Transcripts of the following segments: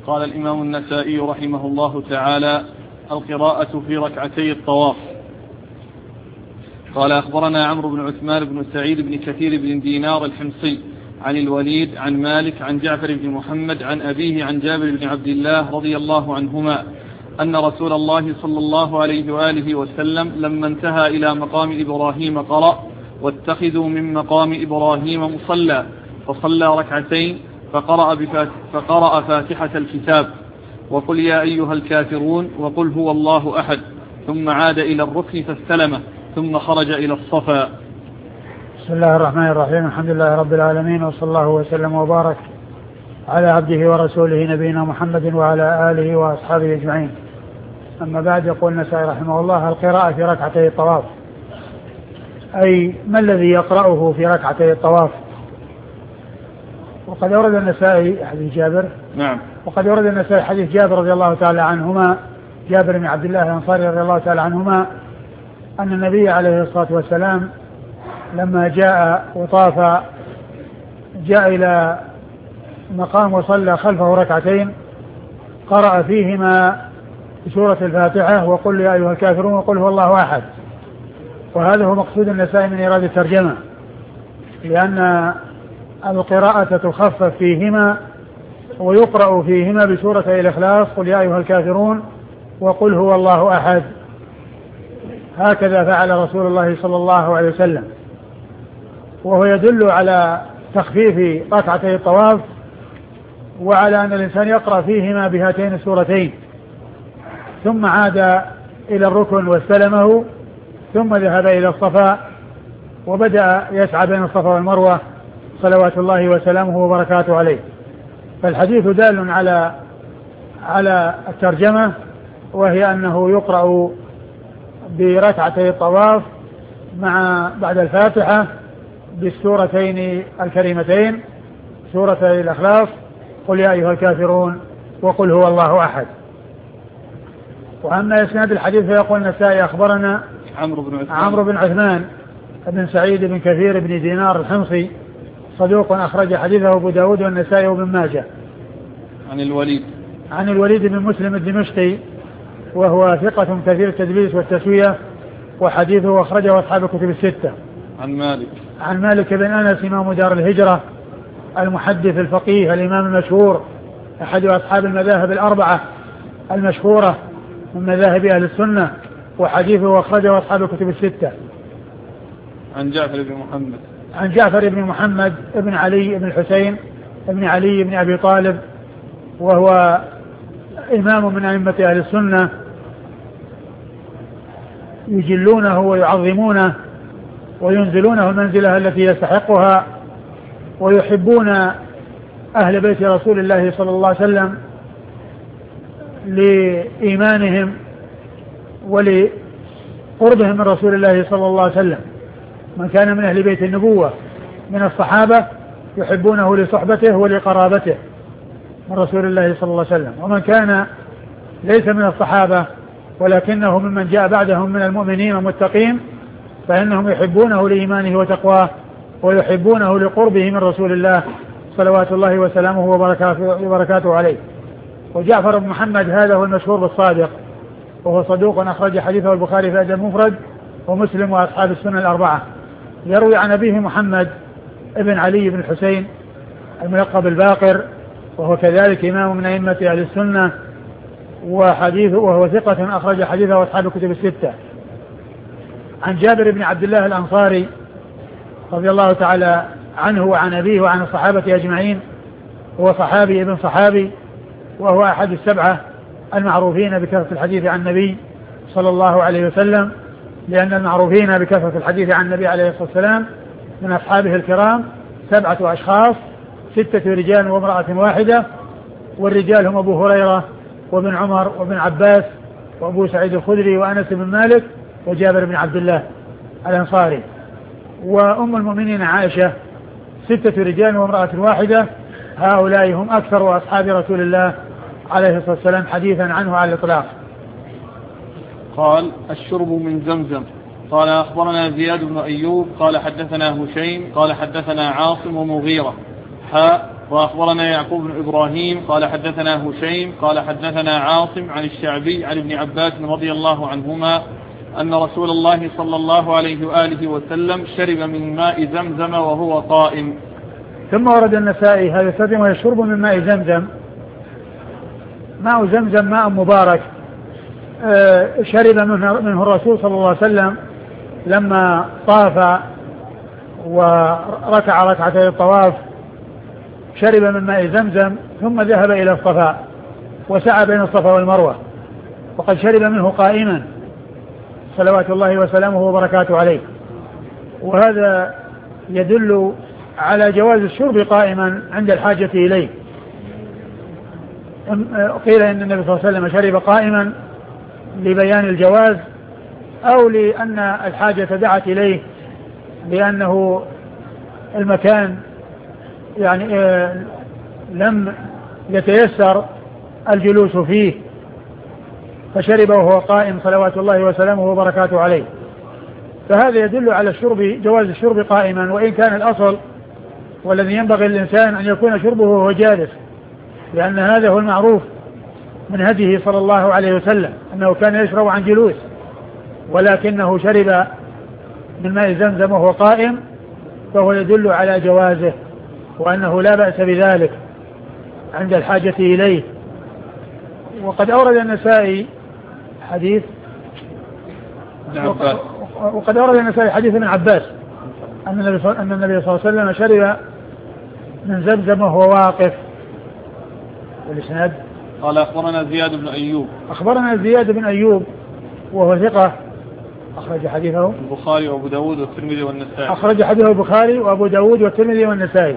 قال الإمام النسائي رحمه الله تعالى: القراءة في ركعتي الطواف. قال أخبرنا عمرو بن عثمان بن سعيد بن كثير بن دينار الحمصي عن الوليد عن مالك عن جعفر بن محمد عن أبيه عن جابر بن عبد الله رضي الله عنهما أن رسول الله صلى الله عليه وآله وسلم لما انتهى إلى مقام إبراهيم قرأ: واتخذوا من مقام إبراهيم مصلى، فصلى ركعتين فقرأ فاتحة الكتاب وقل يا أيها الكافرون وقل هو الله أحد، ثم عاد إلى الركن فاستلمه ثم خرج إلى الصفا. بسم الله الرحمن الرحيم. الحمد لله رب العالمين، وصلى الله وسلم وبارك على عبده ورسوله نبينا محمد وعلى آله وأصحابه أجمعين. أما بعد، يقول النسائي رحمه الله: القراءة في ركعتي الطواف، أي ما الذي يقرأه في ركعتي الطواف. وقد أورد النسائي حديث جابر. نعم. وقد أورد النسائي حديث جابر رضي الله تعالى عنهما، جابر بن عبد الله الأنصاري رضي الله تعالى عنهما، أن النبي عليه الصلاة والسلام لما جاء وطاف جاء إلى مقام وصلى خلفه ركعتين قرأ فيهما سورة الفاتحة وقل يا أيها الكافرون وقل هو الله أحد. وهذا هو مقصود النسائي من إيراد الترجمة، لأن القراءة تخفف فيهما ويقرأ فيهما بسورة الإخلاص: قل يا أيها الكافرون وقل هو الله أحد. هكذا فعل رسول الله صلى الله عليه وسلم، وهو يدل على تخفيف ركعتي الطواف وعلى أن الإنسان يقرأ فيهما بهاتين السورتين، ثم عاد إلى الركن واستلمه، ثم ذهب إلى الصفا وبدأ يسعى بين الصفا والمروة صلوات الله وسلامه وبركاته عليه. فالحديث دال على الترجمة، وهي أنه يقرأ بركعتي الطواف بعد الفاتحة بالسورتين الكريمتين، سورة الإخلاص: قل يا أيها الكافرون وقل هو الله أحد. وأما إسناد الحديث فيقول النسائي: أخبرنا عمرو بن عثمان بن سعيد بن كثير بن دينار الحمصي، صدوق أخرج حديثه أبو داود والنسائي وابن ماجه. عن الوليد بن مسلم الدمشقي، وهو ثقة كثير التدليس والتسوية، وحديثه أخرجه أصحاب الكتب الستة. عن مالك بن أنس إمام دار الهجرة المحدث الفقيه الإمام المشهور، أحد أصحاب المذاهب الأربعة المشهورة من مذاهب أهل السنة، وحديثه أخرجه أصحاب الكتب الستة. عن جعفر بن محمد ابن علي بن الحسين ابن علي بن أبي طالب، وهو إمام من أئمة أهل السنة، يجلونه ويعظمونه وينزلونه المنزلة التي يستحقها، ويحبون أهل بيت رسول الله صلى الله عليه وسلم لإيمانهم ولقربهم من رسول الله صلى الله عليه وسلم. من كان من أهل بيت النبوة من الصحابة يحبونه لصحبته ولقرابته من رسول الله صلى الله عليه وسلم، ومن كان ليس من الصحابة ولكنه ممن جاء بعدهم من المؤمنين والمتقين فإنهم يحبونه لإيمانه وتقواه ويحبونه لقربه من رسول الله صلوات الله وسلامه وبركاته عليه. وجعفر بن محمد هذا هو المشهور بالصادق، وهو صدوق أخرج حديثه البخاري في الأدب المفرد ومسلم وأصحاب السنن الأربعة. يروي عن أبيه محمد ابن علي بن الحسين الملقب الباقر، وهو كذلك إمام من أئمة أهل السنة، وهو ثقة أخرج حديثه أصحاب الكتب الستة. عن جابر بن عبد الله الأنصاري رضي الله تعالى عنه وعن أبيه وعن الصحابة أجمعين، هو صحابي ابن صحابي، وهو أحد السبعة المعروفين بكثرة الحديث عن النبي صلى الله عليه وسلم، لأن المعروفين بكثرة الحديث عن النبي عليه الصلاة والسلام من أصحابه الكرام 7 أشخاص، 6 رجال وامرأة واحدة، والرجال هم أبو هريرة وابن عمر وابن عباس وأبو سعيد الخدري وأنس بن مالك وجابر بن عبد الله الأنصاري. وأم المؤمنين عائشة 6 رجال وامرأة واحدة، هؤلاء هم أكثر أصحاب رسول الله عليه الصلاة والسلام حديثا عنه على الإطلاق. قال: الشرب من زمزم. قال: أخبرنا زياد بن أيوب قال حدثنا هشيم قال حدثنا عاصم ومغيرة وأخبرنا يعقوب بن إبراهيم قال حدثنا هشيم قال حدثنا عاصم عن الشعبي عن ابن عباس رضي الله عنهما أن رسول الله صلى الله عليه وآله وسلم شرب من ماء زمزم وهو قائم. ثم ورد النسائي هذا الترجمة يشرب من ماء زمزم. ماء زمزم ماء مبارك شرب منه الرسول صلى الله عليه وسلم لما طاف وركع ركعتي الطواف، شرب من ماء زمزم ثم ذهب إلى الصفاء وسعى بين الصفا والمروة، وقد شرب منه قائما صلوات الله وسلامه وبركاته عليه. وهذا يدل على جواز الشرب قائما عند الحاجة إليه. قيل إن النبي صلى الله عليه وسلم شرب قائما لبيان الجواز أو لأن الحاجة دعت إليه لأنه المكان يعني لم يتيسر الجلوس فيه فشرب وهو قائم صلوات الله وسلامه وبركاته عليه. فهذا يدل على جواز الشرب قائما، وإن كان الأصل والذي ينبغي للإنسان أن يكون شربه وهو جالس، لأن هذا هو المعروف من هديه صلى الله عليه وسلم أنه كان يشرب عن جلوس، ولكنه شرب من ماء زمزم وهو قائم، فهو يدل على جوازه وأنه لا بأس بذلك عند الحاجة إليه. وقد أورد النسائي حديث ابن عباس أن النبي صلى الله عليه وسلم شرب من زمزم وهو واقف. والإسناد قال أخبرنا زياد بن أيوب. أخبرنا زياد بن أيوب وهو ثقة أخرج حديثه البخاري وأبو داود والترمذي والنسائي. أخرج حديثه البخاري وأبو داود والترمذي والنسائي.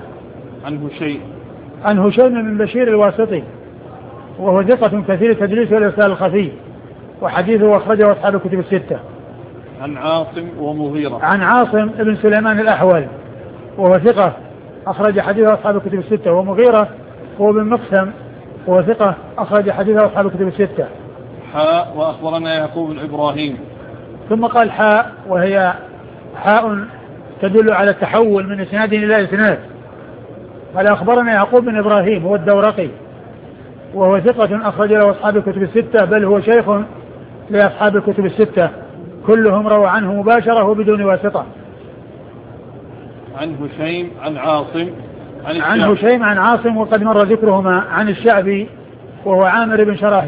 عن هشيم بن بشير الواسطي وهو ثقة كثير التدليس والإرسال الخفي، وحديثه أخرجه أصحاب الكتب الستة. عن عاصم ومغيرة. عن عاصم بن سليمان الأحول وهو ثقة أخرج حديثه أصحاب الكتب الستة. ومغيرة هو بن مقسم وهو ثقة أخرج حديثه أصحاب الكتب الستة. وأخبرنا يعقوب بن إبراهيم. ثم قال حاء، وهي حاء تدل على التحول من إسناد إلى إسناد. قال أخبرنا يعقوب بن إبراهيم هو الدورقي وهو ثقة أخرج له أصحاب الكتب الستة، بل هو شيخ لأصحاب الكتب الستة كلهم روى عنه مباشرة وبدون واسطة. عن هشيم عن عاصم عن هشيم عن عاصم وقد مر ذكرهما. عن الشعبي وهو عامر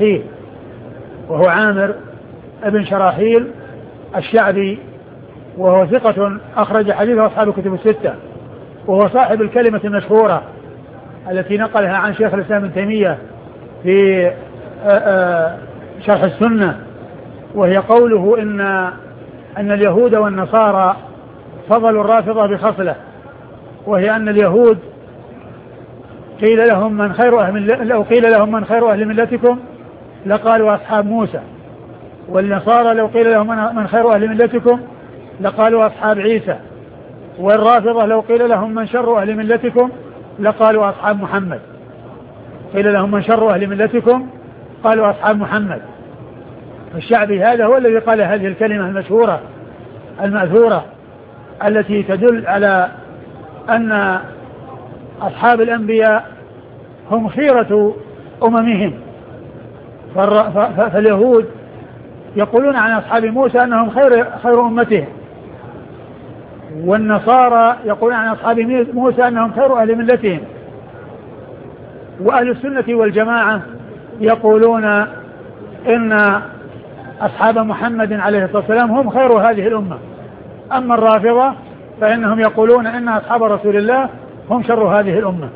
بن شراحيل الشعبي وهو ثقة أخرج حديثه أصحاب الكتب الستة، وهو صاحب الكلمة المشهورة التي نقلها عن شيخ الإسلام ابن تيمية في شرح السنة، وهي قوله أن اليهود والنصارى فضلوا الرافضة بخصلة، وهي أن اليهود قيل لهم من خير أهل ملتكم لقالوا أصحاب موسى، والنصارى لو قيل لهم من خير أهل ملتكم لقالوا أصحاب عيسى، والرافضة لو قيل لهم من شر أهل ملتكم لقالوا أصحاب محمد. قيل لهم من شر أهل ملتكم قالوا أصحاب محمد. الشعبي هذا هو الذي قال هذه الكلمة المشهورة المأثورة التي تدل على أن أصحاب الأنبياء هم خيرة أممهم. فاليهود يقولون عن أصحاب موسى أنهم خير أمتهم، والنصارى يقولون عن أصحاب موسى أنهم خير أهل ملتهم، وأهل السنة والجماعة يقولون إن أصحاب محمد عليه الصلاة والسلام هم خير هذه الأمة. أما الرافضة فإنهم يقولون إن أصحاب رسول الله هم شر هذه الأمة.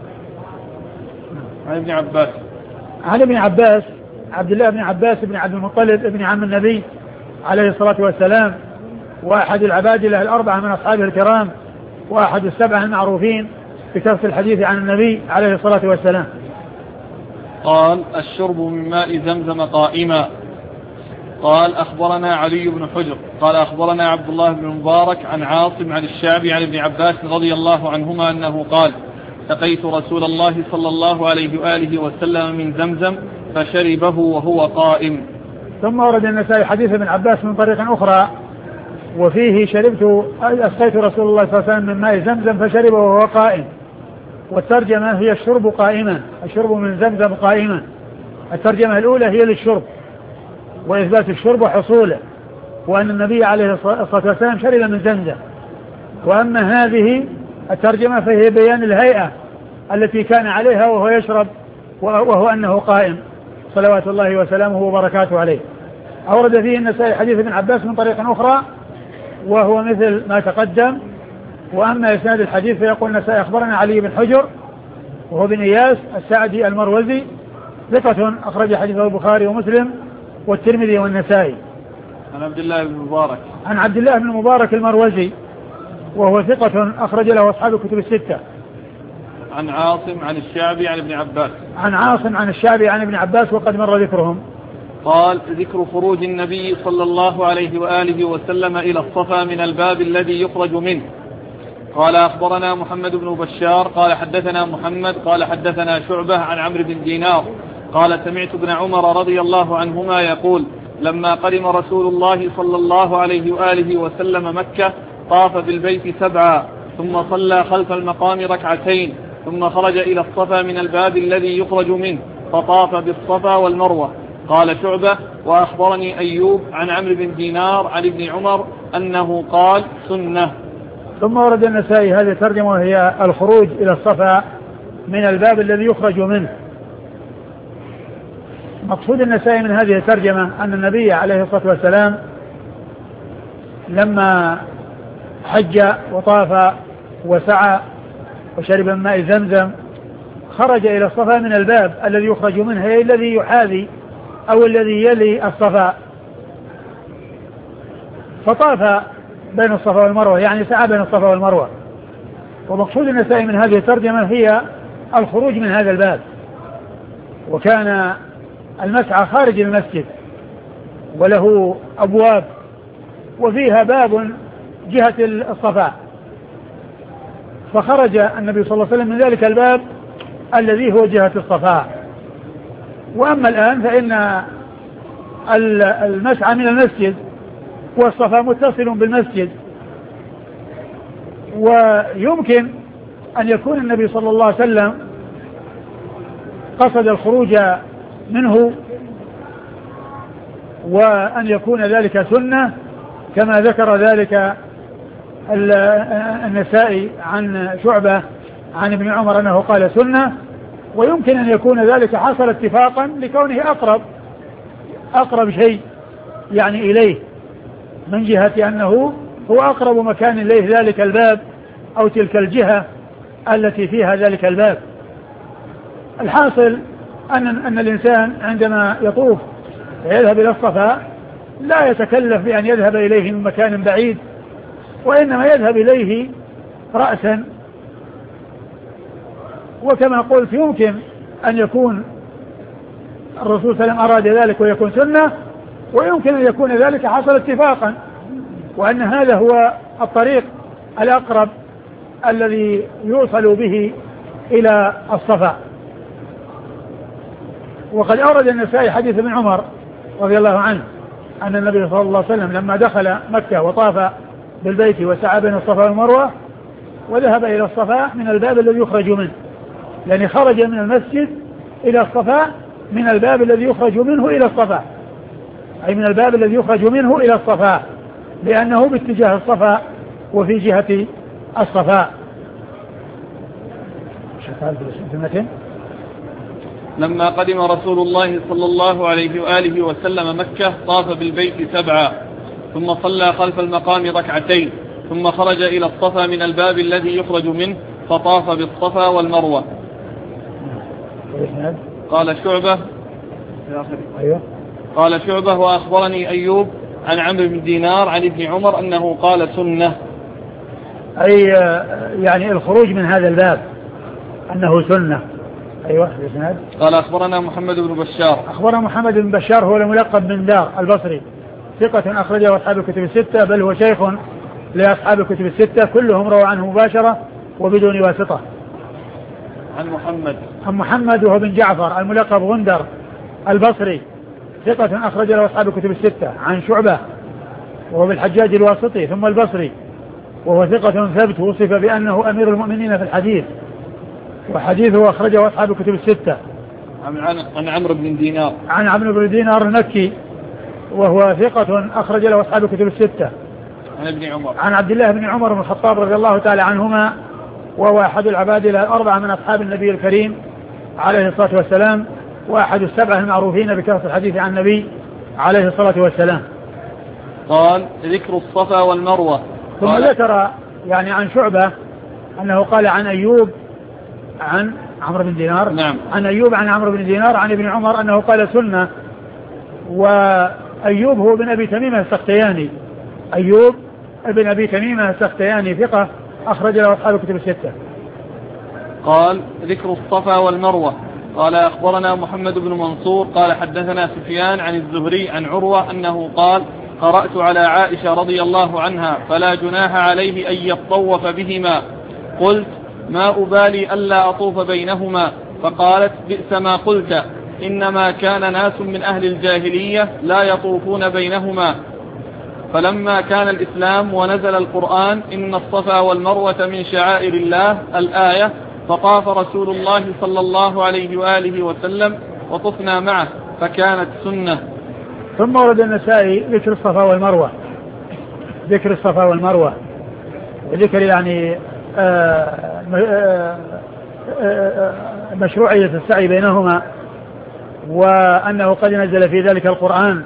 عن ابن عباس عبد الله بن عباس بن عبد المطلب ابن عم النبي عليه الصلاة والسلام، وأحد العبادلة الأربعة من أصحابه الكرام، وأحد السبعة المعروفين بكثرة الحديث عن النبي عليه الصلاة والسلام. قال الشرب من ماء زمزم قائما. قال أخبرنا علي بن حجر قال أخبرنا عبد الله بن مبارك عن عاصم عن الشعبي عن ابن عباس رضي الله عنهما أنه قال سقيت رسول الله صلى الله عليه وآله وسلم من زمزم فشربه وهو قائم. ثم ورد النسائي حديث ابن عباس من طريق أخرى وفيه أسقيت رسول الله صلى الله عليه وسلم من ماء زمزم فشربه وهو قائم، والترجمة هي الشرب قائما، الشرب من زمزم قائما. الترجمة الأولى هي للشرب وإثبات الشرب وحصوله، وأن النبي عليه الصلاة والسلام شرب من زمزم. وأما هذه الترجمة فهي بيان الهيئة التي كان عليها وهو يشرب، وهو أنه قائم صلوات الله وسلامه وبركاته عليه. أورد فيه النسائي حديث ابن عباس من طريق أخرى وهو مثل ما تقدم. وأما إسناد الحديث فيقول النسائي أخبرنا علي بن حجر وهو بن إياس السعدي المروزي ثقة أخرج حديثه البخاري ومسلم والترمذي والنسائي. عن عبد الله بن المبارك، عن عبد الله بن المبارك المروزي وهو ثقة أخرج له أصحاب الكتب الستة. عن عاصم عن الشعبي عن ابن عباس، عن عاصم عن الشعبي عن ابن عباس وقد مر ذكرهم. قال: ذكر خروج النبي صلى الله عليه وآله وسلم إلى الصفا من الباب الذي يخرج منه. قال: أخبرنا محمد بن بشار قال حدثنا محمد قال حدثنا شعبة عن عمرو بن دينار قال: سمعت ابن عمر رضي الله عنهما يقول: لما قدم رسول الله صلى الله عليه وآله وسلم مكة طاف بالبيت 7 ثم صلى خلف المقام 2 ثم خرج إلى الصفا من الباب الذي يخرج منه فطاف بالصفا والمروة. قال شعبة: وأخبرني أيوب عن عمرو بن دينار عن ابن عمر أنه قال: سنة. ثم ورد النسائي هذه الترجمة وهي الخروج إلى الصفا من الباب الذي يخرج منه. مقصود النسائي من هذه الترجمة أن النبي عليه الصلاة والسلام لما حج وطاف وسعى وشرب من ماء زمزم خرج إلى الصفا من الباب الذي يخرج منه، أي الذي يحاذي أو الذي يلي الصفا، فطاف بين الصفا والمروة، يعني سعى بين الصفا والمروة. ومقصود النسائي من هذه الترجمة هي الخروج من هذا الباب. وكان المسعى خارج المسجد وله أبواب وفيها باب جهة الصفا، فخرج النبي صلى الله عليه وسلم من ذلك الباب الذي هو جهة الصفا. وأما الآن فإن المسعى من المسجد والصفا متصل بالمسجد، ويمكن أن يكون النبي صلى الله عليه وسلم قصد الخروج منه وأن يكون ذلك سنة كما ذكر ذلك النسائي عن شعبة عن ابن عمر أنه قال سنة. ويمكن أن يكون ذلك حصل اتفاقا لكونه أقرب شيء يعني إليه، من جهة أنه هو أقرب مكان إليه ذلك الباب أو تلك الجهة التي فيها ذلك الباب. الحاصل أن الإنسان عندما يطوف ويذهب إلى الصفا لا يتكلف بأن يذهب إليه من مكان بعيد، وإنما يذهب إليه رأسا. وكما قلت يمكن أن يكون الرسول صلى الله عليه وسلم أراد ذلك ويكون سنة، ويمكن أن يكون ذلك حصل اتفاقا، وأن هذا هو الطريق الأقرب الذي يوصل به إلى الصفا. وقد أورد النسائي حديث ابن عمر رضي الله عنه أن النبي صلى الله عليه وسلم لما دخل مكة وطاف بالبيت وسعى بين الصفا والمروة وذهب إلى الصفا من الباب الذي يخرج منه، يعني خرج من المسجد إلى الصفا من الباب الذي يخرج منه إلى الصفا، أي من الباب الذي يخرج منه إلى الصفا، لأنه باتجاه الصفا وفي جهة الصفا. لما قدم رسول الله صلى الله عليه وآله وسلم مكة طاف بالبيت 7 ثم صلى خلف المقام 2 ثم خرج إلى الصفا من الباب الذي يخرج منه فطاف بالصفا والمروة. قال شعبة قال شعبة: وأخبرني أيوب عن عمرو بن دينار عن ابن عمر أنه قال سنة، أي يعني الخروج من هذا الباب أنه سنة. أيوة. قال: أخبرنا محمد بن بشار. أخبرنا محمد بن بشار هو الملقب بن دار البصري ثقة أخرجه أصحاب الكتب الستة، بل هو شيخ لأصحاب الكتب الستة كلهم روى عنه مباشرة وبدون واسطة. عن محمد وهو بن جعفر الملقب غندر البصري ثقة أخرج له أصحاب الكتب الستة. عن شعبة وهو بالحجاج الواسطي ثم البصري وهو ثقة ثبت وصف بأنه أمير المؤمنين في الحديث، وحديثه أخرجه أصحاب الكتب الستة. عن عمرو بن دينار. عن عمرو بن دينار المكي وهو ثقة أخرج له أصحاب الكتب الستة. عن ابن عمر. عن عبد الله بن عمر بن الخطاب رضي الله تعالى عنهما وهو أحد العباد الأربعة من أصحاب النبي الكريم عليه الصلاة والسلام وأحد السبعة المعروفين بكثرة الحديث عن النبي عليه الصلاة والسلام. قال ذكر الصفا والمروة. ثم ذكر يعني عن شعبة أنه قال عن أيوب عن عمرو بن دينار. نعم. عن أيوب عن عمرو بن دينار عن ابن عمر أنه قال سنة. وأيوب هو بن أبي تميمة السختياني. أيوب ابن أبي تميمة السختياني ثقة أخرج له أصحاب الكتب الستة. قال ذكر الصفا والمروة. قال أخبرنا محمد بن منصور قال حدثنا سفيان عن الزهري عن عروة أنه قال قرأت على عائشة رضي الله عنها فلا جناح عليه أن يطوف بهما. قلت ما أبالي ألا أطوف بينهما. فقالت بئس ما قلت إنما كان ناس من أهل الجاهلية لا يطوفون بينهما. فلما كان الإسلام ونزل القرآن إن الصفا والمروة من شعائر الله الآية فطاف رسول الله صلى الله عليه وآله وسلم وطفنا معه فكانت سنة. ثم ورد النسائي ذكر الصفا والمروة. ذكر الصفا والمروة ذكر يعني مشروعية السعي بينهما وأنه قد نزل في ذلك القرآن.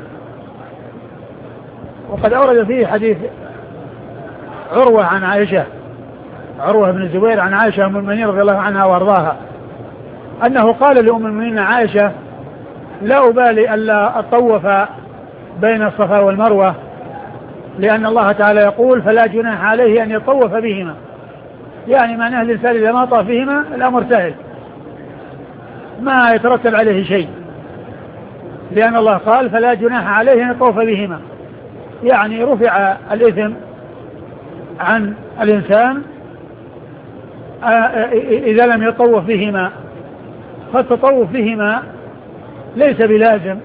وقد أورد فيه حديث عروة عن عائشة عروة بن الزبير عن عائشة أم المؤمنين رضي الله عنها وارضاها أنه قال لأم المؤمنين عائشة لا أبالي ألا أطوف بين الصفا والمروة لأن الله تعالى يقول فلا جناح عليه أن يطوف بهما. يعني معناه الإنسان إذا ما طاف بهما الأمر سهل ما يترتب عليه شيء لأن الله قال فلا جناح عليه أن يطوف بهما. يعني رفع الإثم عن الإنسان إذا لم يطوف بهما. فالتطوف بهما ليس بلازم.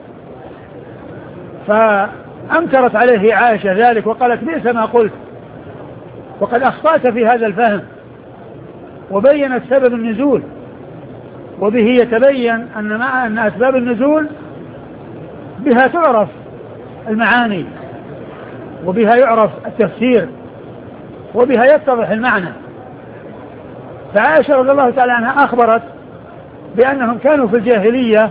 فأنكرت عليه عائشة ذلك وقالت بئس ما قلت وقد أخطأت في هذا الفهم. وبينت سبب النزول وبه يتبين أن أسباب النزول بها تعرف المعاني وبها يعرف التفسير وبها يتضح المعنى. فعائشة رضي الله تعالى عنها أخبرت بأنهم كانوا في الجاهلية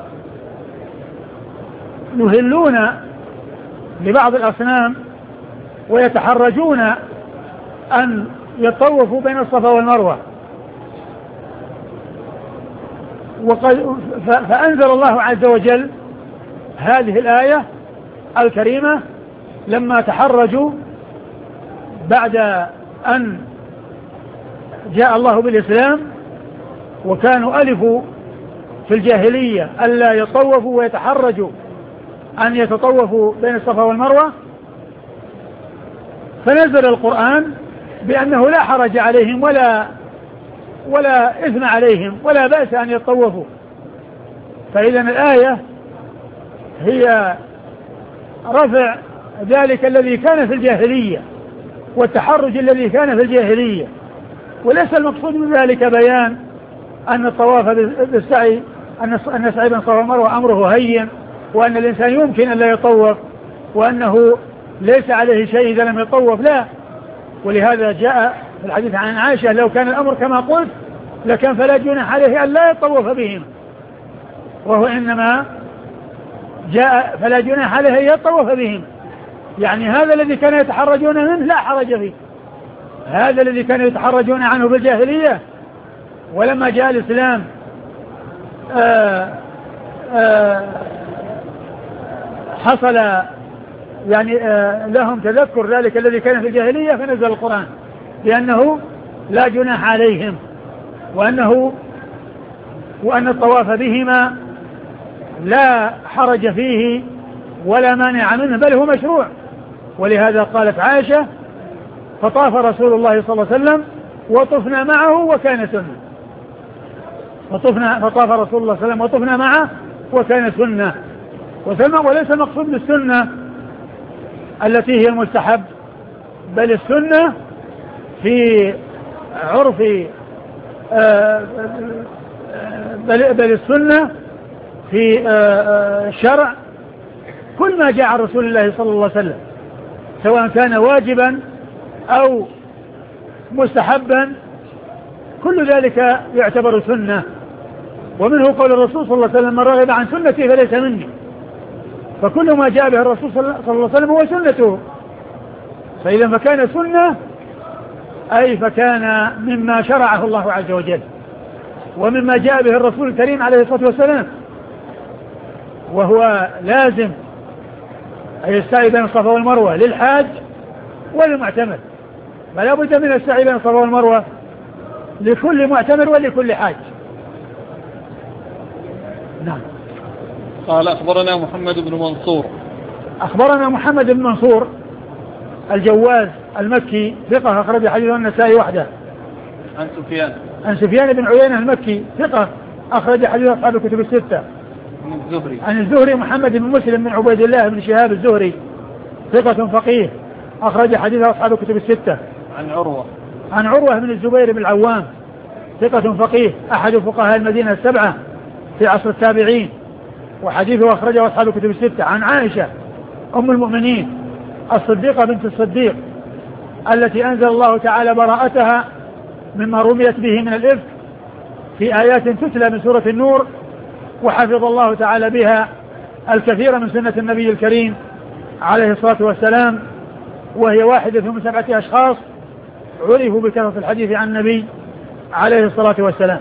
يهلون لبعض الأصنام ويتحرجون أن يطوفوا بين الصفا والمروة. فأنزل الله عز وجل هذه الآية الكريمة لما تحرجوا بعد أن جاء الله بالإسلام وكانوا ألفوا في الجاهلية ألا يطوفوا ويتحرجوا أن يتطوفوا بين الصفا والمروة. فنزل القرآن بأنه لا حرج عليهم ولا إثم عليهم ولا بأس أن يتطوفوا. فإذا الآية هي رفع ذلك الذي كان في الجاهلية والتحرج الذي كان في الجاهلية. وليس المقصود من ذلك بيان أن الطواف بالسعي أن السعي بين الصفا والمروة أمره هين وأن الإنسان يمكن أن لا يطوف وأنه ليس عليه شيء إذا لم يطوف. لا. ولهذا جاء في الحديث عن عائشة لو كان الأمر كما قلت لكان فلا جناح عليه أن لا يطوف بهم. وهو إنما جاء فلا جناح عليه أن يطوف بهم. يعني هذا الذي كانوا يتحرجون منه لا حرج فيه. هذا الذي كانوا يتحرجون عنه بالجاهلية ولما جاء الإسلام حصل يعني لهم تذكر ذلك الذي كان في الجاهلية فنزل القرآن بأنه لا جناح عليهم وأن الطواف بهما لا حرج فيه ولا مانع منه بل هو مشروع. ولهذا قالت عائشة فطاف رسول الله صلى الله عليه وسلم وطفنا معه وكان سنة. فطاف رسول الله صلى الله عليه وسلم وطفنا معه وكان سنة. وليس المقصود بالسنة التي هي المستحب بل السنة في عرف بل السنة في الشرع كل ما جاء عن رسول الله صلى الله عليه وسلم سواء كان واجبا أو مستحبا كل ذلك يعتبر سنة. ومنه قول الرسول صلى الله عليه وسلم من رغب عن سنتي فليس مني، فكل ما جاء به الرسول صلى الله عليه وسلم هو سنته. فإذا فكان سنة أي فكان مما شرعه الله عز وجل ومما جاء به الرسول الكريم عليه الصلاة والسلام، وهو لازم أي السعي بين الصفا والمروة للحاج وللمعتمر، فلا بد من السعي بين الصفا والمروة لكل معتمر ولكل حاج. نعم. قال أخبرنا محمد بن منصور. أخبرنا محمد بن منصور الجواز المكي ثقة أخرج حديثه النسائي وحده. عن سفيان بن عيينة المكي ثقة أخرج حديث أصحاب الكتب الستة. عن الزهري محمد بن مسلم بن عبيد الله بن شهاب الزهري ثقة فقيه أخرج حديث أصحاب الكتب الستة. عن عروة بن الزبير بن العوام ثقة فقيه أحد فقهاء المدينة السبعة في عصر التابعين وحديثه أخرجه أصحاب الكتب الستة. عن عائشة أم المؤمنين الصديقة بنت الصديق التي أنزل الله تعالى براءتها مما رميت به من الإفك في آيات تتلى من سورة النور، وحفظ الله تعالى بها الكثير من سنة النبي الكريم عليه الصلاة والسلام، وهي واحدة من 7 أشخاص عرفوا بكثرة الحديث عن النبي عليه الصلاة والسلام.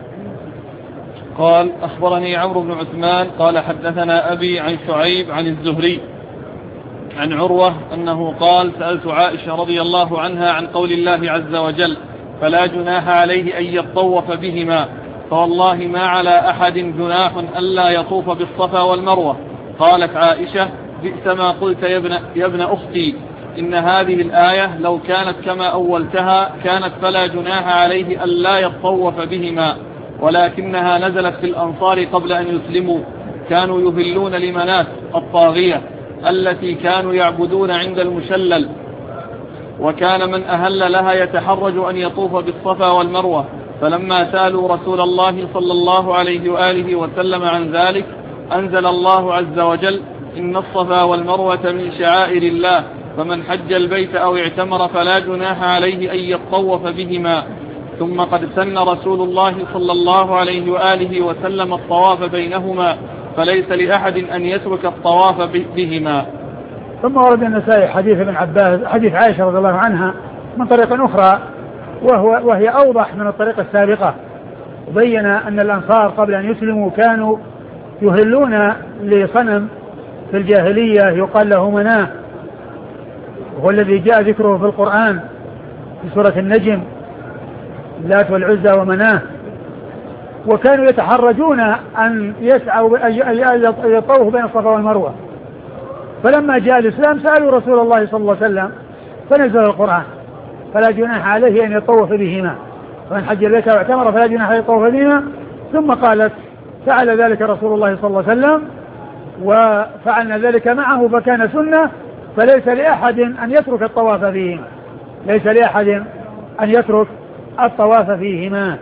قال أخبرني عمرو بن عثمان قال حدثنا أبي عن شعيب عن الزهري عن عروة أنه قال سألت عائشة رضي الله عنها عن قول الله عز وجل فلا جناح عليه أن يطوف بهما، فوالله ما على أحد جناح ألا يطوف بالصفا والمروة. قالت عائشة بئس ما قلت يا ابن أختي، إن هذه الآية لو كانت كما أولتها كانت فلا جناح عليه ألا يطوف بهما، ولكنها نزلت في الأنصار قبل أن يسلموا، كانوا يهلون لمنات الطاغية التي كانوا يعبدون عند المشلل، وكان من أهل لها يتحرج أن يطوف بالصفا والمروة، فلما سألوا رسول الله صلى الله عليه وآله وسلم عن ذلك أنزل الله عز وجل إن الصفا والمروة من شعائر الله، فمن حج البيت أو اعتمر فلا جناح عليه أن يطوف بهما. ثم قد سن رسول الله صلى الله عليه وآله وسلم الطواف بينهما، فليس لأحد أن يترك الطواف بهما. ثم ورد النسائي حديث ابن عباس حديث عائشة رضي الله عنها من طريق أخرى وهي أوضح من الطريقة السابقة، وبين أن الأنصار قبل أن يسلموا كانوا يهلون لصنم في الجاهلية يقال له مناه، وهو الذي جاء ذكره في القرآن في سورة النجم، اللات والعزى ومناه، وكانوا يتحرجون أن يسعوا يطوفوا بين الصفا والمروة. فلما جاء الإسلام سألوا رسول الله صلى الله عليه وسلم فنزل القرآن فلا جناح عليه أن يطوف بهما، ومن حج البيت واعتمر فلا جناح عليه أن يطوف بهما. ثم قالت فعل ذلك رسول الله صلى الله عليه وسلم وفعلنا ذلك معه فكان سنة، فليس لأحد أن يترك الطواف فيهما، ليس لأحد أن يترك الطواف فيهما.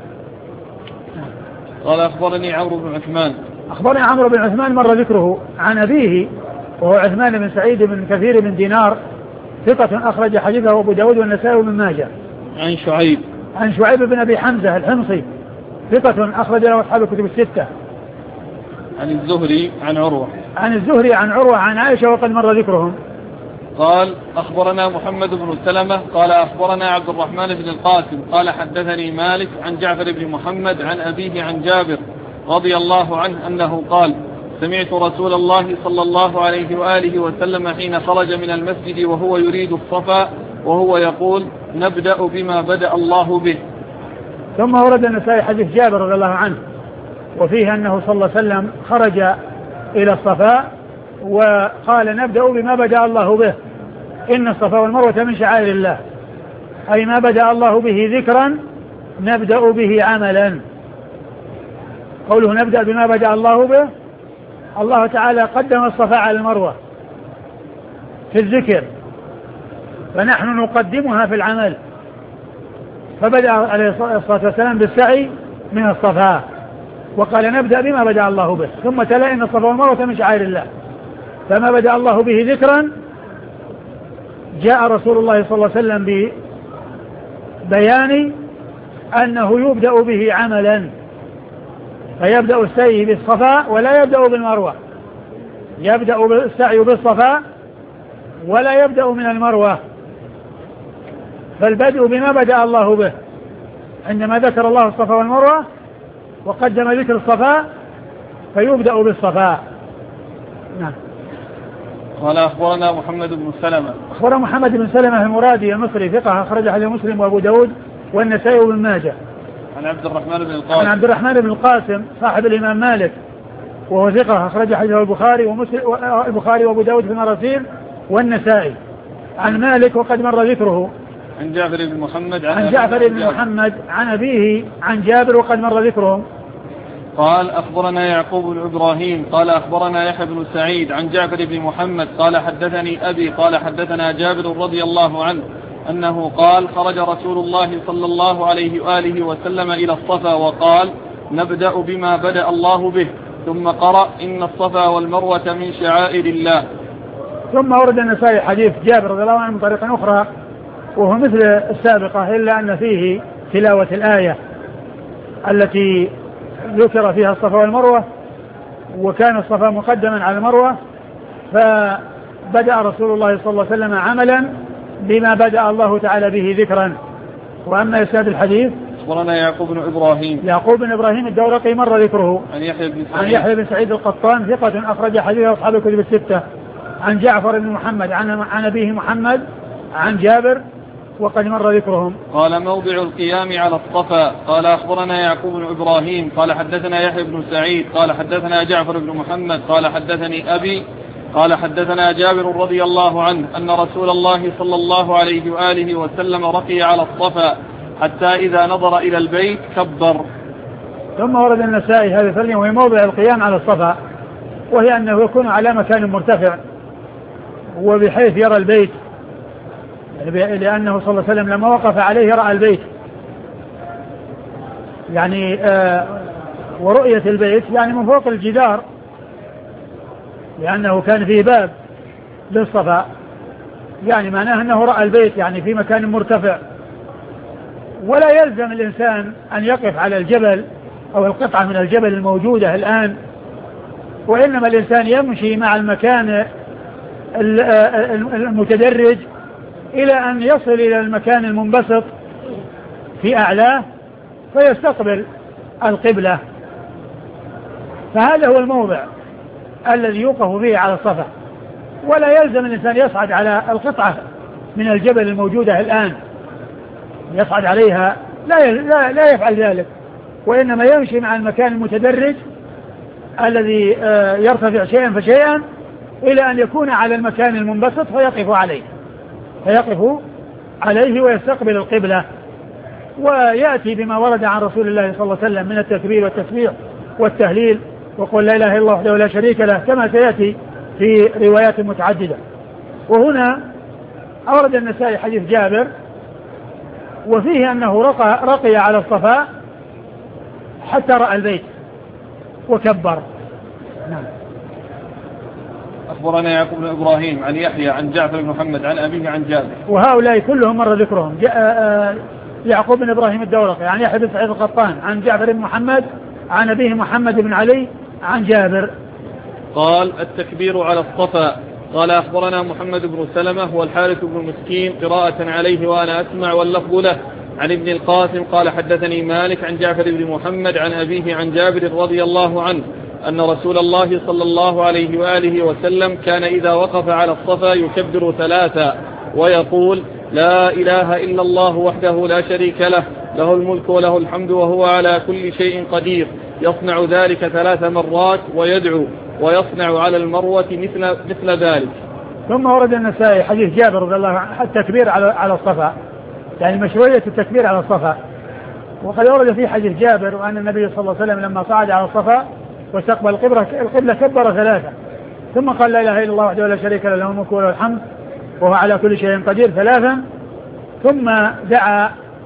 قال أخبرني عمرو بن عثمان. أخبرني عمرو بن عثمان مر ذكره عن أبيه وهو عثمان بن سعيد بن كثير بن دينار ثقة أخرج حديثه أبو داود والنسائي وابن ماجه. عن شعيب بن أبي حمزة الحمصي ثقة أخرج له أصحاب الكتب الستة. عن الزهري عن عروة عن عائشة وقد مر ذكرهم. قال أخبرنا محمد بن سلمة قال أخبرنا عبد الرحمن بن القاسم قال حدثني مالك عن جعفر بن محمد عن أبيه عن جابر رضي الله عنه أنه قال سمعت رسول الله صلى الله عليه وآله وسلم حين خرج من المسجد وهو يريد الصفا وهو يقول نبدأ بما بدأ الله به. ثم ورد النسائي حديث جابر رضي الله عنه وفيه أنه صلى الله عليه وسلم خرج إلى الصفا وقال نبدأ بما بدأ الله به، إن الصفا والمروة من شعائر الله، أي ما بدأ الله به ذكرا نبدأ به عملا. قوله نبدأ بما بدأ الله به، الله تعالى قدم الصفا على المروة في الذكر، فنحن نقدمها في العمل، فبدأ عليه الصلاة والسلام بالسعي من الصفا، وقال نبدأ بما بدأ الله به، ثم تلا إن الصفا والمروة من شعائر الله، فما بدأ الله به ذكرا جاء رسول الله صلى الله عليه وسلم ببيان أنه يبدأ به عملا، فيبدأ السعي بالصفا ولا يبدأ بالمروة، يبدأ السعي بالصفا ولا يبدأ من المروة، فالبدء بما بدأ الله به عندما ذكر الله الصفا والمروة وقدم ذكر الصفا فيبدأ بالصفا. نعم. قال أخبرنا محمد بن سلمة. أخبرنا محمد بن سلمة المرادي المصري ثقة أخرج حديث مسلم وأبو داود والنسائي وابن ماجه. عن عبد الرحمن بن القاسم. عن عبد الرحمن بن القاسم صاحب الإمام مالك وهو ثقة أخرج حديثه البخاري وأبو داود في المراسيل والنسائي. عن مالك وقد مر ذكره. عن جعفر بن محمد. عن جعفر بن محمد عن أبيه عن جابر وقد مر ذكرهم. قال أخبرنا يعقوب بن إبراهيم قال أخبرنا يحيى بن سعيد عن جعفر بن محمد قال حدثني أبي قال حدثنا جابر رضي الله عنه أنه قال خرج رسول الله صلى الله عليه وآله وسلم إلى الصفا وقال نبدأ بما بدأ الله به، ثم قرأ إن الصفا والمروة من شعائر الله. ثم ورد النسائي حديث جابر رضي الله عنه من طريق أخرى وهو مثل السابقة إلا أن فيه تلاوة الآية التي ذكر فيها الصفا والمروة، وكان الصفا مقدما على المروة، فبدأ رسول الله صلى الله عليه وسلم عملا بما بدأ الله تعالى به ذكرا. وأما إسناد الحديث أخبرنا يعقوب بن إبراهيم الدورقي مر ذكره. عن يحيى بن سعيد القطان ثقة أخرج حديثه أصحاب الكتب الستة. عن جعفر بن محمد عن أبيه محمد عن جابر وقد مر ذكرهم. قال موضع القيام على الصفا. قال أخبرنا يعقوب بن إبراهيم قال حدثنا يحيى بن سعيد قال حدثنا جعفر بن محمد قال حدثني أبي قال حدثنا جابر رضي الله عنه أن رسول الله صلى الله عليه وآله وسلم رقي على الصفا حتى إذا نظر إلى البيت كبر. ثم ورد النسائي هذا الفرق وهي موضع القيام على الصفا، وهي أنه يكون على مكان مرتفع وبحيث يرى البيت، لأنه صلى الله عليه وسلم لما وقف عليه رأى البيت، يعني ورؤية البيت يعني من فوق الجدار، لأنه كان فيه باب للصفا، يعني معناه أنه رأى البيت يعني في مكان مرتفع. ولا يلزم الإنسان أن يقف على الجبل أو القطعة من الجبل الموجودة الآن، وإنما الإنسان يمشي مع المكان المتدرج إلى أن يصل إلى المكان المنبسط في أعلاه فيستقبل القبلة. فهذا هو الموضع الذي يوقف فيه على الصفا، ولا يلزم الإنسان يصعد على القطعة من الجبل الموجودة الآن يصعد عليها، لا يفعل ذلك، وإنما يمشي مع المكان المتدرج الذي يرتفع شيئا فشيئا إلى أن يكون على المكان المنبسط فيقف عليه ويستقبل القبلة، ويأتي بما ورد عن رسول الله صلى الله عليه وسلم من التكبير والتسبيح والتهليل وقل لا إله إلا الله وحده لا شريك له، كما سيأتي في روايات متعددة. وهنا أورد النسائي حديث جابر وفيه أنه رقي على الصفا حتى رأى البيت وكبر. نعم. أخبرنا يعقوب بن إبراهيم عن يحيى عن جعفر بن محمد عن أبيه عن جابر. وهؤلاء كلهم مر ذكرهم. يعقوب بن إبراهيم الدورقي عن يحيى بن سعيد القطان عن جعفر بن محمد عن أبيه محمد بن علي عن جابر. قال التكبير على الصفا. قال أخبرنا محمد بن سلمة هو الحارث بن مسكين قراءة عليه وأنا أسمع واللفظ له عن ابن القاسم قال حدثني مالك عن جعفر بن محمد عن أبيه عن جابر رضي الله عنه أن رسول الله صلى الله عليه وآله وسلم كان إذا وقف على الصفا يكبر ثلاثا ويقول لا إله إلا الله وحده لا شريك له له الملك وله الحمد وهو على كل شيء قدير، يصنع ذلك 3 مرات ويدعو ويصنع على المروة مثل ذلك. ثم ورد النسائي حديث جابر رضي الله عنه التكبير على الصفا، يعني مشروعية التكبير على الصفا. وقد ورد في حديث جابر وأن النبي صلى الله عليه وسلم لما صعد على الصفا واستقبل القبلة كبر 3 ثم قال لا إله إلا الله وحده لا شريك له له الملك وله الحمد وهو على كل شيء قدير 3 ثم دعا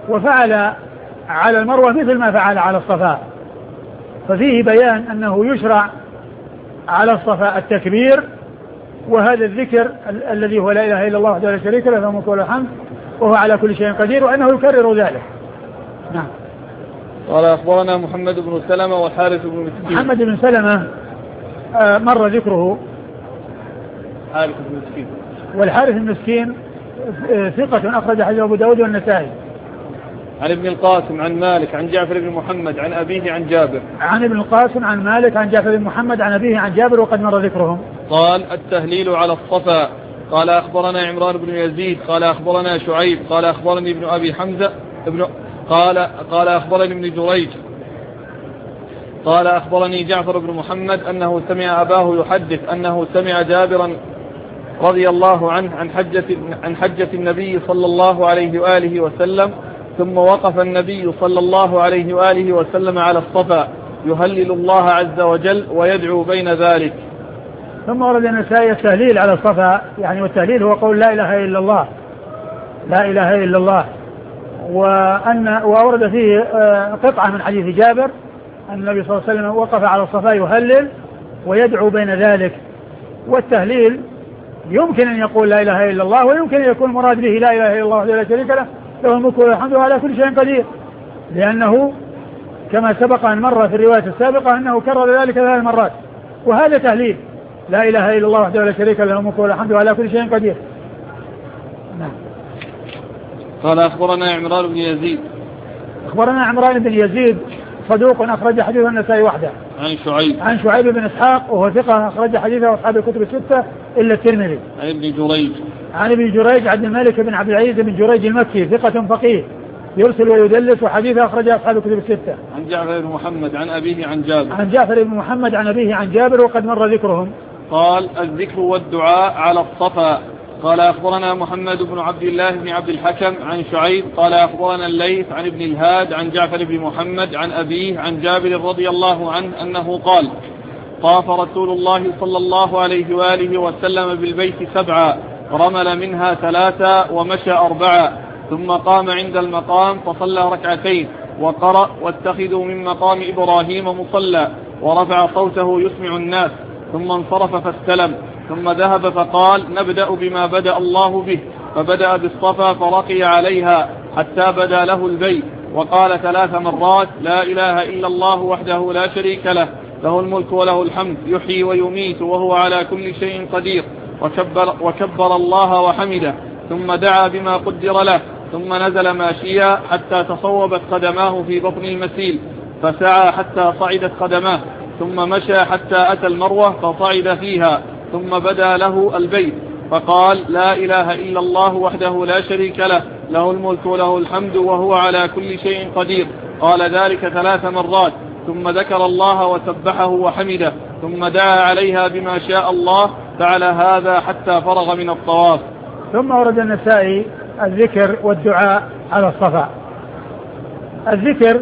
وفعل على المروة مثل ما فعل على الصفا، ففيه بيان أنه يشرع على الصفا التكبير، وهذا الذكر الذي هو لا إله إلا الله وحده لا شريك له له الملك وله الحمد وهو على كل شيء قدير، وأنه يكرر ذلك. نعم. قال أخبرنا محمد بن سلمة والحارث بن مسكين. محمد بن سلمة مر ذكره. حارث بن مسكين. والحارث المسكين ثقة أخرج حديثه أبو داود والنسائي. عن ابن القاسم عن مالك عن جعفر بن محمد عن أبيه عن جابر. عن ابن القاسم عن مالك عن جعفر بن محمد عن أبيه عن جابر وقد مر ذكرهم. قال التهليل على الصفا. قال أخبرنا عمران بن يزيد قال أخبرنا شعيب قال أخبرني ابن أبي حمزة قال أخبرني ابن جريج قال أخبرني جعفر بن محمد أنه سمع أباه يحدث أنه سمع جابرا رضي الله عنه عن حجة النبي صلى الله عليه وآله وسلم، ثم وقف النبي صلى الله عليه وآله وسلم على الصفا يهلل الله عز وجل ويدعو بين ذلك. ثم ورد النسائي التهليل على الصفا، يعني والتهليل هو قول لا إله إلا الله، لا إله إلا الله، وأورد فيه قطعة من حديث جابر أن النبي صلى الله عليه وسلم وقف على الصفا يهلل ويدعو بين ذلك. والتهليل يمكن أن يقول لا إله إلا الله، ويمكن أن يكون مراد به لا إله إلا الله وحده لا شريك له له الملك وله الحمد وعلى كل شيء قدير، لأنه كما سبق أن مر في الرواية السابقة أنه كرر ذلك 3 مرات، وهذا تهليل لا إله إلا الله وحده لا شريك له الملك وله الحمد وعلى كل شيء قدير. نعم. قال أخبرنا عمران بن يزيد. أخبرنا عمران بن يزيد صدوق أخرج حديثه النسائي وحده. عن شعيب بن إسحاق وهو ثقة أخرج حديثه أصحاب الكتب الستة إلا الترمذي. عن ابن جريج عبد الملك بن عبد العزيز بن جريج المكي ثقة فقيه يرسل ويدلس وحديثه أخرج أصحاب الكتب الستة. عن جعفر بن محمد عن أبيه عن جابر. عن جعفر بن محمد عن أبيه عن جابر وقد مر ذكرهم. قال الذكر والدعاء على الصفا. قال أخبرنا محمد بن عبد الله بن عبد الحكم عن شعيب قال أخبرنا الليث عن ابن الهاد عن جعفر بن محمد عن أبيه عن جابر رضي الله عنه أنه قال طاف رسول الله صلى الله عليه وآله وسلم بالبيت 7 رمل منها 3 ومشى 4 ثم قام عند المقام فصلى 2 وقرأ واتخذوا من مقام إبراهيم مصلى ورفع صوته يسمع الناس ثم انصرف فاستلم ثم ذهب فقال نبدأ بما بدأ الله به فبدأ بالصفا فرقي عليها حتى بدا له البيت وقال 3 مرات لا إله إلا الله وحده لا شريك له له الملك وله الحمد يحيي ويميت وهو على كل شيء قدير وكبر الله وحمده ثم دعا بما قدر له ثم نزل ماشيا حتى تصوبت قدماه في بطن المسيل فسعى حتى صعدت قدماه ثم مشى حتى أتى المروة فصعد فيها ثم بدا له البيت فقال لا إله إلا الله وحده لا شريك له له الملك وله الحمد وهو على كل شيء قدير قال ذلك 3 مرات ثم ذكر الله وسبحه وحمده ثم دعا عليها بما شاء الله فعل هذا حتى فرغ من الطواف. ثم ورد النسائي الذكر والدعاء على الصفا. الذكر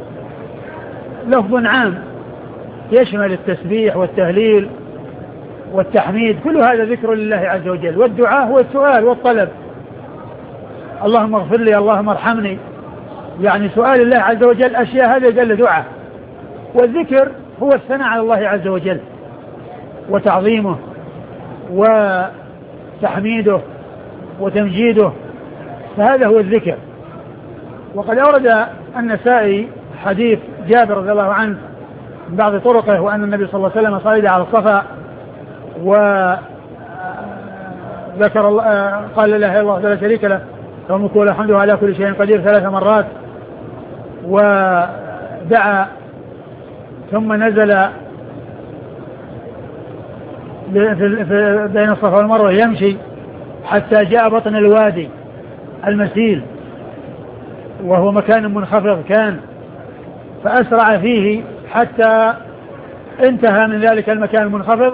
لفظ عام يشمل التسبيح والتهليل والتحميد، كل هذا ذكر لله عز وجل. والدعاء هو السؤال والطلب، اللهم اغفر لي اللهم ارحمني، يعني سؤال الله عز وجل أشياء هذا جل دعاء. والذكر هو الثناء على الله عز وجل وتعظيمه وتحميده وتمجيده، فهذا هو الذكر. وقد أورد النسائي حديث جابر رضي الله عنه من بعض طرقه وأن النبي صلى الله عليه وسلم صعد على الصفا وذكر قال لا إله إلا الله لا شريك له له الملك وله الحمد على كل شيء قدير 3 مرات ودعا ثم نزل بين الصفا والمروة يمشي حتى جاء بطن الوادي المسيل وهو مكان منخفض كان، فأسرع فيه حتى انتهى من ذلك المكان المنخفض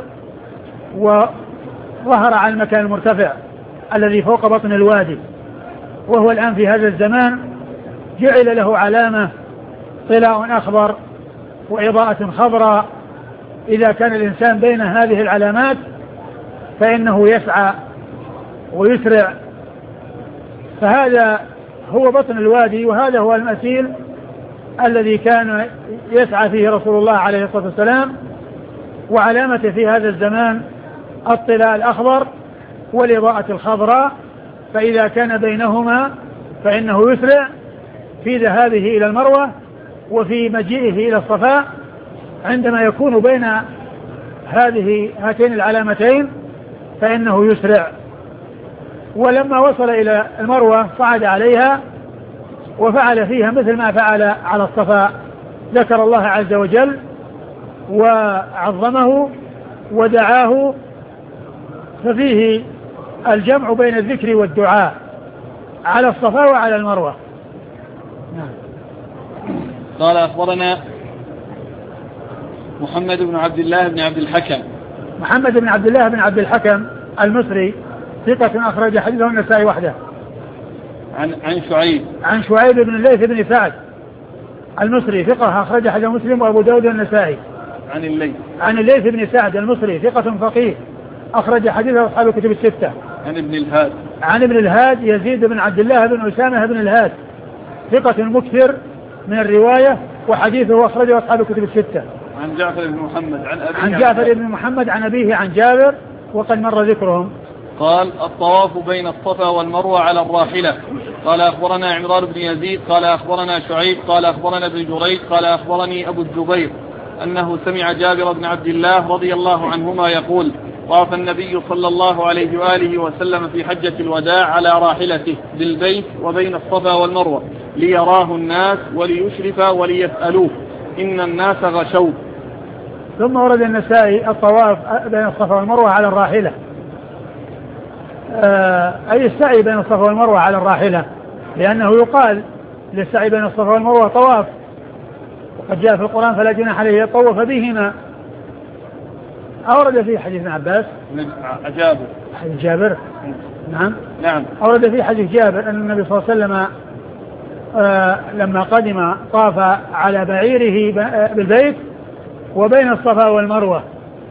وظهر على المكان المرتفع الذي فوق بطن الوادي، وهو الآن في هذا الزمان جعل له علامة طلاء أخضر وإضاءة خضراء، إذا كان الإنسان بين هذه العلامات فإنه يسعى ويسرع، فهذا هو بطن الوادي، وهذا هو المسيل الذي كان يسعى فيه رسول الله عليه الصلاة والسلام، وعلامته في هذا الزمان الطلاء الأخضر والإضاءة الخضراء، فإذا كان بينهما فإنه يسرع في ذهابه إلى المروة وفي مجيئه إلى الصفاء. عندما يكون بين هاتين العلامتين فإنه يسرع. ولما وصل إلى المروة صعد عليها وفعل فيها مثل ما فعل على الصفاء، ذكر الله عز وجل وعظمه ودعاه، ففيه الجمع بين الذكر والدعاء على الصفاء وعلى المروة. قال أخبرنا محمد بن عبد الله بن عبد الحكم. محمد بن عبد الله بن عبد الحكم المصري ثقة أخرج حديثه النسائي وحده. عن شعيب بن الليث بن سعد المصري ثقة أخرج حديث مسلم وأبو داود والنسائي. عن الليث بن سعد المصري ثقة فقيه أخرج حديثه أصحاب الكتب الستة. عن ابن الهاد يزيد بن عبد الله بن أسامة بن الهاد ثقة مكثر من الرواية وحديثه أخرجه أصحاب الكتب الستة. عن جعفر بن محمد عن جعفر بن محمد عن أبيه عن جابر وقد مر ذكرهم. قال الطواف بين الصفا والمروة على الراحلة. قال أخبرنا عمران بن يزيد قال أخبرنا شعيب قال أخبرنا ابن جريج قال أخبرني أبو الزبير أنه سمع جابر بن عبد الله رضي الله عنهما يقول طاف النبي صلى الله عليه وآله وسلم في حجة الوداع على راحلته بالبيت وبين الصفا والمروة ليراه الناس وليشرف وليسألوه إن الناس غشوا. ثم ورد النسائي الطواف بين الصفا والمروة على الراحلة، أي السعي بين الصفا والمروة على الراحلة، لأنه يقال للسعي بين الصفا والمروة طواف، وقد جاء في القرآن فلا جناح عليه يطوف بهما. أورد فيه حديث ابن عباس حديث جابر. نعم. أورد فيه حديث جابر أن النبي صلى الله عليه وسلم لما قدم طاف على بعيره بالبيت وبين الصفا والمروة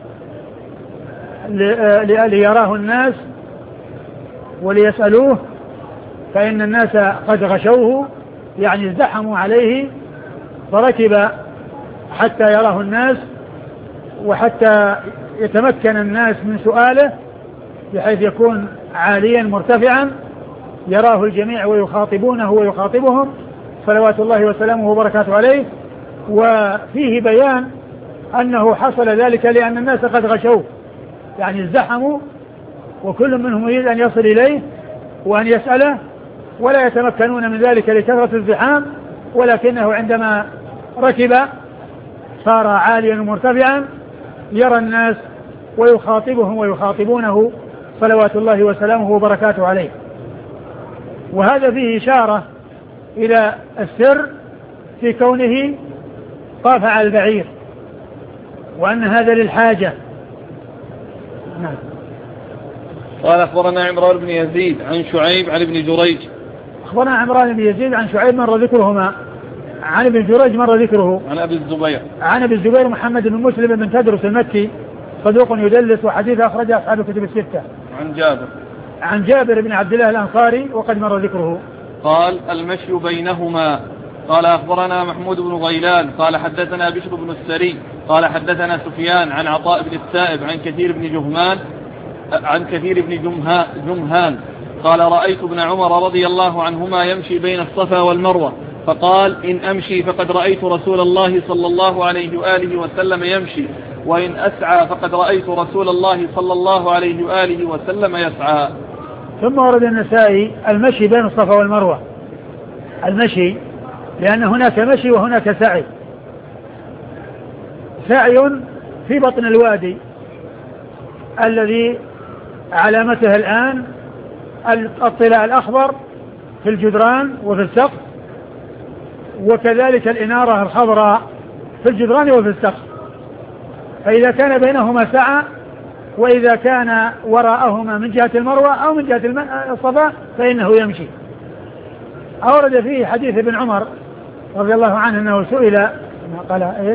ليراه الناس وليسألوه، فإن الناس قد غشوه يعني ازدحموا عليه، فركب حتى يراه الناس وحتى يتمكن الناس من سؤاله، بحيث يكون عاليا مرتفعا يراه الجميع ويخاطبونه ويخاطبهم صلوات الله وسلامه وبركاته عليه. وفيه بيان أنه حصل ذلك لأن الناس قد غشوه، يعني ازدحموا وكل منهم يريد أن يصل إليه وأن يسأله ولا يتمكنون من ذلك لكثرة الزحام، ولكنه عندما ركب صار عاليا مرتفعا يرى الناس ويخاطبهم ويخاطبونه صلوات الله وسلامه وبركاته عليه. وهذا فيه إشارة إلى السر في كونه طاف على البعير، وأن هذا للحاجة. نعم. قال أخبرنا عمران بن يزيد عن شعيب عن ابن جريج. أخبرنا عمران بن يزيد عن شعيب مر ذكرهما، عن ابن جريج مر ذكره. عن أبي الزبير محمد بن مسلم بن تدرس المكي صدوق يدلس وحديث أخرجه أصحاب الكتب الستة. عن جابر بن عبد الله الأنصاري وقد مر ذكره. قال المشي بينهما. قال أخبرنا محمود بن غيلان قال حدثنا بشر بن السري قال حدثنا سفيان عن عطاء بن السائب عن كثير بن جمهان قال رأيت ابن عمر رضي الله عنهما يمشي بين الصفا والمروة فقال إن أمشي فقد رأيت رسول الله صلى الله عليه وآله وسلم يمشي، وإن أسعى فقد رأيت رسول الله صلى الله عليه وآله وسلم يسعى. ثم ورد النسائي المشي بين الصفا والمروة، المشي لأن هناك مشي وهناك سعي. سعي في بطن الوادي الذي علامته الآن الطلاء الأخضر في الجدران وفي السقف، وكذلك الإنارة الخضراء في الجدران وفي السقف، فإذا كان بينهما سعى، وإذا كان وراءهما من جهة المروة أو من جهة الصفا فإنه يمشي. أورد فيه حديث ابن عمر رضي الله عنه أنه سئل قال إيش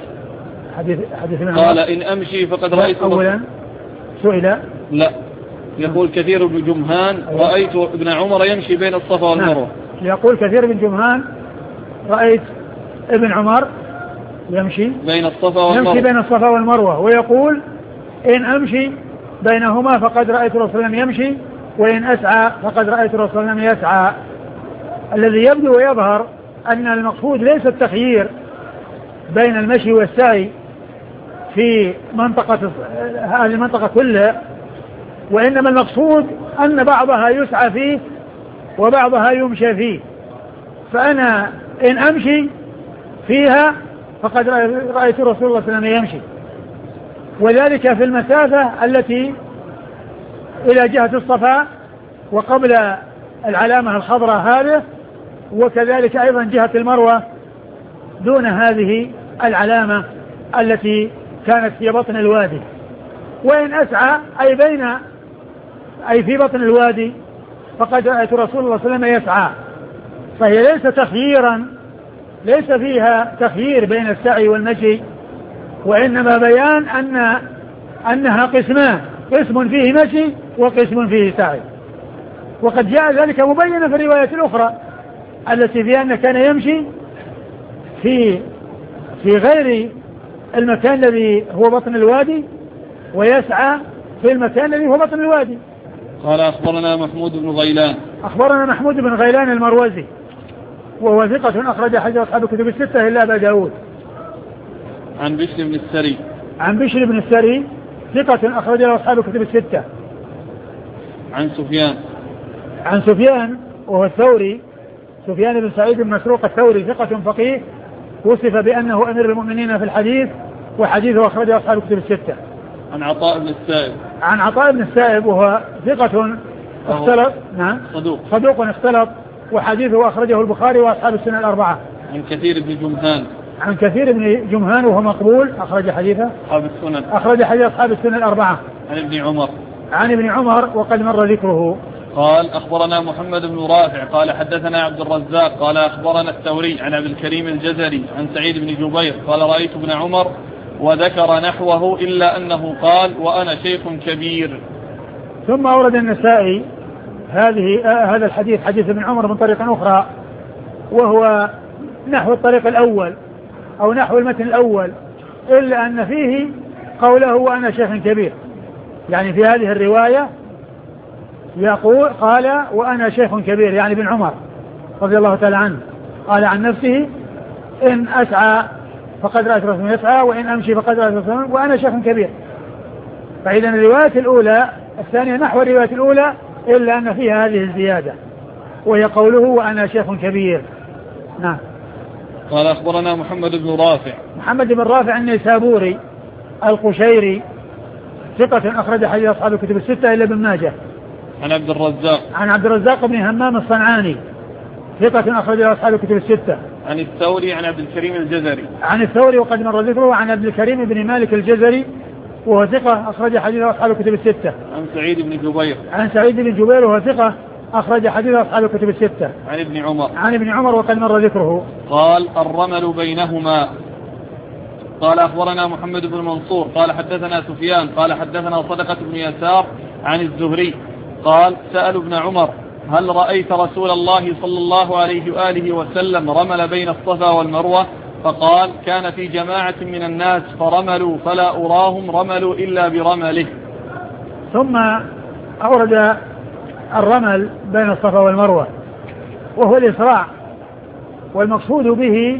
حديث ابن عمر قال إن أمشي فقد رأيت أولا سئل لا يقول كثير بن جمهان رأيت ابن عمر يمشي بين الصفا والمروة. يقول كثير بن جمهان رأيت ابن عمر يمشي بين الصفا والمروة ويقول إن أمشي بينهما فقد رأيت رسول الله يمشي وإن أسعى فقد رأيت رسول الله يسعى. الذي يبدو ويظهر أن المقصود ليس التخيير بين المشي والسعي في هذه المنطقة كلها، وإنما المقصود أن بعضها يسعى فيه وبعضها يمشى فيه. فأنا إن أمشي فيها فقد رأيت رسول الله صلى الله عليه وسلم يمشي، وذلك في المسافة التي إلى جهة الصفا وقبل العلامة الخضراء هذه، وكذلك أيضا جهة المروة دون هذه العلامة التي كانت في بطن الوادي. وإن أسعى أي في بطن الوادي فقد رأيت رسول الله صلى الله عليه وسلم يسعى. فهي ليس تخييرا، ليس فيها تخيير بين السعي والمشي، وإنما بيان أنها قسمان، قسم فيه مشي وقسم فيه سعي. وقد جاء ذلك مبينا في الرواية الأخرى التي فيها أنه كان يمشي في غير المكان الذي هو بطن الوادي ويسعى في المكان الذي هو بطن الوادي. قال أخبرنا محمود بن غيلان. أخبرنا محمود بن غيلان المروزي وهو ثقة أخرج حديث أصحاب الكتب الستة إلا أبا داود. عن بشر بن السري. عن بشر بن السري ثقة أخرج أصحاب الكتب الستة. عن سفيان. عن سفيان وهو الثوري، سفيان بن سعيد بن مسروق الثوري ثقة فقيه وصف بأنه أمير المؤمنين في الحديث، وحديثه أخرجه أصحاب الكتب الستة. عن عطاء بن السائب. عن عطاء بن السائب وهو ثقة اختلط، نعم صدوق اختلط، وحديثه أخرجه البخاري وأصحاب السنة الأربعة. عن كثير بن جمهان. عن كثير بن جمهان وهو مقبول أخرج حديثه أصحاب السنن. أخرج حديث أصحاب السنة الأربعة. عن ابن عمر. عن ابن عمر وقد مر ذكره. قال أخبرنا محمد بن رافع قال حدثنا عبد الرزاق قال أخبرنا الثوري عن عبد الكريم الجزري عن سعيد بن جبير قال رأيت ابن عمر وذكر نحوه إلا أنه قال وأنا شيخ كبير. ثم أورد النسائي هذا الحديث حديث ابن عمر من طريق أخرى وهو نحو الطريق الأول أو نحو المتن الأول، إلا أن فيه قوله وأنا شيخ كبير. يعني في هذه الرواية يقول قال وأنا شيخ كبير، يعني ابن عمر رضي الله تعالى عنه قال عن نفسه إن أسعى فقد رأيت رسول يسعى وإن أمشي فقد رأيت رسول وأنا شيخ كبير. فإذا الرواية الأولى الثانية نحو الرواية الأولى إلا أن فيها هذه الزيادة وهي قوله وأنا شيخ كبير. نعم. قال أخبرنا محمد بن رافع. محمد بن رافع النيسابوري القشيري ثقة أخرج حديث أصحاب الكتب الستة إلا ابن ماجه. عن عبد الرزاق. عن عبد الرزاق بن همام الصنعاني ثقة أخرج أصحاب الكتب الستة. عن الثوري عن عبد الكريم الجزري. عن الثوري وقد مر ذكره. عن عبد الكريم بن مالك الجزري وهو ثقة أخرج حديث أصحاب الكتب الستة. عن سعيد بن جبير. عن سعيد بن جبير وهو ثقة أخرج حديث أصحاب الكتب الستة. عن ابن عمر. عن ابن عمر وقد مر ذكره. قال الرمل بينهما. قال أخبرنا محمد بن منصور قال حدثنا سفيان قال حدثنا صدقة بن يسار عن الزهري قال سأل ابن عمر هل رأيت رسول الله صلى الله عليه وآله وسلم رمل بين الصفا والمروة؟ فقال كان في جماعة من الناس فرملوا فلا أراهم رملوا إلا برمله. ثم أورد الرمل بين الصفا والمروة وهو الإسراع، والمقصود به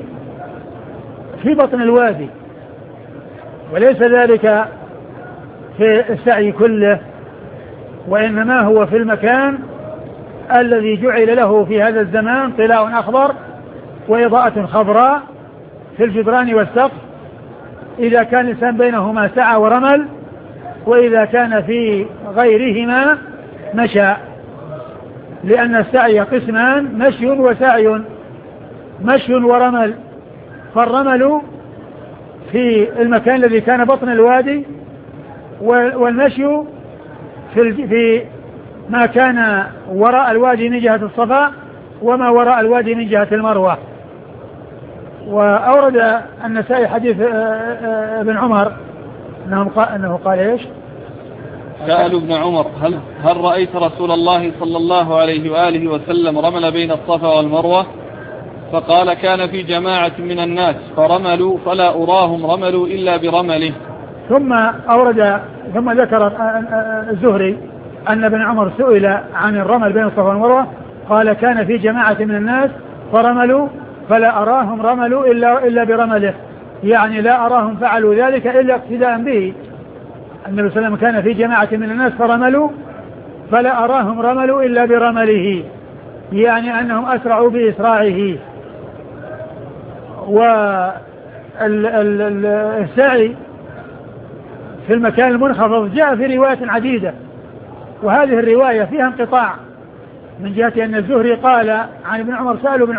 في بطن الوادي، وليس ذلك في السعي كله، وإنما هو في المكان الذي جعل له في هذا الزمان طلاء أخضر وإضاءة خضراء في الجدران والسقف إذا كان الإنسان بينهما سعى ورمل، وإذا كان في غيرهما مشى، لأن السعي قسمان مشي وسعي، مشي ورمل. فالرمل في المكان الذي كان بطن الوادي، والمشي في ما كان وراء الوادي من جهة الصفا وما وراء الوادي من جهة المروة. وأورد النسائي حديث ابن عمر أنه قال إيش؟ سألوا ابن عمر هل رأيت رسول الله صلى الله عليه وآله وسلم رمل بين الصفا والمروة؟ فقال كان في جماعة من الناس فرملوا فلا أراهم رملوا إلا برمله. ثم ذكر الزهري أن ابن عمر سئل عن الرمل بين الصفا والمروة قال كان في جماعة من الناس فرملوا فلا أراهم رملوا إلا برمله، يعني لا أراهم فعلوا ذلك إلا اقتداء به. النبي صلى الله عليه وسلم كان في جماعة من الناس فرملوا فلا أراهم رملوا إلا برمله، يعني أنهم أسرعوا بإسراعه. والسعي في المكان المنخفض جاء في رواية عديدة، وهذه الرواية فيها انقطاع من جهة أن الزهري قال عن ابن عمر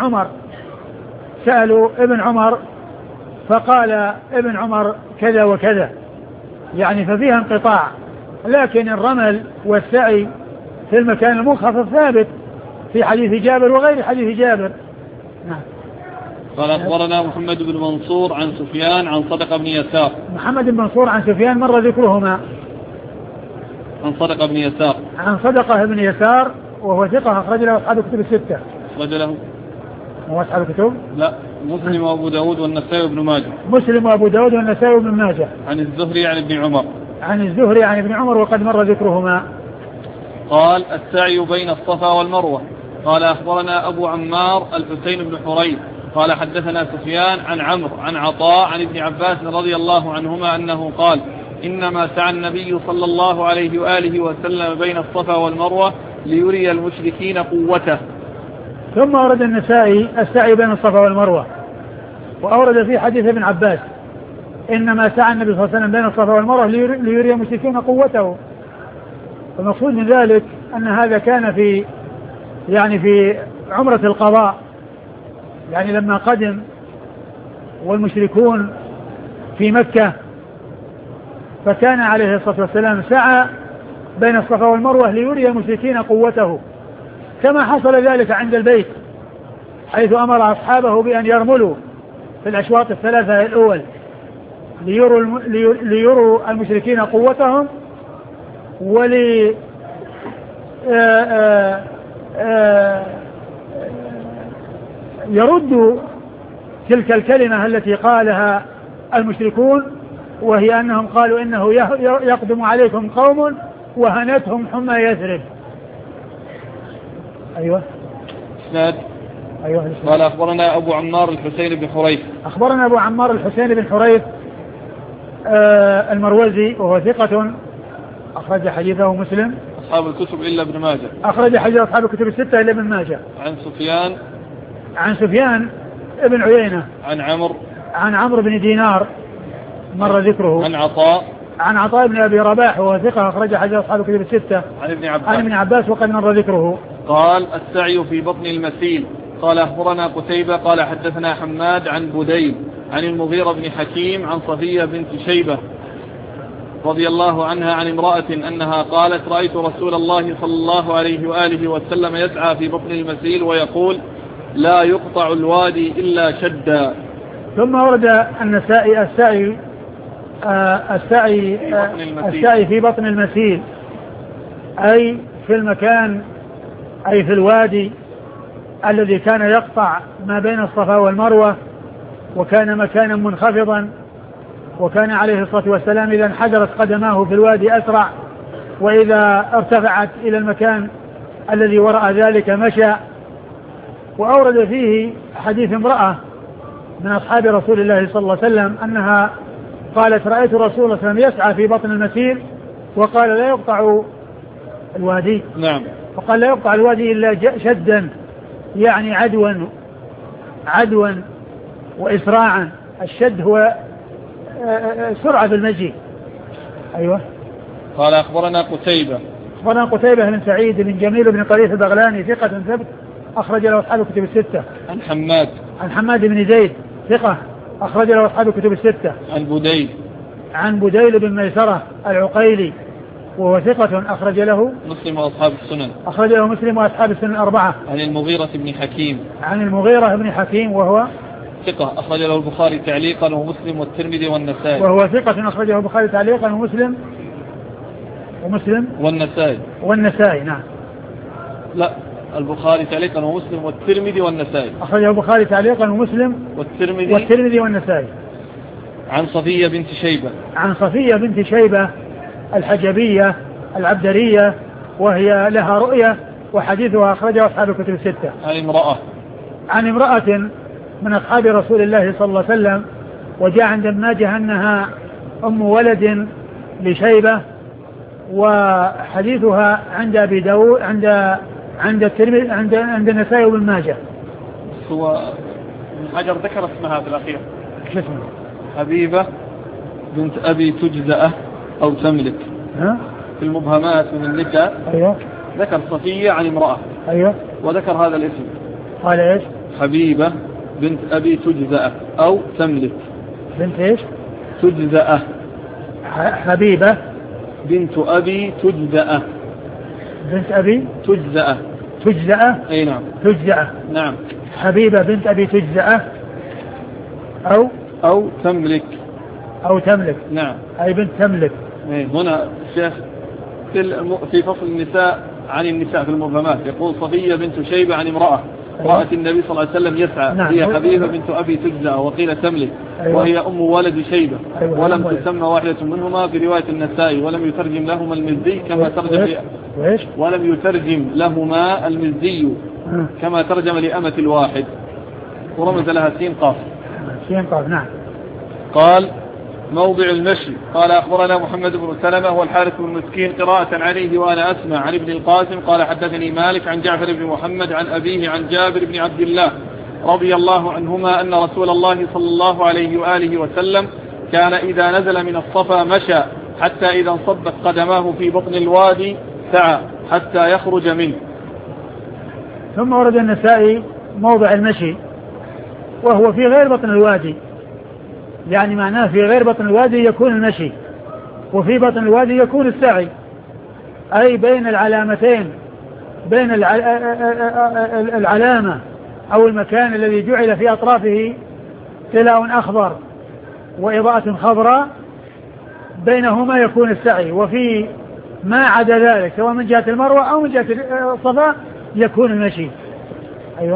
سألوا ابن عمر فقال ابن عمر كذا وكذا، يعني ففيها انقطاع. لكن الرمل والسعي في المكان المنخفض ثابت في حديث جابر وغير حديث جابر. نعم. قال أخبرنا محمد بن منصور عن سفيان عن صدقة بن يسار. محمد بن منصور عن سفيان مر ذكرهما. عن صدقة بن يسار. عن صدقة بن يسار وهو ثقة أخرج له أصحاب الكتب الستة. أخرج له هو أصحاب الكتب؟ لا، مسلم وأبو داود والنسائي وابن ماجه. مسلم وأبو داود والنسائي وابن ماجه. عن الزهري عن ابن عمر. عن الزهري عن ابن عمر وقد مر ذكرهما. قال السعي بين الصفا والمروة. قال أخبرنا أبو عمار الحسين بن حريث قال حدثنا سفيان عن عمرو عن عطاء عن ابن عباس رضي الله عنهما أنه قال إنما سعى النبي صلى الله عليه وآله وسلم بين الصفا والمروة ليري المشركين قوته. ثم أورد النسائي السعي بين الصفا والمروة، وأورد في حديث ابن عباس إنما سعى النبي صلى الله عليه وسلم بين الصفا والمروة ليري المشركين قوته. المقصود من ذلك أن هذا كان في عمرة القضاء، يعني لما قدم والمشركون في مكة، فكان عليه الصلاة والسلام سعى بين الصفا والمروة ليري المشركين قوته، كما حصل ذلك عند البيت حيث أمر أصحابه بأن يرملوا في الأشواط الثلاثة الأول ليروا المشركين قوتهم يردوا تلك الكلمة التي قالها المشركون، وهي أنهم قالوا إنه يقدم عليكم قوم وهنتهم حمى يثرب. أيوة. أيوة. قال أخبرنا أبو عمار الحسين بن حريث. أخبرنا أبو عمار الحسين بن حريث المروزي وهو ثقة أخرج حديثه مسلم أصحاب الكتب إلا ابن ماجه. أخرج حديث أصحاب الكتب الستة إلا ابن ماجه. عن سفيان ابن عيينة. عن عمرو بن دينار مر ذكره. عن عطاء بن أبي رباح وهو ثقة أخرج حديث أصحاب الكتب الستة. عن ابن عباس وقد مر ذكره. قال السعي في بطن المسيل. قال أخبرنا قتيبة قال حدثنا حماد عن بديل عن المغيرة بن حكيم عن صفية بنت شيبة رضي الله عنها عن امرأة أنها قالت رأيت رسول الله صلى الله عليه وآله وسلم يسعى في بطن المسيل ويقول لا يقطع الوادي إلا شدا. ثم ورد النسائي السعي في بطن المسيل أي في المكان أي في الوادي الذي كان يقطع ما بين الصفا والمروة، وكان مكانا منخفضا، وكان عليه الصلاة والسلام إذا انحدرت قدماه في الوادي أسرع، وإذا ارتفعت إلى المكان الذي وراء ذلك مشى. وأورد فيه حديث امرأة من أصحاب رسول الله صلى الله عليه وسلم أنها قالت رأيت رسول الله صلى الله عليه وسلم يسعى في بطن المسير وقال لا يقطع الوادي. نعم. وقال لا يقطع الوادي إلا شدا، يعني عدوا وإسراعا. الشد هو سرعة في المجيء. أيوة. قال أخبرنا قتيبة بن سعيد بن جميل بن قريش البغلاني ثقة ثبت أخرج له أصحاب الكتب الستة. عن حماد بن زيد ثقة أخرج له أصحاب الكتب الستة. عن بديل بن ميسرة العقيلي وهو ثقة أخرج له مسلم وأصحاب السنن. أخرج له مسلم وأصحاب السنن الأربعة. عن المغيرة بن حكيم وهو ثقة أخرج له البخاري تعليقا ومسلم والترمذي والنسائي. وهو ثقة أخرجه البخاري تعليقا ومسلم ومسلم والنسائي نعم. لا، البخاري تعليقا ومسلم والترمذي والنسائي. أخرجه البخاري تعليقا ومسلم والترمذي والنسائي. عن صفية بنت شيبة. عن صفية بنت شيبة الحجبية العبدرية، وهي لها رؤية، وحديثها أخرجه أصحاب الكتب الستة. عن امرأة من أصحاب رسول الله صلى الله عليه وسلم، وجاء عند ابن ماجه أنها أم ولد لشيبة، وحديثها عند أبي داود عند الترمذي عند النسائي وابن ماجه. هو ابن حجر ذكر اسمها في الأخير. شو اسمها؟ حبيبة بنت أبي تجزأة أو تملك. في المبهمات من النساء. أيوه. ذكر صفية عن امرأة. أيوه. وذكر هذا الاسم. قال إيش؟ حبيبة بنت أبي تجزأة أو تملك. بنت إيش؟ تجزأة. حبيبة بنت أبي تجزأة. بنت أبي تجزأة. أي نعم. تجزأة. نعم. حبيبة بنت أبي تجزأة أو تملك. نعم. أي بنت تملك. هنا الشيخ في فصل النساء عن النساء في المبهمات يقول صفية بنت شيبة عن امرأة رأت النبي صلى الله عليه وسلم يسعى. نعم. هي حبيبة بنت أبي تجزأ وقيل تملك. أيوة. وهي أم ولد شيبة. أيوة. ولم تسمى واحدة منهما في رواية النسائي، ولم يترجم لهما المزي كما ترجم ولم يترجم لهما المزي كما ترجم لأمة الواحد، ورمز لها سين قاف. نعم. قال موضع المشي. قال أخبرنا محمد بن سلمة والحارث بن مسكين قراءة عليه وأنا أسمع عن ابن القاسم قال حدثني مالك عن جعفر بن محمد عن أبيه عن جابر بن عبد الله رضي الله عنهما أن رسول الله صلى الله عليه وآله وسلم كان إذا نزل من الصفا مشى حتى إذا انصبت قدماه في بطن الوادي سعى حتى يخرج منه. ثم ورد النسائي موضع المشي وهو في غير بطن الوادي، يعني معناه في غير بطن الوادي يكون المشي، وفي بطن الوادي يكون السعي، أي بين العلامتين، بين العلامة أو المكان الذي جعل في أطرافه تلاء أخضر وإضاءة خضراء، بينهما يكون السعي، وفي ما عدا ذلك سواء من جهة المروة أو من جهة الصفا يكون المشي. أيوة.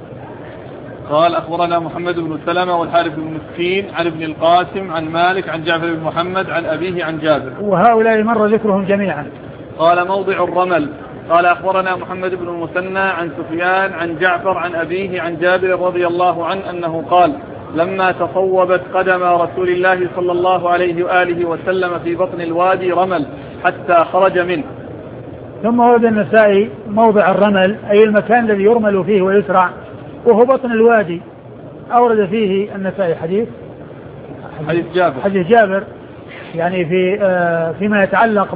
قال أخبرنا محمد بن سلمة والحارث بن مسكين عن ابن القاسم عن مالك عن جعفر بن محمد عن أبيه عن جابر، وهؤلاء مر ذكرهم جميعا. قال موضع الرمل. قال أخبرنا محمد بن المثنى عن سفيان عن جعفر عن أبيه عن جابر رضي الله عنه أنه قال لما تصوبت قدم رسول الله صلى الله عليه وآله وسلم في بطن الوادي رمل حتى خرج منه. ثم ورد النسائي موضع الرمل أي المكان الذي يرمل فيه ويسرع وهو بطن الوادي. أورد فيه النسائي حديث جابر يعني فيما يتعلق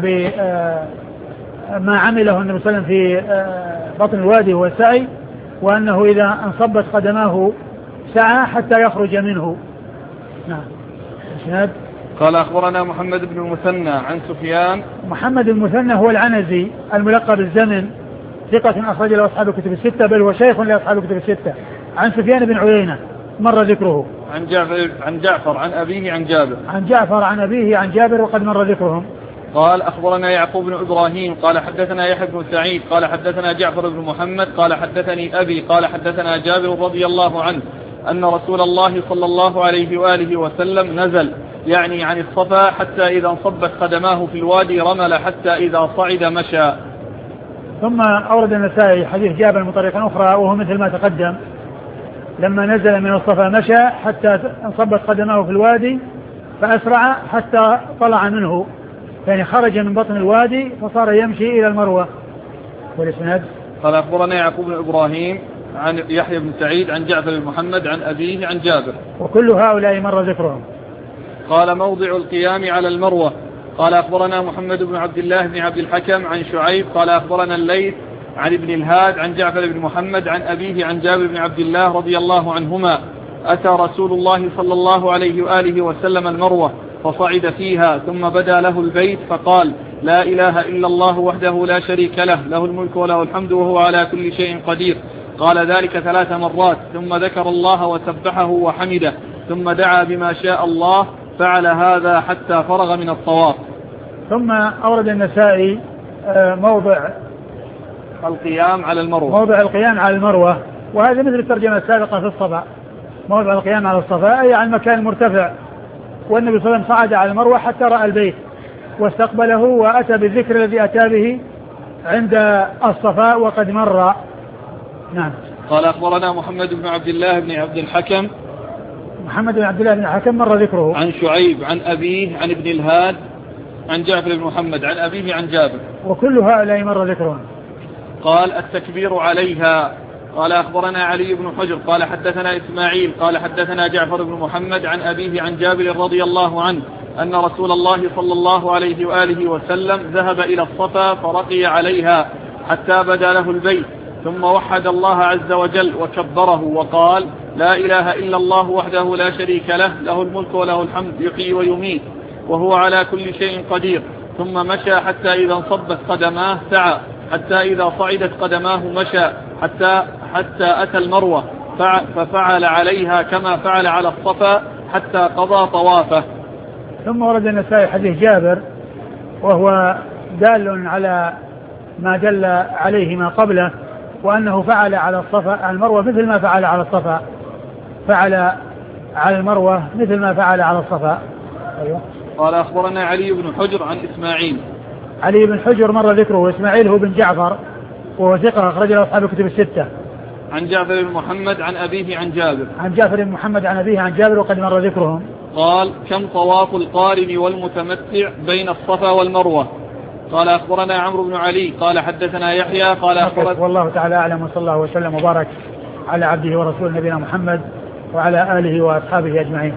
بما عمله النبي صلى الله عليه وسلم في بطن الوادي هو السعي، وأنه إذا انصبت قدماه سعى حتى يخرج منه. نعم. قال أخبرنا محمد بن المثنى عن سفيان. محمد المثنى هو العنزي الملقب الزمن، ثقة أخرج له أصحاب الكتب الستة، بل هو شيخ لأصحاب الكتب الستة. عن سفيان بن عيينة مر ذكره. عن جعفر عن أبيه عن جابر. عن جعفر عن أبيه عن جابر وقد مر ذكرهم. قال أخبرنا يعقوب بن إبراهيم قال حدثنا يحيى بن سعيد قال حدثنا جعفر بن محمد قال حدثني أبي قال حدثنا جابر رضي الله عنه أن رسول الله صلى الله عليه وآله وسلم نزل يعني عن الصفا حتى إذا انصبت قدماه في الوادي رمل حتى إذا صعد مشى. ثم أورد النسائي حديث جابر من طريق أخرى وهو مثل ما تقدم، لما نزل من الصفا مشى حتى انصبت قدماه في الوادي فأسرع حتى طلع منه، يعني خرج من بطن الوادي فصار يمشي إلى المروة. والإسناد. قال أخبرنا يعقوب بن إبراهيم عن يحيى بن سعيد عن جعفر بن محمد عن أبيه عن جابر، وكل هؤلاء مر ذكرهم. قال موضع القيام على المروة. قال أخبرنا محمد بن عبد الله بن عبد الحكم عن شعيب قال أخبرنا الليث عن ابن الهاد عن جعفر بن محمد عن أبيه عن جابر بن عبد الله رضي الله عنهما أتى رسول الله صلى الله عليه وآله وسلم المروة فصعد فيها ثم بدا له البيت فقال لا إله إلا الله وحده لا شريك له له الملك وله الحمد وهو على كل شيء قدير. قال ذلك 3 مرات ثم ذكر الله وسبحه وحمده ثم دعا بما شاء الله، فعل هذا حتى فرغ من الطواف. ثم أورد النسائي موضع القيام على المروة، موضع القيام على المروة، وهذا مثل الترجمة السابقة في الصفا، موضع القيام على الصفا أي على المكان المرتفع. والنبي صلى الله عليه وسلم صعد على المروة حتى رأى البيت واستقبله وأتى بالذكر الذي أتى به عند الصفا وقد مر. نعم. قال أخبرنا محمد بن عبد الله بن عبد الحكم. محمد بن عبد الله بن الحكم مر ذكره. عن شعيب عن أبيه عن ابن الهاد عن جعفر بن محمد عن أبيه عن جابر، وكل هؤلاء مر ذكرهم. قال التكبير عليها. قال أخبرنا علي بن حجر قال حدثنا إسماعيل قال حدثنا جعفر بن محمد عن أبيه عن جابر رضي الله عنه أن رسول الله صلى الله عليه وآله وسلم ذهب إلى الصفا فرقي عليها حتى بدا له البيت، ثم وحد الله عز وجل وكبره وقال لا إله إلا الله وحده لا شريك له، له الملك وله الحمد يحيي ويميت وهو على كل شيء قدير، ثم مشى حتى إذا انصبت قدماه سعى، حتى إذا صعدت قدماه مشى حتى أتى المروة ففعل عليها كما فعل على الصفا حتى قضى طوافه. ثم ورد النسائي حديث جابر وهو دال على ما دل عليه ما قبله، وأنه فعل على الصفا على المروة مثل ما فعل على الصفا، فعل على المروة مثل ما فعل على الصفا. أيوة. قال أخبرنا علي بن حجر عن إسماعيل. علي بن حجر مر ذكره، وإسماعيل هو بن جعفر وهو ثقة أخرج له أصحاب الكتب الستة. عن جعفر بن محمد عن أبيه عن جابر. عن جعفر بن محمد عن أبيه عن جابر وقد مر ذكرهم. قال كم طواف القارن والمتمتع بين الصفا والمروة؟ قال أخبرنا عمرو بن علي قال حدثنا يحيى قال أخبرنا. والله تعالى أعلم، وصلى الله وسلم وبارك على عبده ورسوله نبينا محمد وعلى آله وأصحابه أجمعين.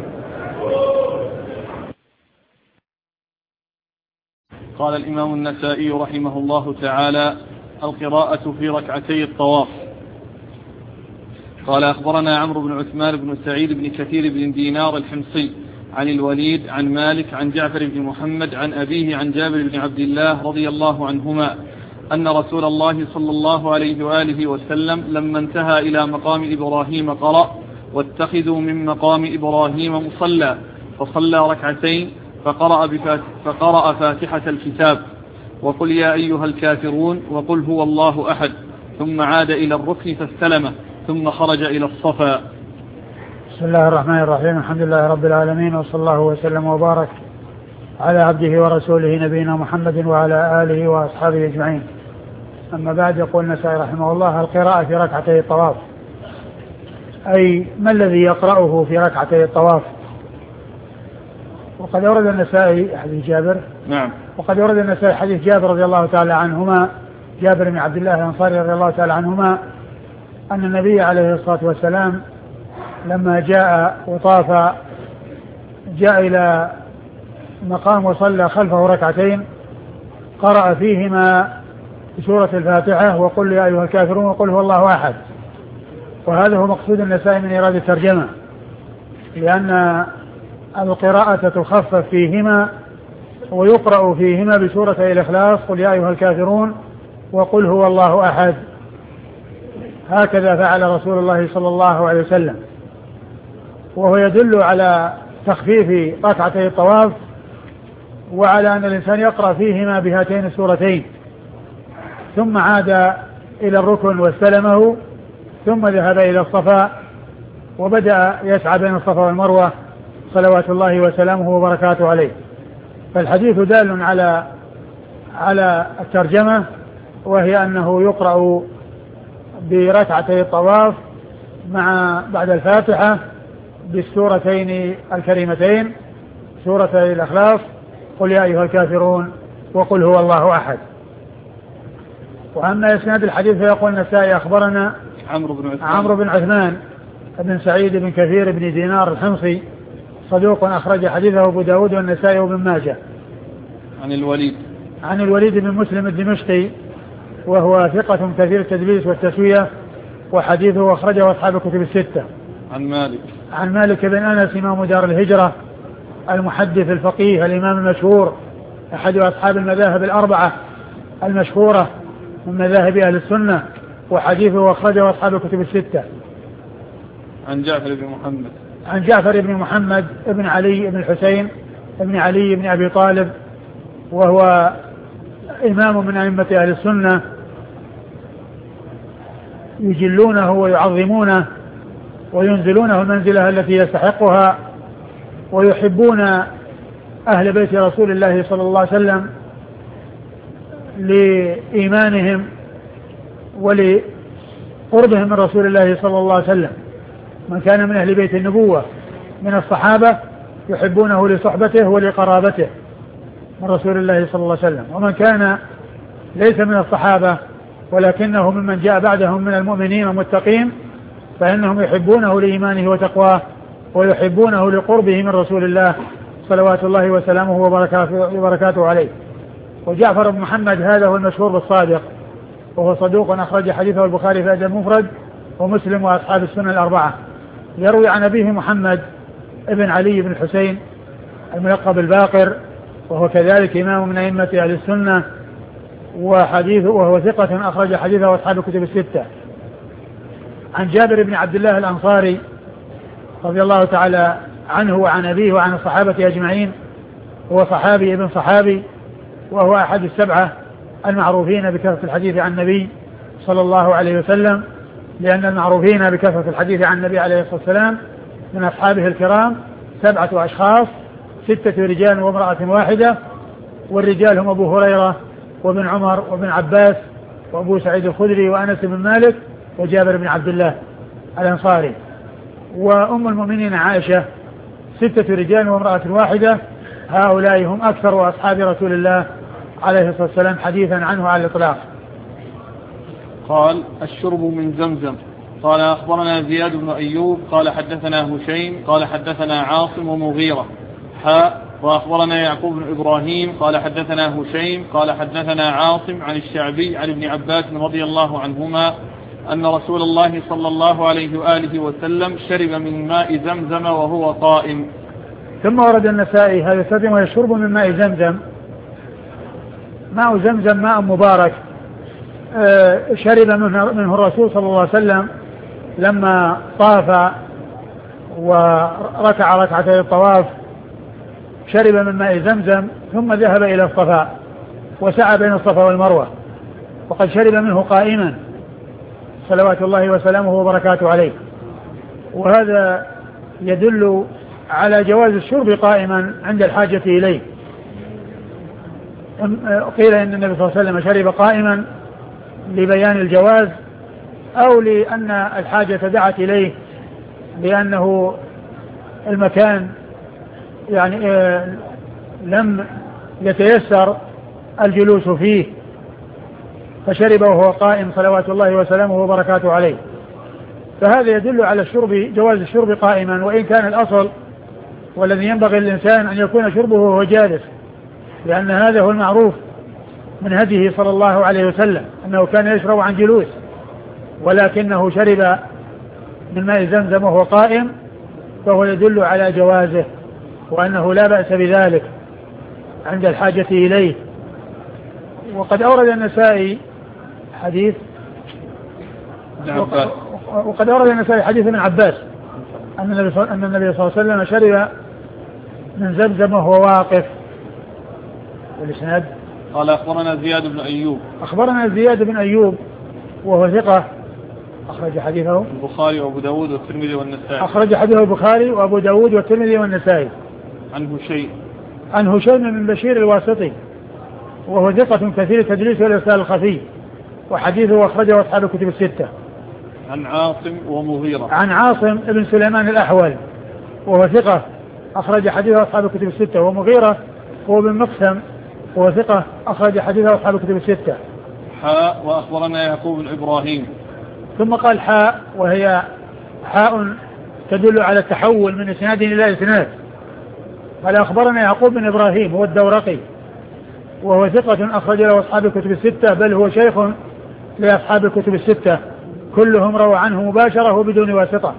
قال الإمام النسائي رحمه الله تعالى القراءة في ركعتي الطواف. قال أخبرنا عمرو بن عثمان بن سعيد بن كثير بن دينار الحمصي عن الوليد عن مالك عن جعفر بن محمد عن أبيه عن جابر بن عبد الله رضي الله عنهما أن رسول الله صلى الله عليه وآله وسلم لما انتهى إلى مقام إبراهيم قرأ واتخذوا من مقام إبراهيم مصلى، فصلى ركعتين فقرأ فاتحة الكتاب وقل يا أيها الكافرون وقل هو الله أحد، ثم عاد إلى الركن فاستلمه ثم خرج إلى الصفا. بسم الله الرحمن الرحيم، الحمد لله رب العالمين، وصلى الله وسلم وبارك على عبده ورسوله نبينا محمد وعلى آله وأصحابه أجمعين. أما بعد، يقول النسائي رحمه الله القراءة في ركعتي الطواف، أي ما الذي يقرأه في ركعتي الطواف. وقد أورد النسائي حديث جابر. نعم. وقد أورد النسائي حديث جابر رضي الله تعالى عنهما، جابر بن عبد الله الأنصاري رضي الله تعالى عنهما، أن النبي عليه الصلاة والسلام لما جاء وطاف جاء إلى مقام وصلى خلفه ركعتين قرأ فيهما بسورة الفاتحة وقل يا أيها الكافرون وقل هو الله أحد. وهذا هو مقصود النسائي من إيراد الترجمة، لأن القراءة تخفف فيهما ويقرأ فيهما بسورة الإخلاص قل يا أيها الكافرون وقل هو الله أحد. هكذا فعل رسول الله صلى الله عليه وسلم، وهو يدل على تخفيف ركعتي الطواف وعلى أن الإنسان يقرأ فيهما بهاتين السورتين، ثم عاد إلى الركن واستلمه، ثم ذهب إلى الصفا وبدأ يسعى بين الصفا والمروة صلوات الله وسلامه وبركاته عليه. فالحديث دال على الترجمة، وهي أنه يقرأ بركعتي الطواف بعد الفاتحة بالسورتين الكريمتين، سورة الإخلاص قل يا أيها الكافرون وقل هو الله أحد. وأما إسناد الحديث فيقول النسائي أخبرنا عمرو بن عثمان بن سعيد بن كثير بن دينار الحمصي صدوق أخرج حديثه أبو داود والنسائي وابن ماجه. عن الوليد بن مسلم الدمشقي وهو ثقة كثير التدليس والتسوية، وحديثه أخرجه أصحاب الكتب الستة. عن مالك بن أنس إمام دار الهجرة المحدث الفقيه الإمام المشهور أحد أصحاب المذاهب الأربعة المشهورة من مذاهب أهل السنة، وحديثه أخرجه أصحاب الكتب الستة. عن جعفر بن محمد بن علي بن الحسين بن علي بن أبي طالب وهو إمام من أئمة أهل السنة، يجلونه ويعظمونه وينزلونه المنزلة التي يستحقها، ويحبون أهل بيت رسول الله صلى الله عليه وسلم لإيمانهم ولقربهم من رسول الله صلى الله عليه وسلم. من كان من أهل بيت النبوة من الصحابة يحبونه لصحبته ولقرابته من رسول الله صلى الله عليه وسلم. ومن كان ليس من الصحابة ولكنه ممن جاء بعدهم من المؤمنين والمتقين فإنهم يحبونه لإيمانه وتقواه ويحبونه لقربه من رسول الله صلوات الله وسلامه وبركاته عليه. وجعفر بن محمد هذا هو المشهور بالصادق، وهو صدوق أخرج حديثه البخاري في الأدب المفرد ومسلم وأصحاب السنن الأربعة. يروي عن أبيه محمد ابن علي بن الحسين الملقب الباقر، وهو كذلك إمام من أئمة أهل السنة، وهو ثقة أخرج حديثه أصحاب الكتب الستة. عن جابر بن عبد الله الأنصاري رضي الله تعالى عنه وعن أبيه وعن الصحابة أجمعين، هو صحابي ابن صحابي، وهو أحد السبعة المعروفين بكثرة الحديث عن النبي صلى الله عليه وسلم، لأن المعروفين بكثرة الحديث عن النبي عليه الصلاة والسلام من أصحابه الكرام 7 أشخاص، 6 رجال وامرأة واحدة، والرجال هم أبو هريرة وابن عمر وابن عباس وأبو سعيد الخدري وأنس بن مالك وجابر بن عبد الله الأنصاري. وأم المؤمنين عائشة 6 رجال وامرأة واحدة، هؤلاء هم أكثر أصحاب رسول الله عليه الصلاة والسلام حديثا عنه على الإطلاق. قال: الشرب من زمزم. قال: أخبرنا زياد بن أيوب قال حدثنا هشيم قال حدثنا عاصم ومغيرة وأخبرنا يعقوب بن إبراهيم قال حدثنا هشيم قال حدثنا عاصم عن الشعبي عن ابن عباس رضي الله عنهما أن رسول الله صلى الله عليه وآله وسلم شرب من ماء زمزم وهو قائم. ثم ورد النسائي هذا السلم ويشرب من ماء زمزم. ماء زمزم ماء مبارك شرب منه الرسول صلى الله عليه وسلم لما طاف وركع ركعتي الطواف، شرب من ماء زمزم ثم ذهب إلى الصفا وسعى بين الصفا والمروة، وقد شرب منه قائما صلوات الله وسلامه وبركاته عليه. وهذا يدل على جواز الشرب قائما عند الحاجة إليه. قيل إن النبي صلى الله عليه وسلم شرب قائما لبيان الجواز، أو لأن الحاجة دعت إليه لأنه المكان يعني لم يتيسر الجلوس فيه فشرب وهو قائم صلوات الله وسلامه وبركاته عليه. فهذا يدل على جواز الشرب قائما، وإن كان الأصل والذي ينبغي للإنسان أن يكون شربه وهو جالس، لأن هذا هو المعروف من هديه صلى الله عليه وسلم أنه كان يشرب عن جلوس، ولكنه شرب من ماء زمزم وهو قائم، فهو يدل على جوازه وأنه لا بأس بذلك عند الحاجة إليه. وقد أورد النسائي حديث حديث ابن عباس أن النبي صلى الله عليه وسلم شرب من زمزم وهو واقف. والإسناد قال: أخبرنا زياد بن أيوب. أخبرنا زياد بن أيوب وهو ثقة أخرج حديثه البخاري وأبو داود والترمذي والنسائي. أخرج حديثه البخاري وأبو داود والترمذي والنسائي. عن هشيم من بشير الواسطي وهو ثقة كثير التدليس والإرسال الخفي، وحديثه أخرجه أصحاب الكتب الستة. عن عاصم ومغيرة. عن عاصم بن سليمان الأحول وهو ثقة أخرج حديثه أصحاب الكتب الستة. ومغيرة هو بن مقسم وهو ثقة أخرج حديثه أصحاب الكتب الستة. وأخبرنا يعقوب بن إبراهيم. ثم قال حاء، وهي حاء تدل على التحول من إسناد إلى إسناد. قال: أخبرنا يعقوب بن إبراهيم هو الدورقي وهو ثقة أخرج له أصحاب الكتب الستة، بل هو شيخ لأصحاب الكتب الستة، كلهم روى عنه مباشرة وبدون واسطة.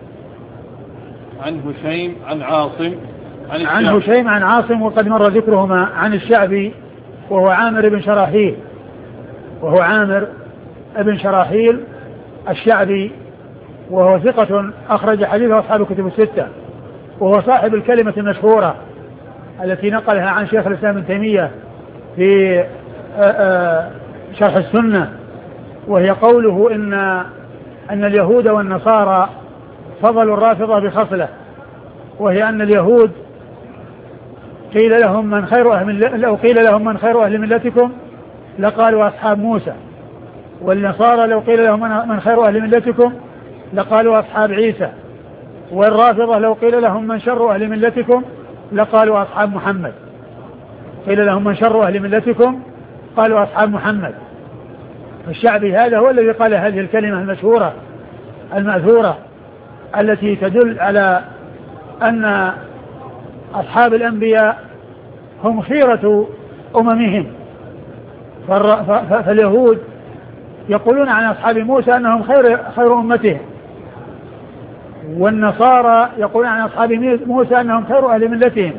عن هشيم عن عاصم عن هشيم عن عاصم وقد مر ذكرهما. عن الشعبي وهو عامر بن شراحيل الشعبي وهو ثقة أخرج حديثه أصحاب الكتب الستة، وهو صاحب الكلمة المشهورة التي نقلها عن شيخ الإسلام ابن تيمية في شرح السنة، وهي قوله أن اليهود والنصارى فضلوا الرافضة بخصلة، وهي أن اليهود قيل لهم لو قيل لهم من خير أهل ملتكم لقالوا أصحاب موسى، والنصارى لو قيل لهم من خير أهل ملتكم لقالوا أصحاب عيسى، والرافضة لو قيل لهم من شر أهل ملتكم لقالوا أصحاب محمد. قيل لهم من شر أهل ملتكم قالوا أصحاب محمد. الشعبي هذا هو الذي قال هذه الكلمة المشهورة المأثورة التي تدل على أن أصحاب الأنبياء هم خيرة أممهم. فاليهود يقولون عن أصحاب موسى أنهم خير أمتهم، والنصارى يقولون عن أصحاب موسى أنهم خير أهل ملتهم،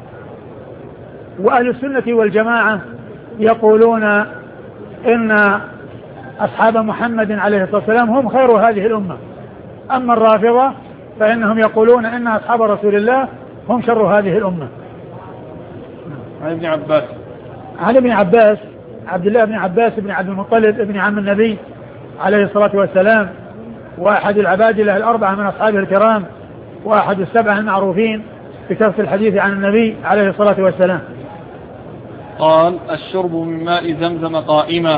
وأهل السنة والجماعة يقولون إن أصحاب محمد عليه الصلاة والسلام هم خير هذه الأمة. أما الرافضة فإنهم يقولون إن أصحاب رسول الله هم شر هذه الأمة. عن ابن عباس عبد الله بن عباس بن عبد المطلب ابن عم النبي عليه الصلاة والسلام، وأحد العبادلة الأربعة من أصحابه الكرام، وأحد السبعة المعروفين بكثرة الحديث عن النبي عليه الصلاة والسلام. قال: الشرب من ماء زمزم قائما.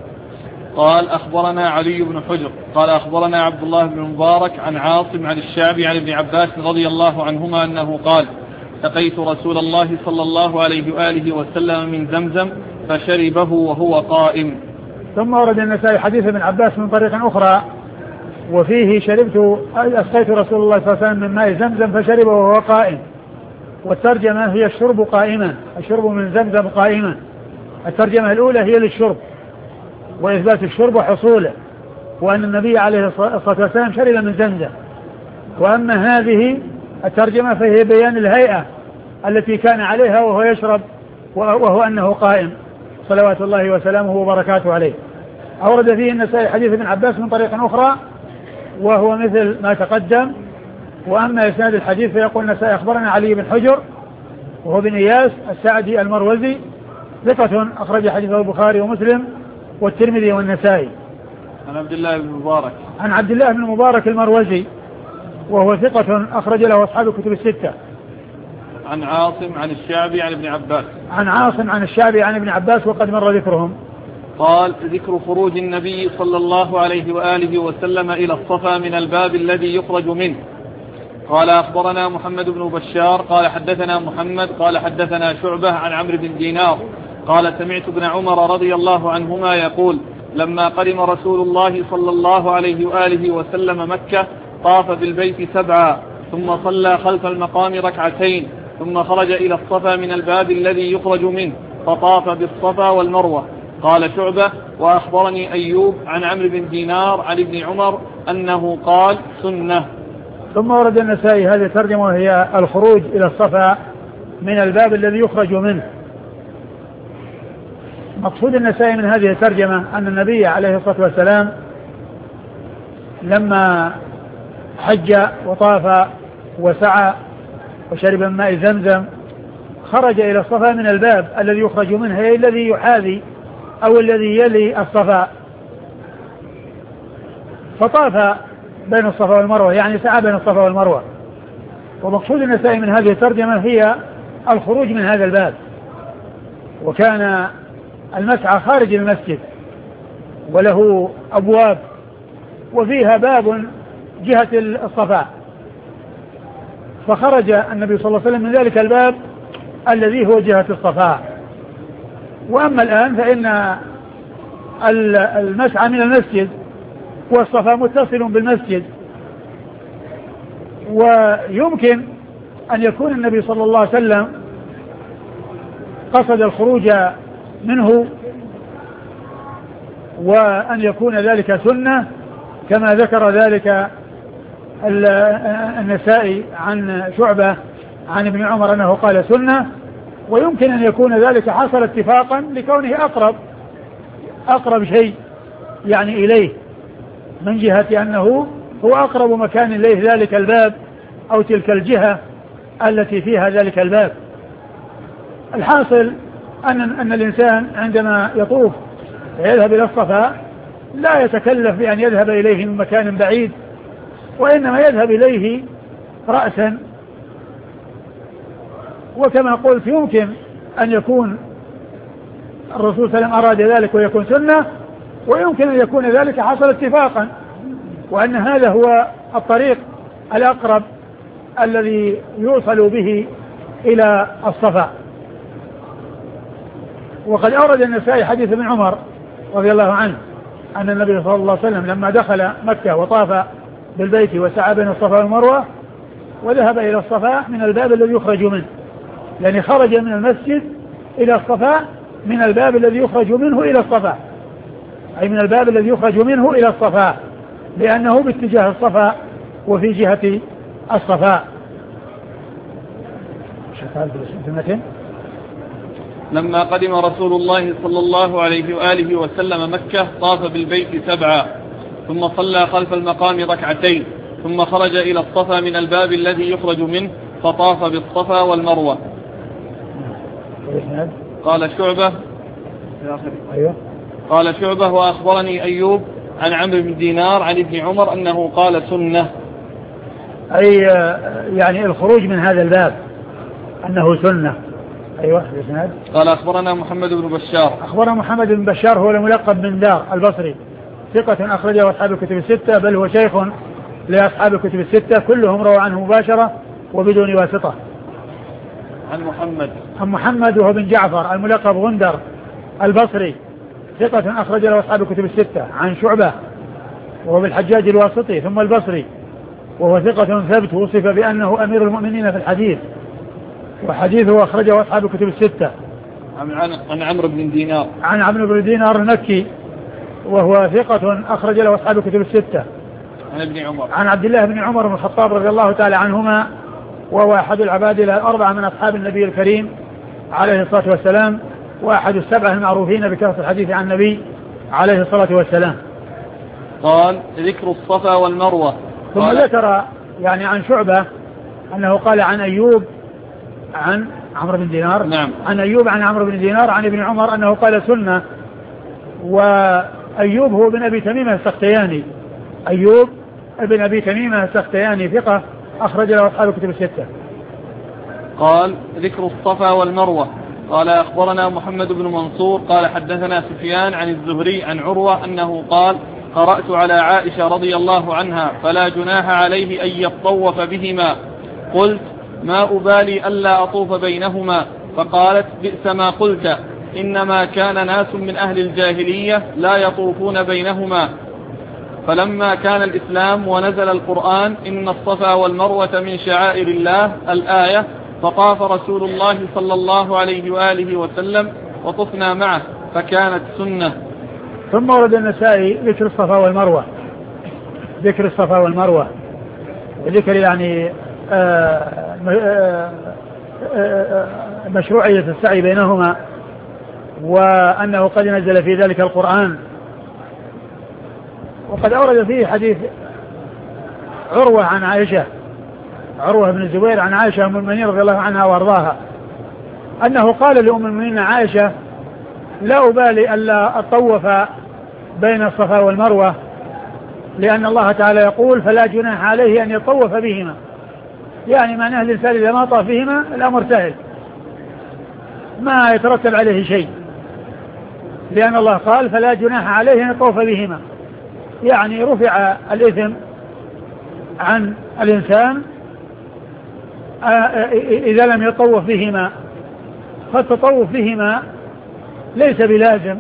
قال: أخبرنا علي بن حجر قال: أخبرنا عبد الله بن مبارك عن عاصم عن الشعبي عن ابن عباس رضي الله عنهما أنه قال: سقيت رسول الله صلى الله عليه وآله وسلم من زمزم فشربه وهو قائم. ثم ورد النسائي حديث ابن عباس من طريق أخرى وفيه: أسقيت رسول الله صلى الله عليه وسلم من ماء زمزم فشربه وهو قائم. والترجمة هي الشرب قائما، الشرب من زمزم قائما. الترجمة الأولى هي للشرب وإثبات الشرب وحصوله، وأن النبي عليه الصلاة والسلام شرب من زمزم. وأما هذه الترجمة فهي بيان الهيئة التي كان عليها وهو يشرب، وهو أنه قائم صلوات الله وسلامه وبركاته عليه. أورد فيه النسائي حديث ابن عباس من طريق أخرى وهو مثل ما تقدم. وأما إسناد الحديث فيقول النسائي: أخبرنا علي بن حجر وهو بن إياس السعدي المروزي ثقة أخرج حديثه البخاري ومسلم والترمذي والنسائي. عن عبد الله بن مبارك عن عبد الله بن مبارك المروزي وهو ثقة أخرج له أصحاب الكتب الستة. عن عاصم عن الشعبي عن ابن عباس. عن عاصم عن الشعبي عن ابن عباس وقد مر ذكرهم. قال: ذكر خروج النبي صلى الله عليه وآله وسلم إلى الصفا من الباب الذي يخرج منه. قال: أخبرنا محمد بن بشار قال: حدثنا محمد قال: حدثنا شعبة عن عمرو بن دينار قال: سمعت ابن عمر رضي الله عنهما يقول: لما قدم رسول الله صلى الله عليه وآله وسلم مكة طاف بالبيت 7 ثم صلى خلف المقام 2 ثم خرج إلى الصفا من الباب الذي يخرج منه فطاف بالصفا والمروة. قال شعبة: وأخبرني أيوب عن عمرو بن دينار عن ابن عمر أنه قال: سنة. ثم ورد النسائي هذه الترجمة وهي الخروج إلى الصفا من الباب الذي يخرج منه. مقصود النسائي من هذه الترجمة أن النبي عليه الصلاة والسلام لما حج وطاف وسعى وشرب من ماء زمزم خرج إلى الصفا من الباب الذي يخرج منه، أي الذي يحاذي أو الذي يلي الصفا، فطاف بين الصفا والمروة، يعني سعى بين الصفا والمروة. ومقصود النسائي من هذه الترجمة هي الخروج من هذا الباب. وكان المسعى خارج المسجد وله أبواب وفيها باب جهة الصفا، فخرج النبي صلى الله عليه وسلم من ذلك الباب الذي هو جهة الصفا. وأما الآن فإن المسعى من المسجد والصفا متصل بالمسجد، ويمكن أن يكون النبي صلى الله عليه وسلم قصد الخروج منه وأن يكون ذلك سنة كما ذكر ذلك النسائي عن شعبة عن ابن عمر أنه قال سنة. ويمكن أن يكون ذلك حصل اتفاقا لكونه أقرب شيء يعني إليه، من جهة أنه هو أقرب مكان إليه ذلك الباب أو تلك الجهة التي فيها ذلك الباب. الحاصل أن الإنسان عندما يطوف يذهب إلى الصفا لا يتكلف بأن يذهب إليه من مكان بعيد، وإنما يذهب إليه رأسا. وكما قلت يمكن أن يكون الرسول صلى الله عليه وسلم أراد ذلك ويكون سنة، ويمكن أن يكون ذلك حصل اتفاقا، وأن هذا هو الطريق الأقرب الذي يوصل به إلى الصفا. وقد أورد النسائي حديث ابن عمر رضي الله عنه أن النبي صلى الله عليه وسلم لما دخل مكة وطاف بالبيت وسعى بين الصفا والمروة وذهب إلى الصفا من الباب الذي يخرج منه، يعني خرج من المسجد إلى الصفا من الباب الذي يخرج منه إلى الصفا، أي من الباب الذي يخرج منه إلى الصفا، لأنه باتجاه الصفا وفي جهة الصفا. لما قدم رسول الله صلى الله عليه وآله وسلم مكة طاف بالبيت 7، ثم صلى خلف المقام ركعتين، ثم خرج إلى الصفا من الباب الذي يخرج منه فطاف بالصفا والمروة. قال شعبة قال شعبة وأخبرني أيوب عن عمرو بن دينار عن ابن عمر أنه قال سنة، أي يعني الخروج من هذا الباب أنه سنة. أيوة. قال أخبرنا محمد بن بشار. أخبرنا محمد بن بشار هو الملقب بن دار البصري، ثقة أخرجه أصحاب الكتب الستة، بل هو شيخ لأصحاب الكتب الستة كلهم روى عنه مباشرة وبدون واسطة. عن محمد وهو بن جعفر الملقب غندر البصري، ثقة أخرج له أصحاب الكتب الستة. عن شعبة وهو بالحجاج الواسطي ثم البصري، وهو ثقة ثبت وصف بأنه أمير المؤمنين في الحديث، وحديثه أخرجه أصحاب الكتب الستة. عن عمرو بن دينار. عن عمرو بن دينار المكي وهو ثقة أخرج له أصحاب الكتب الستة. عن ابن عمر. عن عبد الله بن عمر بن الخطاب رضي الله تعالى عنهما، وهو أحد العبادلة الأربعة من أصحاب النبي الكريم عليه الصلاة والسلام، وأحد السبعة المعروفين بكثرة الحديث عن النبي عليه الصلاة والسلام. قال ذكر الصفا والمروة. ثم ذكر يعني عن شعبة أنه قال عن أيوب عن عمرو بن دينار. نعم. عن أيوب عن عمرو بن دينار عن ابن عمر أنه قال سنة. وأيوب هو بن أبي تميمة السختياني، أيوب ابن أبي تميمة السختياني ثقة أخرج له أصحاب الكتب الستة. قال ذكر الصفا والمروة. قال أخبرنا محمد بن منصور قال حدثنا سفيان عن الزهري عن عروة أنه قال قرأت على عائشة رضي الله عنها فلا جناح عليه أن يطوف بهما، قلت ما أبالي ألا أطوف بينهما، فقالت بئس ما قلت، إنما كان ناس من أهل الجاهلية لا يطوفون بينهما، فلما كان الإسلام ونزل القرآن إن الصفا والمروة من شعائر الله الآية، فطاف رسول الله صلى الله عليه وآله وسلم وطفنا معه فكانت سنة. ثم ورد النسائي ذكر الصفا والمروة، ذكر الصفا والمروة، وذكر يعني مشروعية السعي بينهما، وأنه قد نزل في ذلك القرآن. وقد أورد فيه حديث عروة عن عائشة، عروة بن الزبير عن عائشة أم المؤمنين رضي الله عنها وأرضاها أنه قال لأم المؤمنين عائشة لا أبالي ألا أطوف بين الصفا والمروة، لأن الله تعالى يقول فلا جناح عليه أن يطوف بهما، يعني معناه الإنسان إذا ما طاف بهما الأمر سهل ما يترتب عليه شيء، لأن الله قال فلا جناح عليه أن يطوف بهما، يعني رفع الإثم عن الإنسان إذا لم يطوف بهما، فالتطوف بهما ليس بلازم.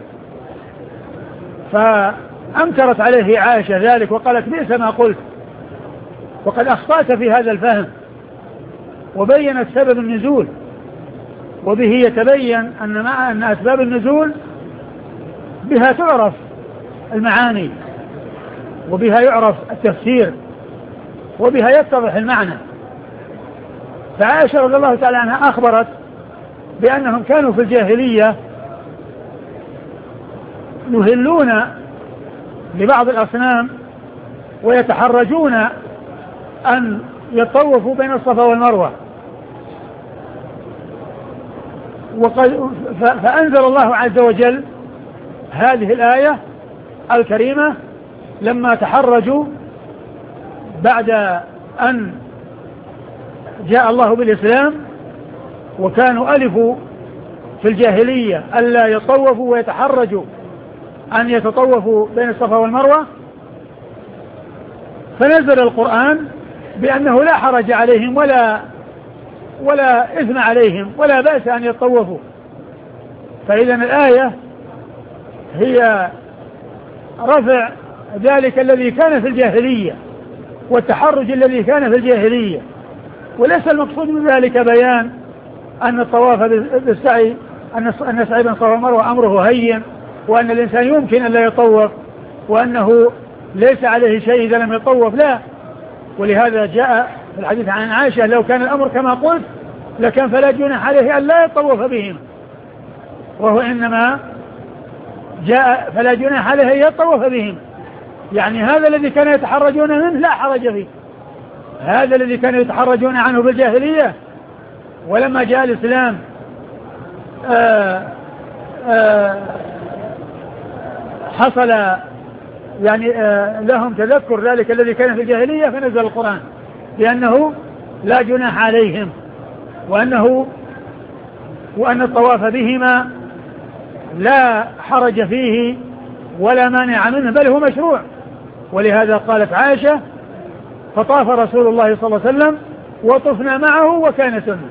فأنكرت عليه عائشة ذلك وقالت بئس ما قلت، وقد أخطأت في هذا الفهم، وبينت سبب النزول، وبه يتبين أن أسباب النزول بها تعرف المعاني، وبها يعرف التفسير، وبها يتضح المعنى. فعائشة رضي الله تعالى عنها أخبرت بأنهم كانوا في الجاهلية يهلون لبعض الأصنام ويتحرجون أن يطوفوا بين الصفا والمروة، فأنزل الله عز وجل هذه الآية الكريمة لما تحرجوا بعد أن جاء الله بالإسلام، وكانوا ألفوا في الجاهلية ألا يطوفوا ويتحرجوا أن يتطوفوا بين الصفا والمروة، فنزل القرآن بأنه لا حرج عليهم ولا إثم عليهم ولا بأس أن يتطوفوا. فإذا الآية هي رفع ذلك الذي كان في الجاهلية والتحرج الذي كان في الجاهلية، وليس المقصود من ذلك بيان أن الطواف بالسعي أن السعي بين الصفا والمروة أمره هين، وأن الإنسان يمكن أن لا يطوف، وأنه ليس عليه شيء إذا لم يطوف، لا. ولهذا جاء في الحديث عن عائشة لو كان الأمر كما قلت لكان فلا جناح عليه أن لا يطوف بهم، وهو إنما جاء فلا جناح عليه أن يطوف بهم، يعني هذا الذي كانوا يتحرجون منه لا حرج فيه، هذا الذي كانوا يتحرجون عنه بالجاهلية ولما جاء الإسلام حصل يعني لهم تذكر ذلك الذي كان في الجاهلية، فنزل القرآن بأنه لا جناح عليهم، وأن الطواف بهما لا حرج فيه ولا مانع منه، بل هو مشروع. ولهذا قالت عائشة فطاف رسول الله صلى الله عليه وسلم وطفنا معه وكان سنة،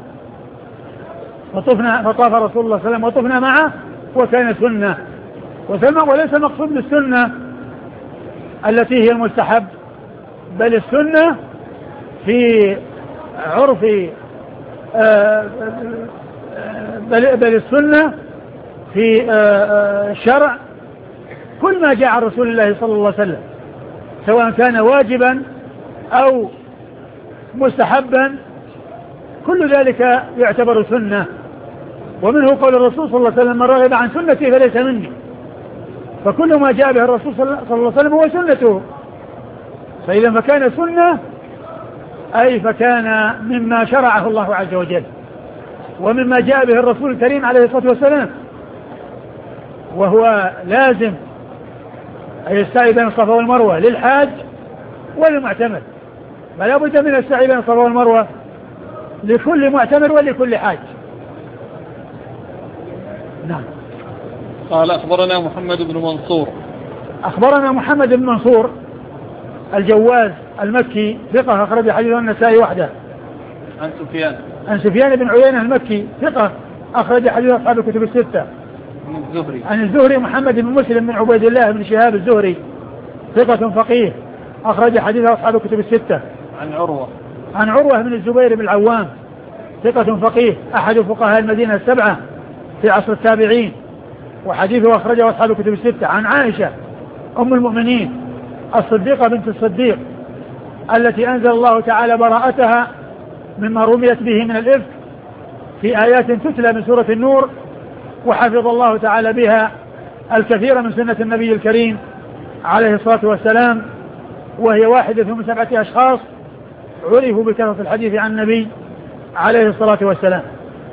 فطاف رسول الله صلى الله عليه وسلم وطفنا معه وكان سنة. وليس المقصود بالسنة التي هي المستحب، بل السنة في عرف بل السنة في الشرع كل ما جاء عن رسول الله صلى الله عليه وسلم سواء كان واجبا أو مستحبا، كل ذلك يعتبر سنة. ومنه قول الرسول صلى الله عليه وسلم من رغب عن سنتي فليس مني، فكل ما جاء به الرسول صلى الله عليه وسلم هو سنته. فإذا فكان سنة أي فكان مما شرعه الله عز وجل ومما جاء به الرسول الكريم عليه الصلاة والسلام، وهو لازم أي السعي بين الصفا والمروة للحاج وللمعتمر، فلا بد من السعي بين الصفا والمروة لكل معتمر ولكل حاج. نعم. قال أخبرنا محمد بن منصور. أخبرنا محمد بن منصور الجواز المكي ثقة أخرج حديث النسائي وحده. عن سفيان بن عيينة المكي ثقة أخرج حديث أصحاب الكتب الستة. عن الزهري محمد بن مسلم بن عبيد الله بن شهاب الزهري ثقة فقيه أخرج حديث أصحاب الكتب الستة. عن عروة بن الزبير بن العوام ثقة فقيه أحد فقهاء المدينة السبعة في عصر التابعين، وحديثه أخرجه أصحاب الكتب الستة. عن عائشة أم المؤمنين الصديقة بنت الصديق التي أنزل الله تعالى براءتها مما رميت به من الإفك في آيات تتلى من سورة النور، وحفظ الله تعالى بها الكثير من سنة النبي الكريم عليه الصلاة والسلام، وهي واحدة من 7 أشخاص عرفوا بكثرة الحديث عن النبي عليه الصلاة والسلام.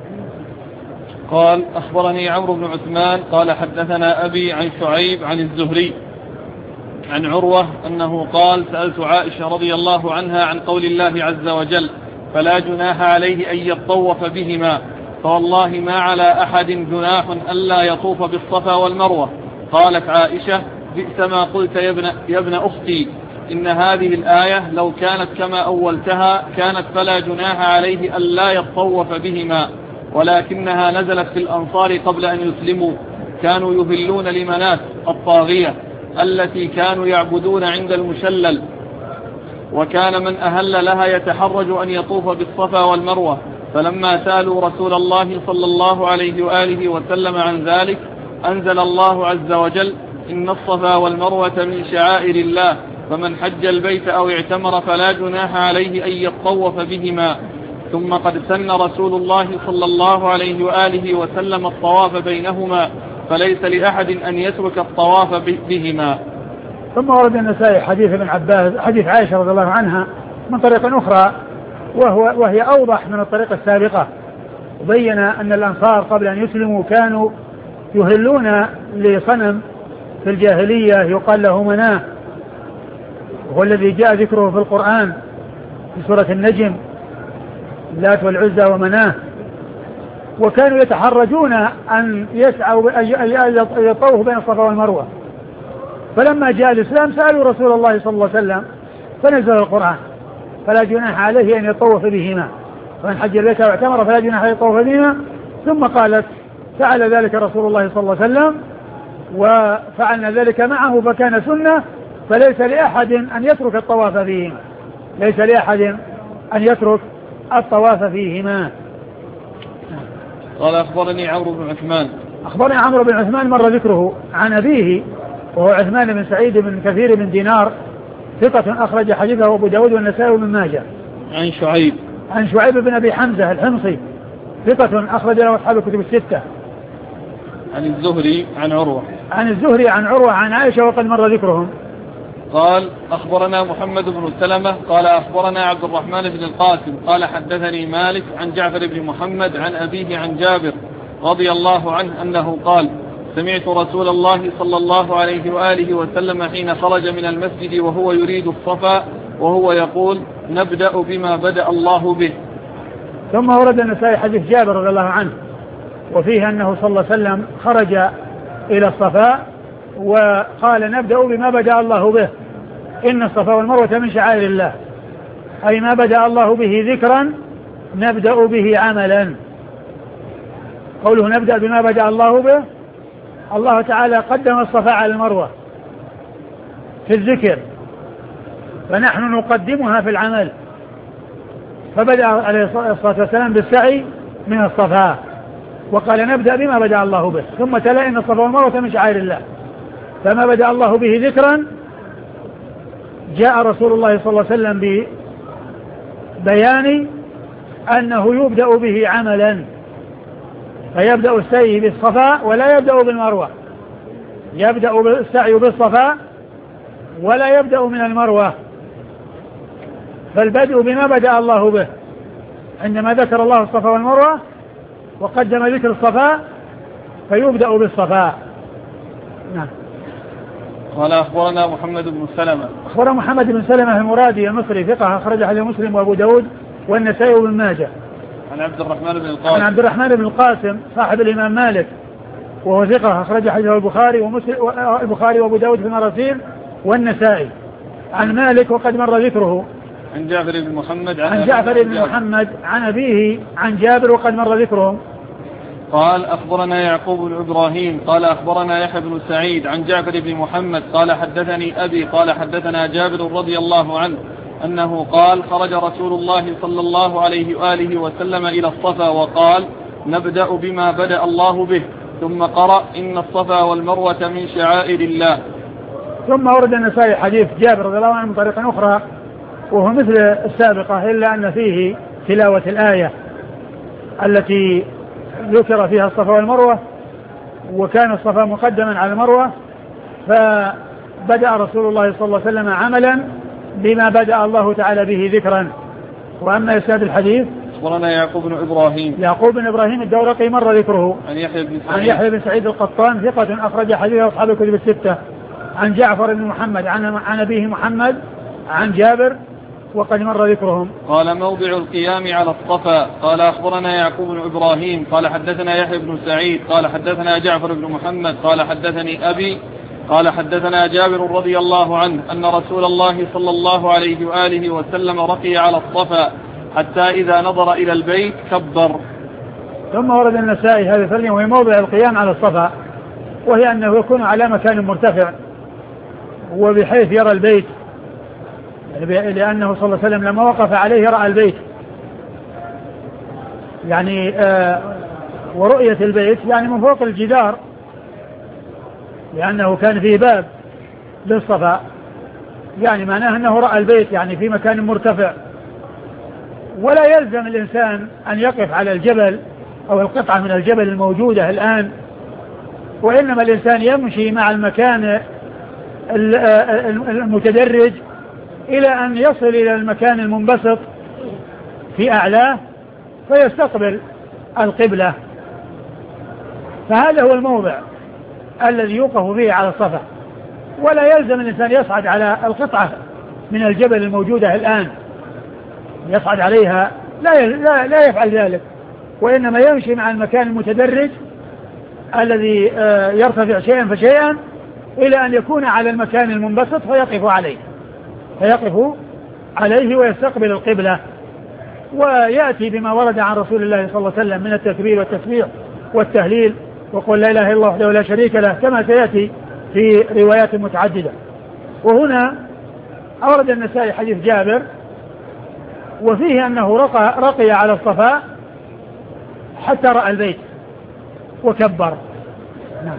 قال أخبرني عمرو بن عثمان قال حدثنا أبي عن شعيب عن الزهري عن عروة أنه قال سألت عائشة رضي الله عنها عن قول الله عز وجل فلا جناح عليه أن يطوف بهما، فوالله ما على أحد جناح ألا يطوف بالصفا والمروة. قالت عائشة بئس ما قلت يا ابن أختي، إن هذه الآية لو كانت كما أولتها كانت فلا جناح عليه ألا يطوف بهما، ولكنها نزلت في الأنصار قبل أن يسلموا، كانوا يهلون لمنات الطاغية التي كانوا يعبدون عند المشلل، وكان من أهل لها يتحرج أن يطوف بالصفا والمروة، فلما سألوا رسول الله صلى الله عليه وآله وسلم عن ذلك أنزل الله عز وجل إن الصفا والمروة من شعائر الله، فمن حج البيت أو اعتمر فلا جناح عليه أن يطوف بهما. ثم قد سن رسول الله صلى الله عليه وآله وسلم الطواف بينهما، فليس لأحد أن يترك الطواف بهما. ثم ورد النسائي حديث ابن عباس حديث عائشة رضي الله عنها من طريق أخرى وهي أوضح من الطريقة السابقة، وبين أن الأنصار قبل أن يسلموا كانوا يهلون لصنم في الجاهلية يقال له مناه، وهو الذي جاء ذكره في القرآن في سورة النجم، اللات والعزى ومناه. وكانوا يتحرجون أن يسعوا يطوفوا بين الصفا والمروة، فلما جاء الإسلام سألوا رسول الله صلى الله عليه وسلم فنزل القرآن فلا جناح عليه أن يطوف بهما، فمن حج البيت واعتمر فلا جناح عليه يطوف بهما. ثم قالت فعل ذلك رسول الله صلى الله عليه وسلم وفعلنا ذلك معه فكان سنة، فليس لأحد أن يترك الطواف فيهما، ليس لأحد أن يترك الطواف فيهما. قال أخبرني عمرو بن عثمان. أخبرني عمرو بن عثمان مر ذكره عن أبيه وهو عثمان بن سعيد بن كثير بن دينار ثقة أخرج حديثه أبو داود والنسائي وابن ماجه. عن شعيب بن أبي حمزة الحمصي ثقة أخرج له أصحاب الكتب الستة. عن الزهري عن عروة عن عائشة وقد مر ذكرهم. قال أخبرنا محمد بن سلمة قال أخبرنا عبد الرحمن بن القاسم قال حدثني مالك عن جعفر بن محمد عن أبيه عن جابر رضي الله عنه أنه قال سمعت رسول الله صلى الله عليه وآله وسلم حين خرج من المسجد وهو يريد الصفا وهو يقول نبدأ بما بدأ الله به. ثم ورد النسائي حديث جابر رضي الله عنه وفيه أنه صلى الله عليه وسلم خرج إلى الصفا وقال نبدأ بما بدأ الله به، إن الصفا والمروة من شعائر الله، أي ما بدأ الله به ذكرا نبدأ به عملا. قوله نبدأ بما بدأ الله به، الله تعالى قدم الصفا على المروة في الذكر فنحن نقدمها في العمل، فبدأ عليه الصلاة والسلام بالسعي من الصفا وقال نبدأ بما بدأ الله به، ثم تلا إن الصفا والمروة من شعائر الله، فما بدأ الله به ذكرا جاء رسول الله صلى الله عليه وسلم ببيان أنه يبدأ به عملا، فيبدأ السعي بالصفا ولا يبدأ بالمروة، يبدأ السعي بالصفا ولا يبدأ من المروة، فالبدء بما بدأ الله به عندما ذكر الله الصفا والمروة وقدم ذكر الصفا فيبدأ بالصفا. نعم. قال أخبرنا محمد بن سلمة. أخبرنا محمد بن سلمة المرادي المصري ثقة أخرج حديث مسلم وأبو داود والنسائي وابن ماجه. عن عبد الرحمن بن القاسم صاحب الإمام مالك وهو ثقة أخرج حديثه البخاري وأبو داود في المراسيل والنسائي. عن مالك وقد مر ذكره. عن جعفر بن محمد عن أبيه عن جابر وقد مر ذكرهم. قال أخبرنا يعقوب بن إبراهيم قال أخبرنا يحيى بن سعيد عن جعفر بن محمد قال حدثني أبي قال حدثنا جابر رضي الله عنه أنه قال خرج رسول الله صلى الله عليه وآله وسلم إلى الصفا وقال نبدأ بما بدأ الله به ثم قرأ إن الصفا والمروة من شعائر الله. ثم ورد النسائي حديث جابر رضي الله عنه من طريق أخرى وهو مثل السابقة إلا أن فيه تلاوة الآية التي ذكر فيها الصفا والمروة، وكان الصفا مقدما على المروة، فبدأ رسول الله صلى الله عليه وسلم عملا بما بدأ الله تعالى به ذكرا. وأما إسناد الحديث أخبرنا يعقوب بن إبراهيم الدورقي مر ذكره. عن يحيى بن سعيد القطان ثقة أخرج حديث أصحاب الكتب الستة. عن جعفر بن محمد عن أبيه محمد عن جابر وقد مر ذكرهم. قال موضع القيام على الصفا. قال أخبرنا يعقوب بن إبراهيم قال حدثنا يحيى بن سعيد قال حدثنا جعفر بن محمد قال حدثني أبي قال حدثنا جابر رضي الله عنه أن رسول الله صلى الله عليه وآله وسلم رقي على الصفا حتى إذا نظر إلى البيت كبر. ثم ورد النسائي هذا الفرق وهي موضع القيام على الصفا، وهي أنه يكون على مكان مرتفع وبحيث يرى البيت، لأنه صلى الله عليه وسلم لما وقف عليه رأى البيت، يعني ورؤية البيت يعني من فوق الجدار، لأنه كان فيه باب للصفا، يعني معناه أنه رأى البيت يعني في مكان مرتفع. ولا يلزم الإنسان أن يقف على الجبل أو القطعة من الجبل الموجودة الآن، وإنما الإنسان يمشي مع المكان المتدرج إلى أن يصل إلى المكان المنبسط في أعلاه، فيستقبل القبلة، فهذا هو الموضع الذي يوقف فيه على الصفا، ولا يلزم الإنسان يصعد على القطعة من الجبل الموجودة الآن يصعد عليها، لا يفعل ذلك، وإنما يمشي مع المكان المتدرج الذي يرتفع شيئا فشيئا إلى أن يكون على المكان المنبسط فيقف عليه ويستقبل القبلة، ويأتي بما ورد عن رسول الله صلى الله عليه وسلم من التكبير والتسبيح والتهليل وقل لا إله إلا الله وحده لا شريك له، كما سيأتي في روايات متعددة. وهنا أورد النسائي حديث جابر وفيه أنه رقي على الصفا حتى رأى البيت وكبر. نعم.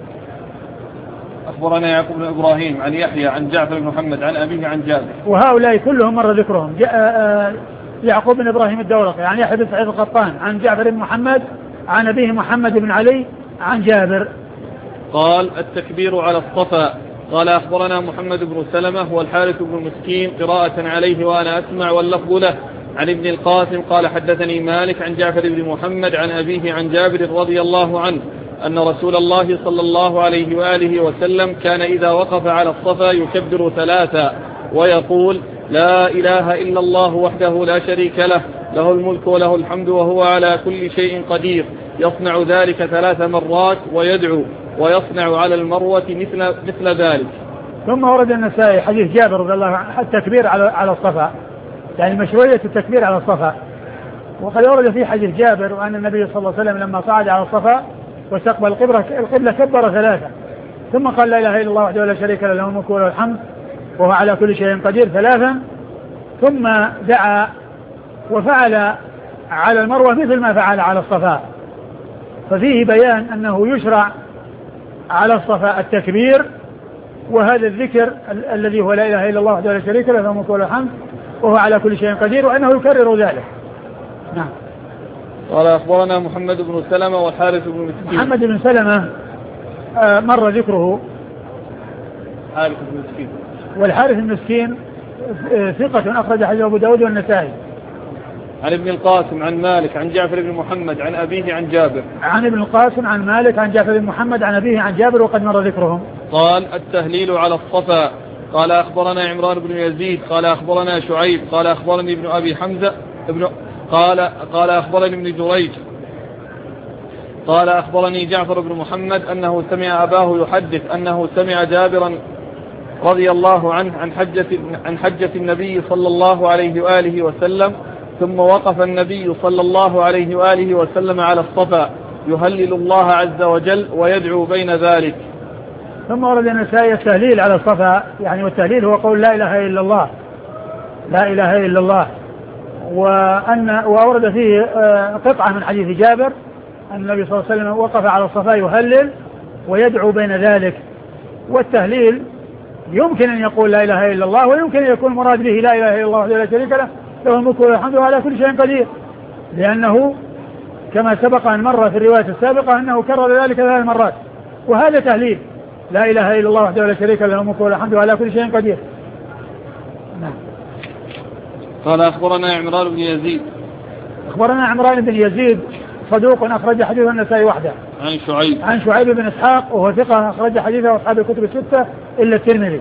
أخبرنا يعقوب بن إبراهيم عن يحيى عن جعفر بن محمد عن أبيه عن جابر. وهؤلاء كلهم مر ذكرهم. يعقوب بن إبراهيم الدورقي عن يحيى بن سعيد القطان عن جعفر بن محمد عن أبيه محمد بن علي عن جابر. قال التكبير على الصفا. قال أخبرنا محمد بن سلمة والحارث بن مسكين قراءة عليه وأنا أسمع واللفظ له عن ابن القاسم قال حدثني مالك عن جعفر بن محمد عن أبيه عن جابر رضي الله عنه أن رسول الله صلى الله عليه وآله وسلم كان إذا وقف على الصفا يكبر 3 ويقول لا إله إلا الله وحده لا شريك له له الملك وله الحمد وهو على كل شيء قدير، يصنع ذلك 3 مرات ويدعو ويصنع على المروة مثل ذلك. ثم ورد النسائي حديث جابر رضي الله عنه التكبير على الصفا، يعني مشروعية التكبير على الصفا. وقد ورد في حديث جابر وأن النبي صلى الله عليه وسلم لما صعد على الصفا واستقبل القبلة كبر 3 ثم قال لا إله إلا الله وحده لا شريك له له الملك وله الحمد وهو على كل شيء قدير 3 ثم دعا وفعل على المروة مثل ما فعل على الصفا. ففيه بيان أنه يشرع على الصفا التكبير وهذا الذكر الذي هو لا إله إلا الله وحده لا شريك له له الملك وله الحمد وهو على كل شيء قدير، وأنه يكرر ذلك. نعم. قال أخبرنا محمد بن سلمة والحارث بن مسكين. محمد بن سلمة مر ذكره. حارث بن مسكين. والحارث المسكين ثقة أخرج حديث أبو داود والنسائي. عن ابن القاسم عن مالك عن جعفر بن محمد عن أبيه عن جابر. عن ابن القاسم عن مالك عن جعفر بن محمد عن أبيه عن جابر وقد مر ذكرهم. قال التهليل على الصفا. قال أخبرنا عمران بن يزيد قال أخبرنا شعيب قال أخبرني ابن أبي حمزة قال أخبرني ابن جريج قال أخبرني جعفر بن محمد أنه سمع أباه يحدث أنه سمع جابرا رضي الله عنه عن حجة النبي صلى الله عليه وآله وسلم ثم وقف النبي صلى الله عليه وآله وسلم على الصفا يهلل الله عز وجل ويدعو بين ذلك. ثم ورد النسائي التهليل على الصفا، يعني والتهليل هو قول لا إله إلا الله لا إله إلا الله، وأورد فيه قطعة من حديث جابر أن النبي صلى الله عليه وسلم وقف على الصفا يهلل ويدعو بين ذلك. والتهليل يمكن أن يقول لا إله إلا الله ويمكن أن يكون مراد به لا إله إلا الله وحده لا شريك له له الملك وله الحمد وهو على كل شيء قدير، لأنه كما سبق أن مر في الرواية السابقة أنه كرر ذلك 3 مرات، وهذا تهليل لا إله إلا الله وحده لا شريك له الملك وله الحمد وهو على كل شيء قدير. نعم. قال أخبرنا عمران بن يزيد. أخبرنا عمران بن يزيد صدوق أخرج حديث النسائي وحده. عن شعيب بن إسحاق وهو ثقة أخرج حديثه أصحاب الكتب 6 إلا الترمذي.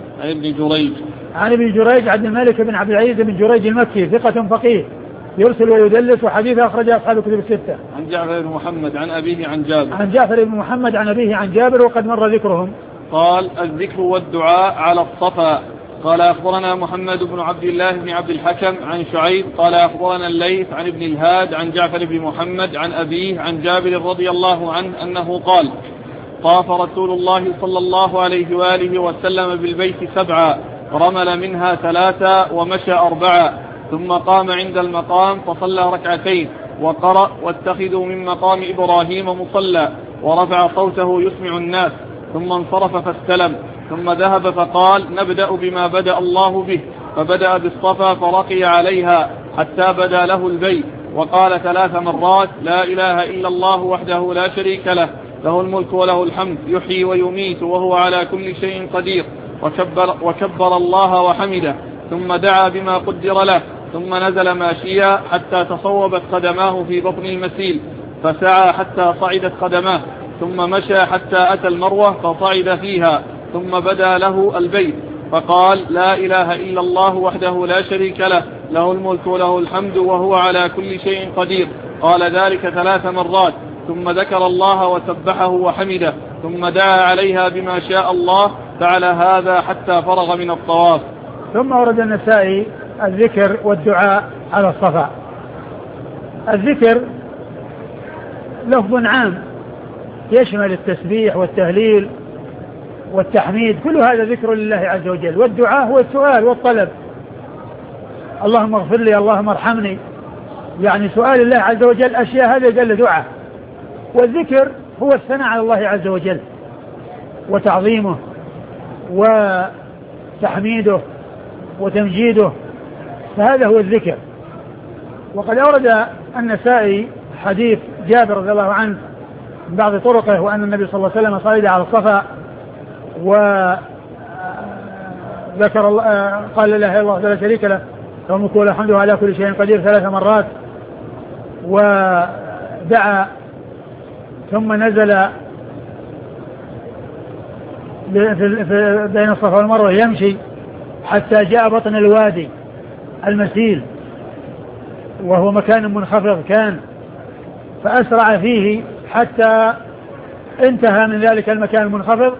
عن ابن جريج عبد الملك بن عبد العزيز بن جريج المكي ثقة فقيه يرسل ويدلس وحديثه أخرج أصحاب الكتب 6. عن جعفر بن محمد عن أبيه عن جابر. عن جعفر بن محمد عن أبيه عن جابر وقد مر ذكرهم. قال الذكر والدعاء على الصفا. قال أخبرنا محمد بن عبد الله بن عبد الحكم عن شعيب قال أخبرنا الليث عن ابن الهاد عن جعفر بن محمد عن أبيه عن جابر رضي الله عنه أنه قال طاف رسول الله صلى الله عليه وآله وسلم بالبيت 7 رمل منها 3 ومشى 4 ثم قام عند المقام فصلى 2 ركعتين وقرأ واتخذوا من مقام إبراهيم مصلى ورفع صوته يسمع الناس ثم انصرف فاستلم ثم ذهب فقال نبدأ بما بدأ الله به فبدأ بالصفا فرقي عليها حتى بدا له البيت وقال 3 مرات لا إله إلا الله وحده لا شريك له له الملك وله الحمد يحيي ويميت وهو على كل شيء قدير وكبر الله وحمده ثم دعا بما قدر له ثم نزل ماشيا حتى تصوبت قدماه في بطن المسيل فسعى حتى صعدت قدماه، ثم مشى حتى أتى المروة فصعد فيها، ثم بدا له البيت فقال: لا إله إلا الله وحده لا شريك له، له الملك وله الحمد وهو على كل شيء قدير. قال ذلك 3 مرات، ثم ذكر الله وسبحه وحمده، ثم دعا عليها بما شاء الله. فعل هذا حتى فرغ من الطواف. ثم ورد النسائي الذكر والدعاء على الصفا. الذكر لفظ عام يشمل التسبيح والتهليل والتحميد، كل هذا ذكر لله عز وجل. والدعاء هو السؤال والطلب، اللهم اغفر لي، اللهم ارحمني، يعني سؤال الله عز وجل أشياء، هذا جل دعاء. والذكر هو الثناء على الله عز وجل وتعظيمه وتحميده وتمجيده، فهذا هو الذكر. وقد أورد النسائي حديث جابر رضي الله عنه من بعض طرقه، وأن النبي صلى الله عليه وسلم صعد على الصفا وذكر قال لا إله إلا الله لا شريك له، له الملك وله الحمد وعلى كل شيء قدير 3 مرات، ودعا، ثم نزل بين الصفا والمروة يمشي حتى جاء بطن الوادي المسيل، وهو مكان منخفض كان، فأسرع فيه حتى انتهى من ذلك المكان المنخفض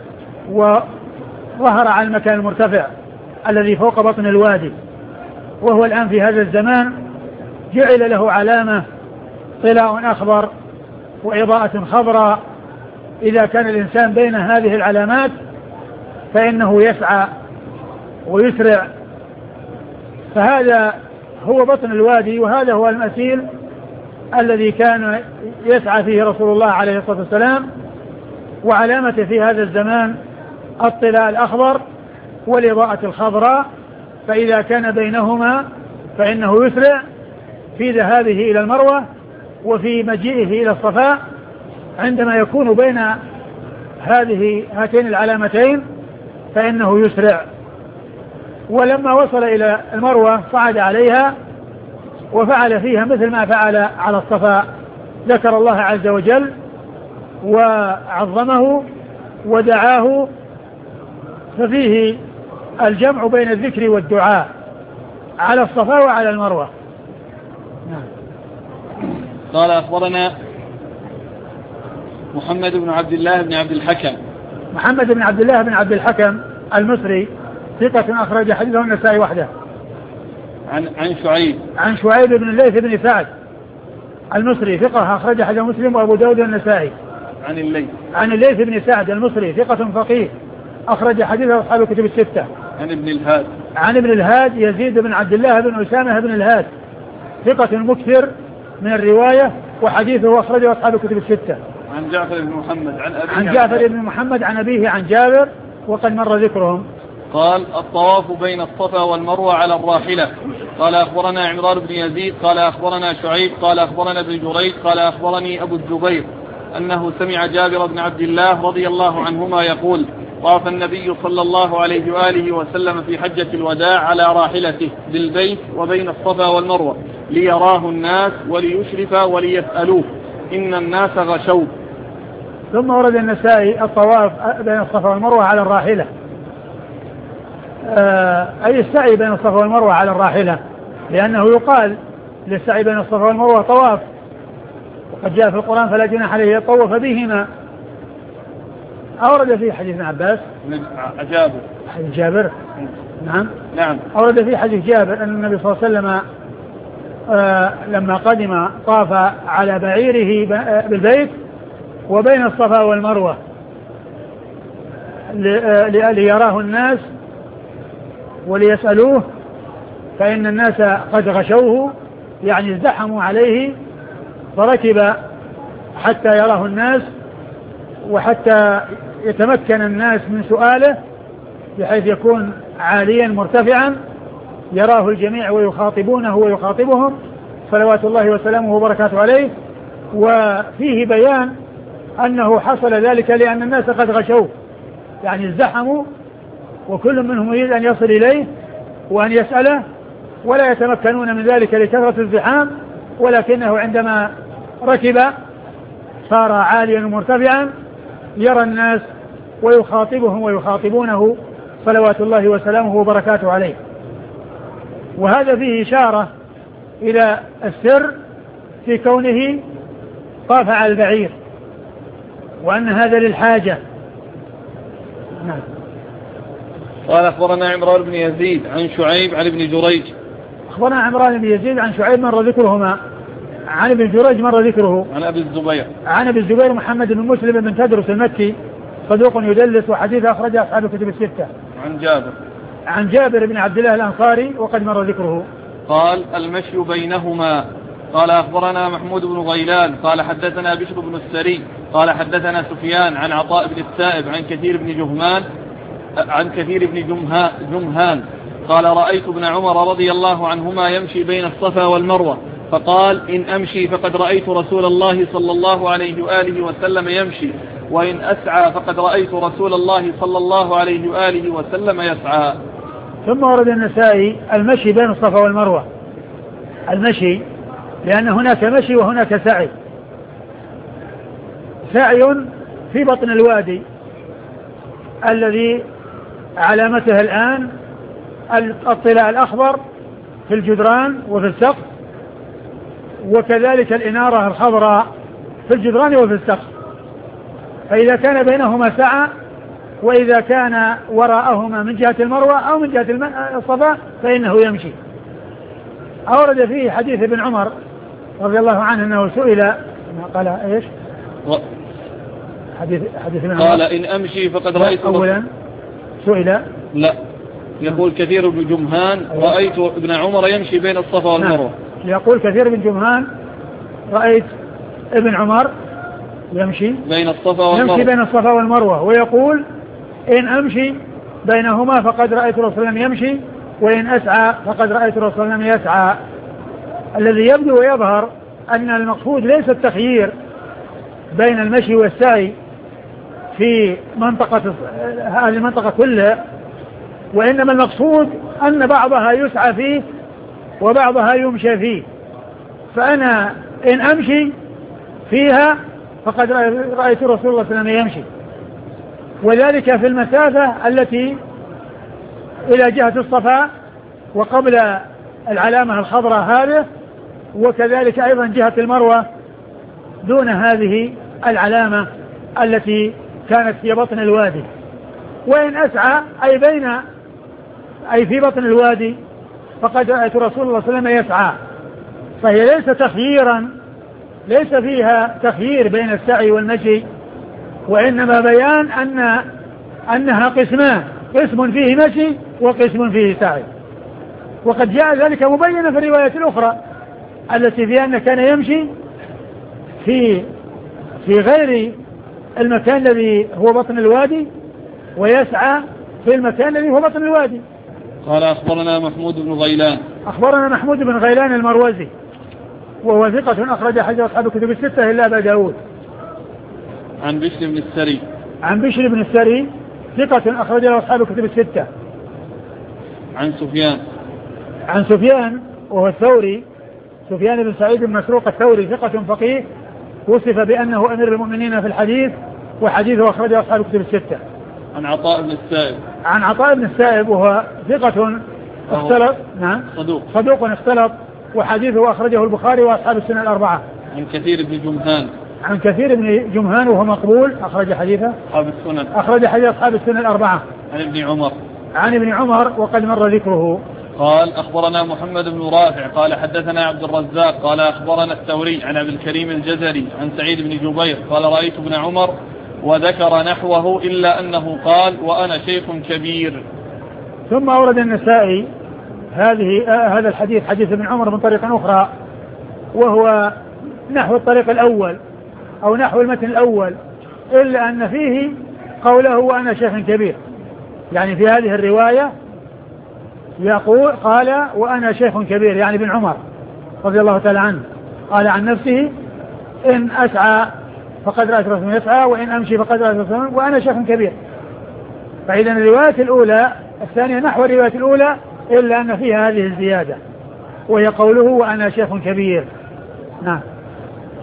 وظهر على المكان المرتفع الذي فوق بطن الوادي. وهو الآن في هذا الزمان جعل له علامة طلاء أخضر وإضاءة خضراء، إذا كان الإنسان بين هذه العلامات فإنه يسعى ويسرع. فهذا هو بطن الوادي، وهذا هو المسيل الذي كان يسعى فيه رسول الله عليه الصلاة والسلام، وعلامته في هذا الزمان الطلاء الأخضر والإضاءة الخضراء. فإذا كان بينهما فإنه يسرع في ذهابه إلى المروة وفي مجيئه إلى الصفاء. عندما يكون بين هاتين العلامتين فإنه يسرع. ولما وصل إلى المروة صعد عليها وفعل فيها مثل ما فعل على الصفا، ذكر الله عز وجل وعظمه ودعاه، ففيه الجمع بين الذكر والدعاء على الصفا وعلى المروة. قال أخبرنا محمد بن عبد الله بن عبد الحكم. محمد بن عبد الله بن عبد الحكم المصري ثقة أخرج حديثه النسائي وحده. عن شعيب بن الليث بن سعد المصري ثقة أخرج حديثه مسلم وأبو داود والنسائي. عن الليث بن سعد المصري ثقة فقيه أخرج حديثه أصحاب الكتب الستة. عن ابن الهاد يزيد بن عبد الله بن أسامة بن الهاد ثقة مكثر من الرواية، وحديثه أخرجه أصحاب الكتب الستة. عن جعفر بن محمد عن جعفر بن محمد عن أبيه عن جابر، وقد مر ذكرهم. قال: الطواف بين الصفا والمروة على الراحلة. قال أخبرنا عمران بن يزيد قال أخبرنا شعيب قال أخبرنا ابن جريج قال أخبرني أبو الزبير أنه سمع جابر بن عبد الله رضي الله عنهما يقول: طاف النبي صلى الله عليه وآله وسلم في حجة الوداع على راحلته بالبيت وبين الصفا والمروة ليراه الناس وليشرف وليسألوه، إن الناس غشوا. ثم ورد النسائي الطواف بين الصفا والمروة على الراحلة، أي السعي بين الصفا والمروة على الراحلة، لأنه يقال للسعي بين الصفا والمروة طواف، وقد جاء في القرآن: فلا جناح عليه يطوف بهما. أورد فيه حديث ابن عباس حديث جابر. نعم. أورد فيه حديث جابر أن النبي صلى الله عليه وسلم لما قدم طاف على بعيره بالبيت وبين الصفا والمروة ليراه الناس وليسألوه، فإن الناس قد غشوه، يعني ازدحموا عليه، فركب حتى يراه الناس وحتى يتمكن الناس من سؤاله، بحيث يكون عاليا مرتفعا يراه الجميع ويخاطبونه ويخاطبهم صلوات الله وسلامه وبركاته عليه. وفيه بيان أنه حصل ذلك لأن الناس قد غشوه، يعني ازدحموا، وكل منهم يريد أن يصل إليه وأن يسأله، ولا يتمكنون من ذلك لكثرة الزحام، ولكنه عندما ركب صار عاليا مرتفعا يرى الناس ويخاطبهم ويخاطبونه صلوات الله وسلامه وبركاته عليه. وهذا فيه إشارة إلى السر في كونه طاف على البعير وأن هذا للحاجة. نعم. قال أخبرنا عمران بن يزيد عن شعيب عن ابن جريج. أخبرنا عمران بن يزيد عن شعيب مر ذكرهما، عن ابن جريج مر ذكره. عن أبي الزبير. عن أبي الزبير محمد بن مسلم بن تدرس المكي صدوق يدلس وحديث أخرج أصحاب الكتب الستة. عن جابر بن عبد الله الأنصاري وقد مر ذكره. قال المشي بينهما. قال أخبرنا محمود بن غيلان قال حدثنا بشر بن السري قال حدثنا سفيان عن عطاء بن السائب عن كثير بن جمهان قال رأيت ابن عمر رضي الله عنهما يمشي بين الصفا والمروة فقال إن أمشي فقد رأيت رسول الله صلى الله عليه وآله وسلم يمشي وإن أسعى فقد رأيت رسول الله صلى الله عليه وآله وسلم يسعى. ثم ورد النسائي المشي بين الصفا والمروة، المشي لأن هناك مشي وهناك سعي. سعي في بطن الوادي الذي علامته الآن الطلاء الأخضر في الجدران وفي السقف، وكذلك الإنارة الخضراء في الجدران وفي السقف. فإذا كان بينهما سعى، وإذا كان وراءهما من جهة المروة أو من جهة الصفا فإنه يمشي. أورد فيه حديث ابن عمر رضي الله عنه أنه سئل قال إيش حديث ابن عمر قال إن أمشي فقد رأيت أولا سئل لا يقول كثير بن جمهان رأيت ابن عمر يمشي بين الصفا والمروة. يقول كثير بن جمهان رأيت ابن عمر يمشي بين الصفا والمروة ويقول إن أمشي بينهما فقد رأيت رسول الله يمشي وإن أسعى فقد رأيت رسول الله يسعى. الذي يبدو ويظهر أن المقصود ليس التخيير بين المشي والسعي في هذه المنطقة كلها، وإنما المقصود أن بعضها يسعى فيه وبعضها يمشى فيه. فأنا إن أمشي فيها فقد رأيت رسول الله صلى الله عليه وسلم يمشي، وذلك في المسافة التي إلى جهة الصفا وقبل العلامة الخضراء هذه، وكذلك أيضا جهة المروة دون هذه العلامة التي كانت في بطن الوادي. وإن أسعى أي في بطن الوادي فقد رأيت رسول الله صلى الله عليه وسلم يسعى. فهي ليس تخييرا، ليس فيها تخيير بين السعي والمشي، وإنما بيان أنها قسمان، قسم فيه مشي وقسم فيه سعي. وقد جاء ذلك مبينا في الرواية الأخرى التي فيها أنه كان يمشي في غير المكان الذي هو بطن الوادي ويسعى في المكان الذي هو بطن الوادي. قال أخبرنا محمود بن غيلان. أخبرنا محمود بن غيلان المروزي وهو ثقة أخرج حديث أصحاب الكتب الستة إلا أبا داود. عن بشر بن السري. عن بشر بن السري ثقة أخرج أصحاب الكتب الستة. عن سفيان وهو الثوري، سفيان بن سعيد بن مسروق الثوري ثقة فقيه وصف بأنه أمير المؤمنين في الحديث، وحديثه أخرج أصحاب الكتب الستة. عن عطاء بن السائب. عن عطاء بن السائب وهو ثقة اختلط، نعم صدوق اختلط، وحديثه أخرجه البخاري وأصحاب السنة الأربعة. عن كثير بن جمهان. عن كثير بن جمهان وهو مقبول أخرج حديثه أخرج حديث أصحاب السنة الأربعة. عن ابن عمر وقد مر ذكره. قال أخبرنا محمد بن رافع قال حدثنا عبد الرزاق قال أخبرنا الثوري عن أبي الكريم الجزري عن سعيد بن جبير قال رأيت ابن عمر وذكر نحوه إلا أنه قال وأنا شيخ كبير. ثم أورد النسائي هذا الحديث حديث ابن عمر من طريق أخرى، وهو نحو الطريق الأول أو نحو المتن الأول، إلا أن فيه قوله وأنا شيخ كبير. يعني في هذه الرواية يقول قال وأنا شيخ كبير، يعني ابن عمر رضي الله تعالى عنه قال عن نفسه إن أسعى فقد رأيت رسول يسعى وإن أمشي فقد رأيت رسول وأنا شيخ كبير. فإذا الرواية الأولى الثانية نحو الرواية الأولى إلا أن فيها هذه الزيادة وهي قوله وأنا شيخ كبير. نعم.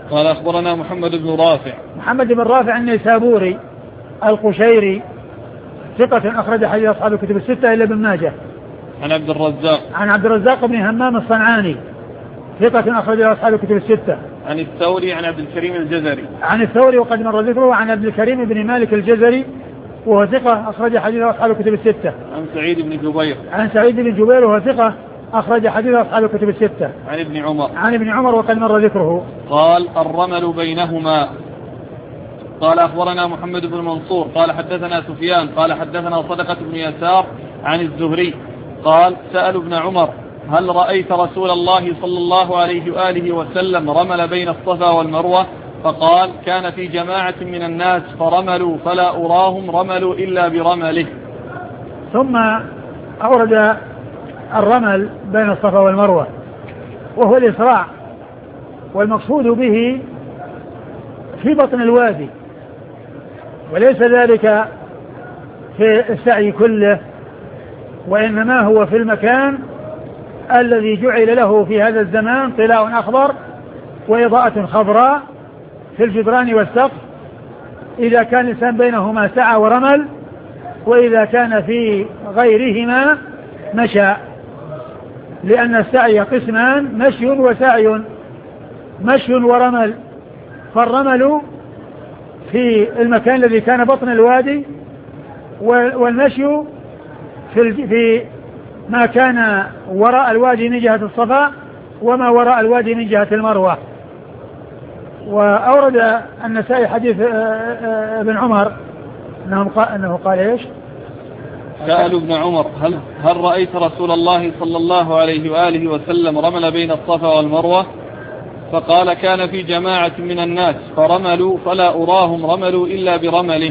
قال أخبرنا محمد بن رافع. محمد بن رافع النيسابوري القشيري ثقة أخرج حديث أصحاب الكتب الستة إلا ابن ماجه. عن عبد الرزاق. عن عبد الرزاق بن همام الصنعاني ثقة أخرج أصحاب الكتب الستة. عن الثوري عن عبد الكريم الجزري. عن الثوري وقد مر ذكره. عن عبد الكريم بن مالك الجزري وهو ثقة أخرج حديث أصحاب الكتب الستة. عن سعيد بن جبير. عن سعيد بن جبير وهو ثقة أخرج حديث أصحاب الكتب الستة. عن ابن عمر. عن ابن عمر وقد مر ذكره. قال الرمل بينهما. قال أخبرنا محمد بن منصور قال حدثنا سفيان قال حدثنا صدقة بن يسار عن الزهري قال سألوا ابن عمر هل رأيت رسول الله صلى الله عليه وآله وسلم رمل بين الصفا والمروة؟ فقال كان في جماعة من الناس فرملوا فلا أراهم رملوا إلا برمله. ثم أورد الرمل بين الصفا والمروة وهو الإسراع، والمقصود به في بطن الوادي، وليس ذلك في السعي كله، وإنما هو في المكان الذي جعل له في هذا الزمان طلاء أخضر وإضاءة خضراء في الجدران والسقف إذا كان الإنسان بينهما سعى ورمل، وإذا كان في غيرهما مشى، لأن السعي قسمان مشي وسعي، مشي ورمل. فالرمل في المكان الذي كان بطن الوادي، والمشي في ما كان وراء الوادي من جهة الصفا وما وراء الوادي من جهة المروة. وأورد النسائي حديث ابن عمر أنه قال إيش؟ سألوا ابن عمر هل رأيت رسول الله صلى الله عليه وآله وسلم رمل بين الصفا والمروة؟ فقال كان في جماعة من الناس فرملوا فلا أراهم رملوا إلا برمله.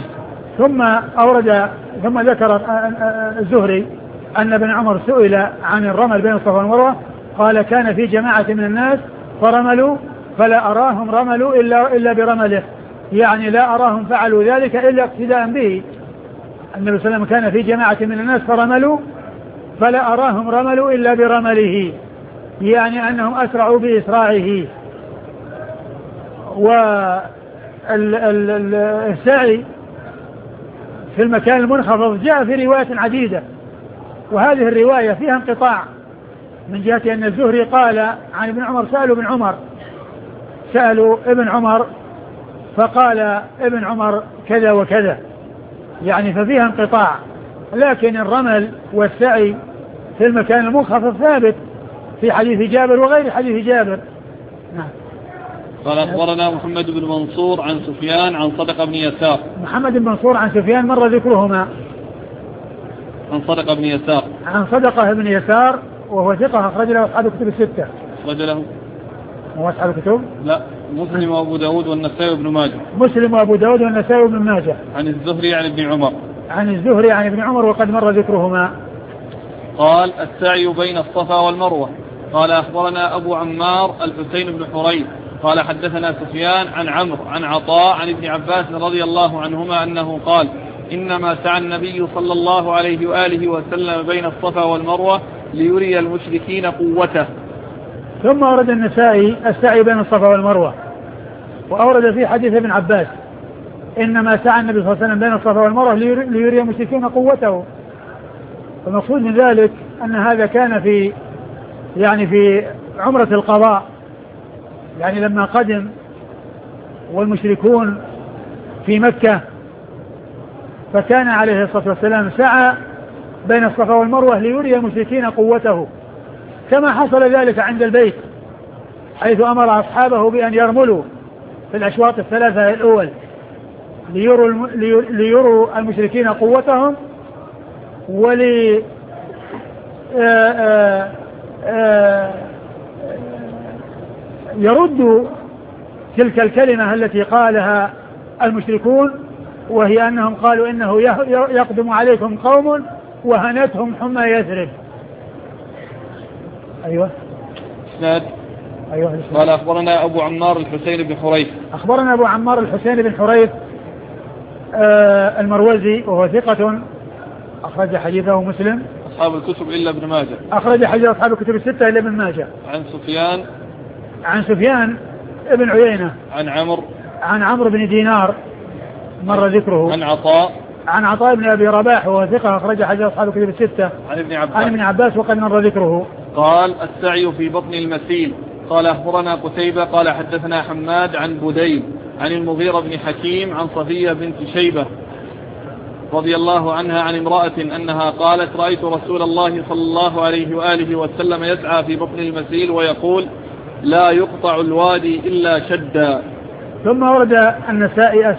ثم ذكر الزهري أن ابن عمر سئل عن الرمل بين الصفا والمروة قال كان في جماعة من الناس فرملوا فلا أراهم رملوا إلا برمله، يعني لا أراهم فعلوا ذلك إلا اقتداء به. النبي صلى الله عليه وسلم كان في جماعة من الناس فرملوا فلا أراهم رملوا إلا برمله، يعني أنهم أسرعوا بإسراعه. والسعي في المكان المنخفض جاء في رواية عديدة، وهذه الرواية فيها انقطاع من جهة أن الزهري قال عن ابن عمر سألوا ابن عمر فقال ابن عمر كذا وكذا، يعني ففيها انقطاع. لكن الرمل والسعي في المكان المنخفض ثابت في حديث جابر وغير حديث جابر. نعم. قال أخبرنا محمد بن منصور عن سفيان عن صدقة بن يسار. محمد بن منصور عن سفيان مر ذكرهما. عن صدقة بن يسار. عن صدقة بن يسار وهو ثقة أخرج له أصحاب الكتب الستة. أخرج له هو أصحاب الكتب؟ لا، مسلم وأبو داود والنسائي وابن ماجه. مسلم وأبو داود والنسائي وابن ماجه. عن الزهري عن ابن عمر. عن الزهري عن ابن عمر وقد مر ذكرهما. قال السعي بين الصفا والمروة. قال أخبرنا أبو عمار الحسين بن حريث قال حدثنا سفيان عن عمرو عن عطاء عن ابن عباس رضي الله عنهما أنه قال إنما سعى النبي صلى الله عليه وآله وسلم بين الصفا والمروة ليري المشركين قوته. ثم أورد النسائي السعي بين الصفا والمروة، وأورد في حديث ابن عباس إنما سعى النبي صلى الله عليه وسلم بين الصفا والمروة ليري المشركين قوته. المقصود من ذلك أن هذا كان في عمرة القضاء، يعني لما قدم والمشركون في مكة، فكان عليه الصلاة والسلام سعى بين الصفا والمروة ليري المشركين قوته، كما حصل ذلك عند البيت حيث أمر أصحابه بأن يرملوا في الأشواط الثلاثة الأول ليروا المشركين قوتهم يردوا تلك الكلمة التي قالها المشركون، وهي أنهم قالوا إنه يقدم عليكم قوم وهنتهم حمى يثرب. أيوة. أيوة. قال أخبرنا أبو عمار الحسين بن حريث. أخبرنا أبو عمار الحسين بن حريث المروزي وهو ثقة أخرج حديثه مسلم أصحاب الكتب إلا ابن ماجه. أخرج حديث أصحاب الكتب الستة إلا ابن ماجه. عن سفيان ابن عيينة عن عمرو بن دينار مر ذكره. عن عطاء بن أبي رباح وهو ثقة أخرج حديث أصحاب الكتب الستة. عن ابن عباس وقد مر ذكره. قال السعي في بطن المسيل. قال أخبرنا قتيبة قال حدثنا حماد عن بديل عن المغيرة بن حكيم عن صفية بنت شيبة رضي الله عنها عن امرأة أنها قالت رأيت رسول الله صلى الله عليه وآله وسلم يسعى في بطن المسيل ويقول لا يقطع الوادي إلا شدا. ثم ورد النسائي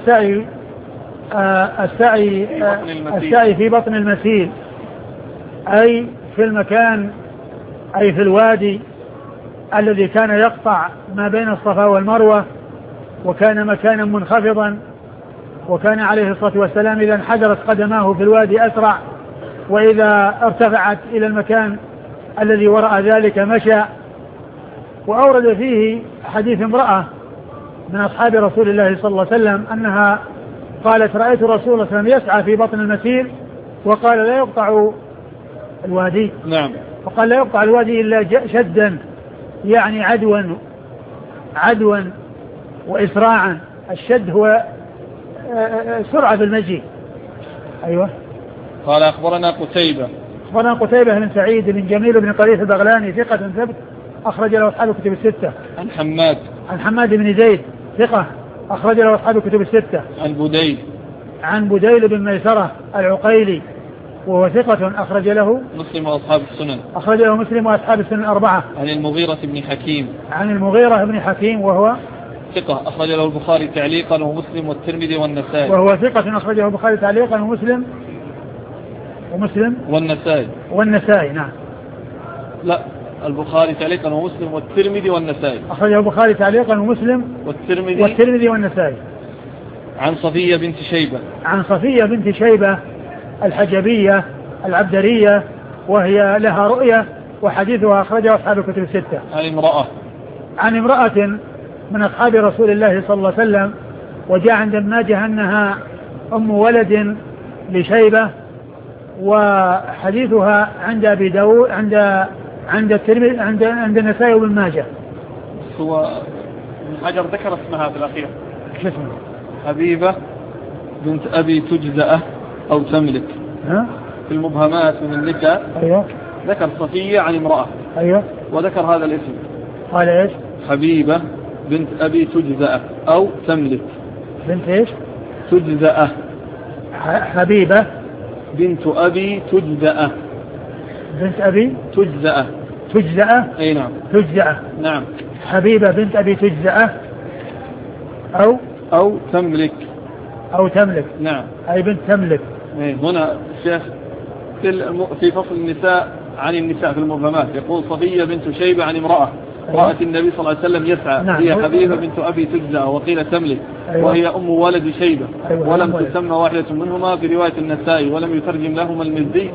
السعي في بطن المسيل أي في المكان أي في الوادي الذي كان يقطع ما بين الصفا والمروة وكان مكانا منخفضا وكان عليه الصلاة والسلام إذا انحدرت قدماه في الوادي أسرع وإذا ارتفعت إلى المكان الذي وراء ذلك مشى. وأورد فيه حديث امرأة من أصحاب رسول الله صلى الله عليه وسلم أنها قالت رأيت رسول الله صلى الله عليه وسلم يسعى في بطن المسير وقال لا يقطع الوادي. نعم. وقال لا يقطع الوادي إلا شدا يعني عدوا وإسراعا. الشد هو سرعة بالمجيء. أيوة. قال أخبرنا قتيبة بن سعيد بن جميل بن طريف البغلاني ثقة ثبت أخرج له أصحاب الكتب الستة. عن حماد بن زيد ثقة أخرج له أصحاب الكتب الستة. عن بديل بن ميسرة العقيلي وهو ثقة أخرج له مسلم وأصحاب السنن. أخرج له مسلم وأصحاب السنن الأربعة. عن المغيرة بن حكيم وهو ثقة أخرج له البخاري تعليقا ومسلم والترمذي والنسائي. وهو ثقة أخرجه البخاري تعليقا ومسلم والنسائي. نعم. لا البخاري تعليقا ومسلم والترمذي والنسائي. أخرجه البخاري تعليقا ومسلم والترمذي والنسائي. عن صفية بنت شيبة الحجبية العبدرية وهي لها رؤية وحديثها أخرجه أصحاب الكتب الستة. عن امرأة من أصحاب رسول الله صلى الله عليه وسلم وجاء عند ابن ماجه أنها أم ولد لشيبة وحديثها عند أبي داود عند الترمذي عند النسائي وابن ماجه. هو ابن حجر ذكر اسمها في الأخير. شو اسمها؟ حبيبة بنت أبي تجزأة أو تملك. في المبهمات من النساء. أيوة. ذكر صفية عن امرأة. أيوة. وذكر هذا الاسم. قال إيش؟ حبيبة بنت أبي تجزأة أو تملك. بنت إيش؟ تجزأة. حبيبة بنت أبي تجزأة. بنت أبي تجزأة. أي نعم. تجزأة. نعم. حبيبة بنت أبي تجزأة أو تملك. نعم. أي بنت تملك. هنا الشيخ في فصل النساء عن النساء في المبهمات يقول صفية بنت شيبة عن امرأة رأت النبي صلى الله عليه وسلم يسعى. نعم. هي حبيبة بنت أبي تجزأ وقيل تملك. أيوة. وهي أم ولد شيبة. أيوة. ولم تسمى واحدة منهما في رواية النسائي ولم يترجم لهما المزي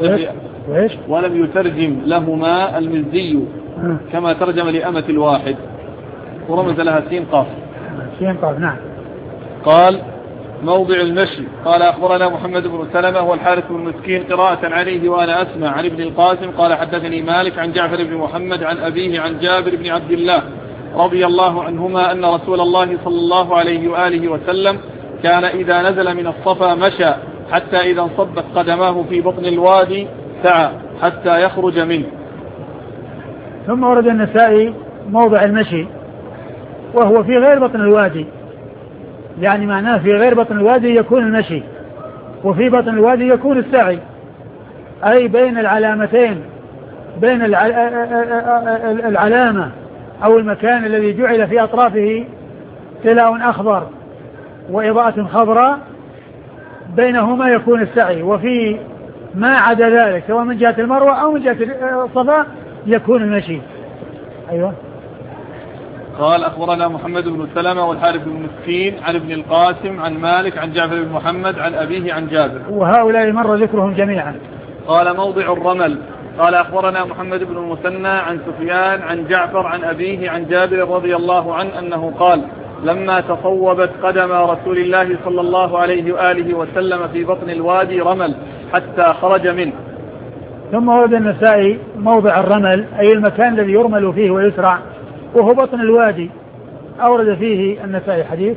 كما ترجم لأمة الواحد ورمز لها سين قاف. نعم. قال موضع المشي. قال أخبرنا محمد بن سلمة والحارث بن مسكين قراءة عليه وأنا أسمع عن ابن القاسم قال حدثني مالك عن جعفر بن محمد عن أبيه عن جابر بن عبد الله رضي الله عنهما أن رسول الله صلى الله عليه وآله وسلم كان إذا نزل من الصفا مشى حتى إذا انصبت قدماه في بطن الوادي سعى حتى يخرج منه. ثم ورد النسائي موضع المشي وهو في غير بطن الوادي، يعني معناه في غير بطن الوادي يكون المشي وفي بطن الوادي يكون السعي، أي بين العلامتين، بين العلامة أو المكان الذي جعل في أطرافه تلاء أخضر وإضاءة خضراء بينهما يكون السعي، وفي ما عدا ذلك سواء من جهة المروة أو من جهة الصفا يكون المشي. أيوة. قال أخبرنا محمد بن سلمة والحارث بن مسكين عن ابن القاسم عن مالك عن جعفر بن محمد عن أبيه عن جابر، وهؤلاء مر ذكرهم جميعا. قال موضع الرمل. قال أخبرنا محمد بن المثنى عن سفيان عن جعفر عن أبيه عن جابر رضي الله عنه أنه قال لما تصوبت قدم رسول الله صلى الله عليه وآله وسلم في بطن الوادي رمل حتى خرج منه. ثم ورد النسائي موضع الرمل أي المكان الذي يرمل فيه ويسرع، وهو بطن الوادي أورد فيه النسائي حديث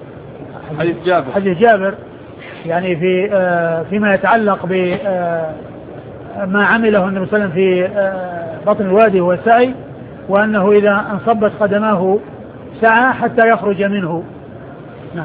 جابر يعني فيما يتعلق بما عمله النبي صلى الله عليه وسلم في بطن الوادي والسعي، وأنه إذا انصبت قدماه سعى حتى يخرج منه. نعم.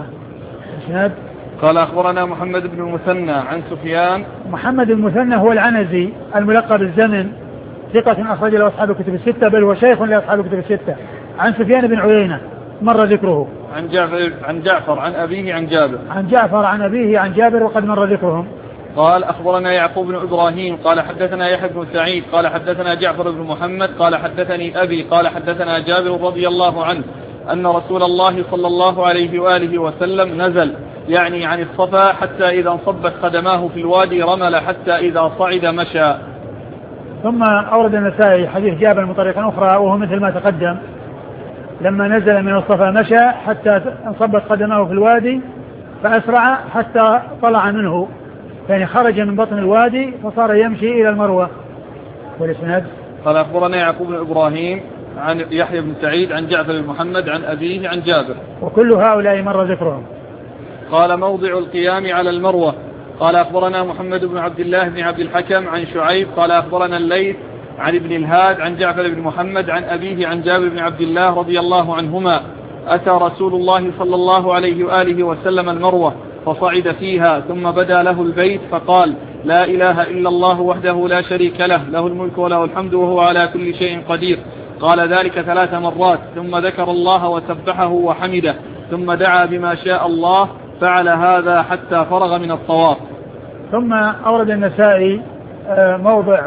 قال أخبرنا محمد بن المثنى عن سفيان. محمد المثنى هو العنزي الملقب بالزمن، ثقة أخرج له أصحاب الكتب الستة، بل هو شيخ لأصحاب الكتب الستة. عن سفيان بن عيينة مر ذكره. عن جعفر عن أبيه عن جابر. عن جعفر عن أبيه عن جابر وقد مر ذكرهم. قال أخبرنا يعقوب بن إبراهيم قال حدثنا يحيى بن سعيد قال حدثنا جعفر بن محمد قال حدثني أبي قال حدثنا جابر رضي الله عنه أن رسول الله صلى الله عليه وآله وسلم نزل يعني عن الصفا حتى إذا انصبت قدماه في الوادي رمل حتى إذا صعد مشى. ثم أورد النسائي حديث جابر من طريقة أخرى وهو مثل ما تقدم، لما نزل من الصفا مشى حتى انصبت قدماه في الوادي فأسرع حتى طلع منه، يعني خرج من بطن الوادي فصار يمشي إلى المروة. والإسناد قال أخبرنا يعقوب بن إبراهيم عن يحيى بن سعيد عن جعفر بن محمد عن أبيه عن جابر، وكل هؤلاء مر ذكرهم. قال موضع القيام على المروة. قال أخبرنا محمد بن عبد الله بن عبد الحكم عن شعيب قال أخبرنا الليث عن ابن الهاد عن جعفر بن محمد عن أبيه عن جابر بن عبد الله رضي الله عنهما أتى رسول الله صلى الله عليه وآله وسلم المروة فصعد فيها ثم بدا له البيت فقال لا إله إلا الله وحده لا شريك له له الملك وله الحمد وهو على كل شيء قدير. قال ذلك 3 مرات ثم ذكر الله وسبحه وحمده ثم دعا بما شاء الله فعل هذا حتى فرغ من الطواف. ثم أورد النسائي موضع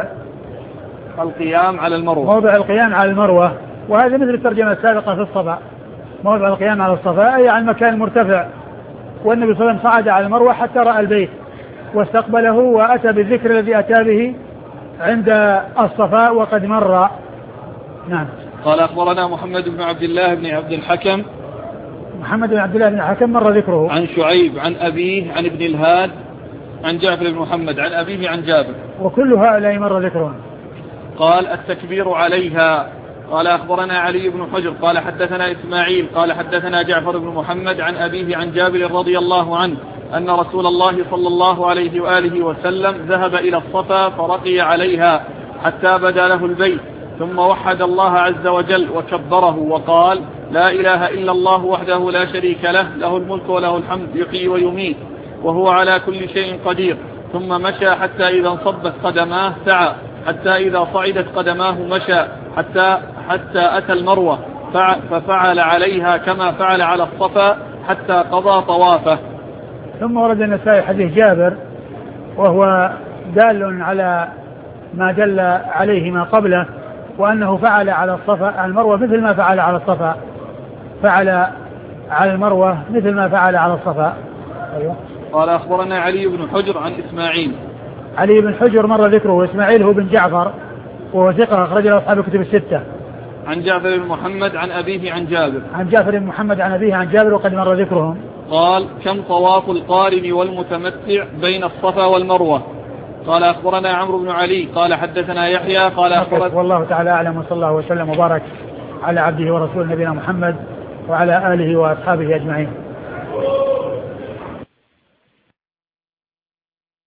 القيام على المروة. موضع القيام على المروة، وهذا مثل الترجمة السابقة في الصفا. موضع القيام على الصفا أي على المكان المرتفع، والنبي صلى الله عليه وسلم صعد على المروة حتى رأى البيت واستقبله وأتى بالذكر الذي أتى به عند الصفا وقد مر. نعم. قال أخبرنا محمد بن عبد الله بن عبد الحكم. محمد بن عبد الله بن الحكم مر ذكره. عن شعيب عن أبيه عن ابن الهاد عن جعفر بن محمد عن أبيه عن جابر، وكل هؤلاء مر ذكرهم. قال التكبير عليها. قال أخبرنا علي بن حجر قال حدثنا إسماعيل قال حدثنا جعفر بن محمد عن أبيه عن جابر رضي الله عنه أن رسول الله صلى الله عليه وآله وسلم ذهب إلى الصفا فرقي عليها حتى بدا له البيت ثم وحد الله عز وجل وكبره وقال لا إله إلا الله وحده لا شريك له له الملك وله الحمد يحيي ويميت وهو على كل شيء قدير. ثم مشى حتى إذا انصبت قدماه سعى حتى إذا صعدت قدماه مشى حتى أتى المروة ففعل عليها كما فعل على الصفا حتى قضى طوافه. ثم ورد النسائي حديث جابر وهو دال على ما دل عليه ما قبله، وأنه فعل على الصفا على المروة مثل ما فعل على الصفا، فعل على المروة مثل ما فعل على الصفا. أيوه. قال أخبرنا علي بن حجر عن إسماعيل. علي بن حجر مر ذكره، وإسماعيل هو بن جعفر وهو ثقة أخرج له أصحاب الكتب الستة. عن جعفر بن محمد عن أبيه عن جابر. عن جعفر بن محمد عن أبيه عن جابر وقد مر ذكرهم. قال كم طواف القارن والمتمتع بين الصفا والمروة. قال أخبرنا عمرو بن علي قال حدثنا يحيى قال أخبرنا. والله تعالى أعلم، وصلى الله وسلم وبارك على عبده ورسوله نبينا محمد وعلى آله وأصحابه أجمعين.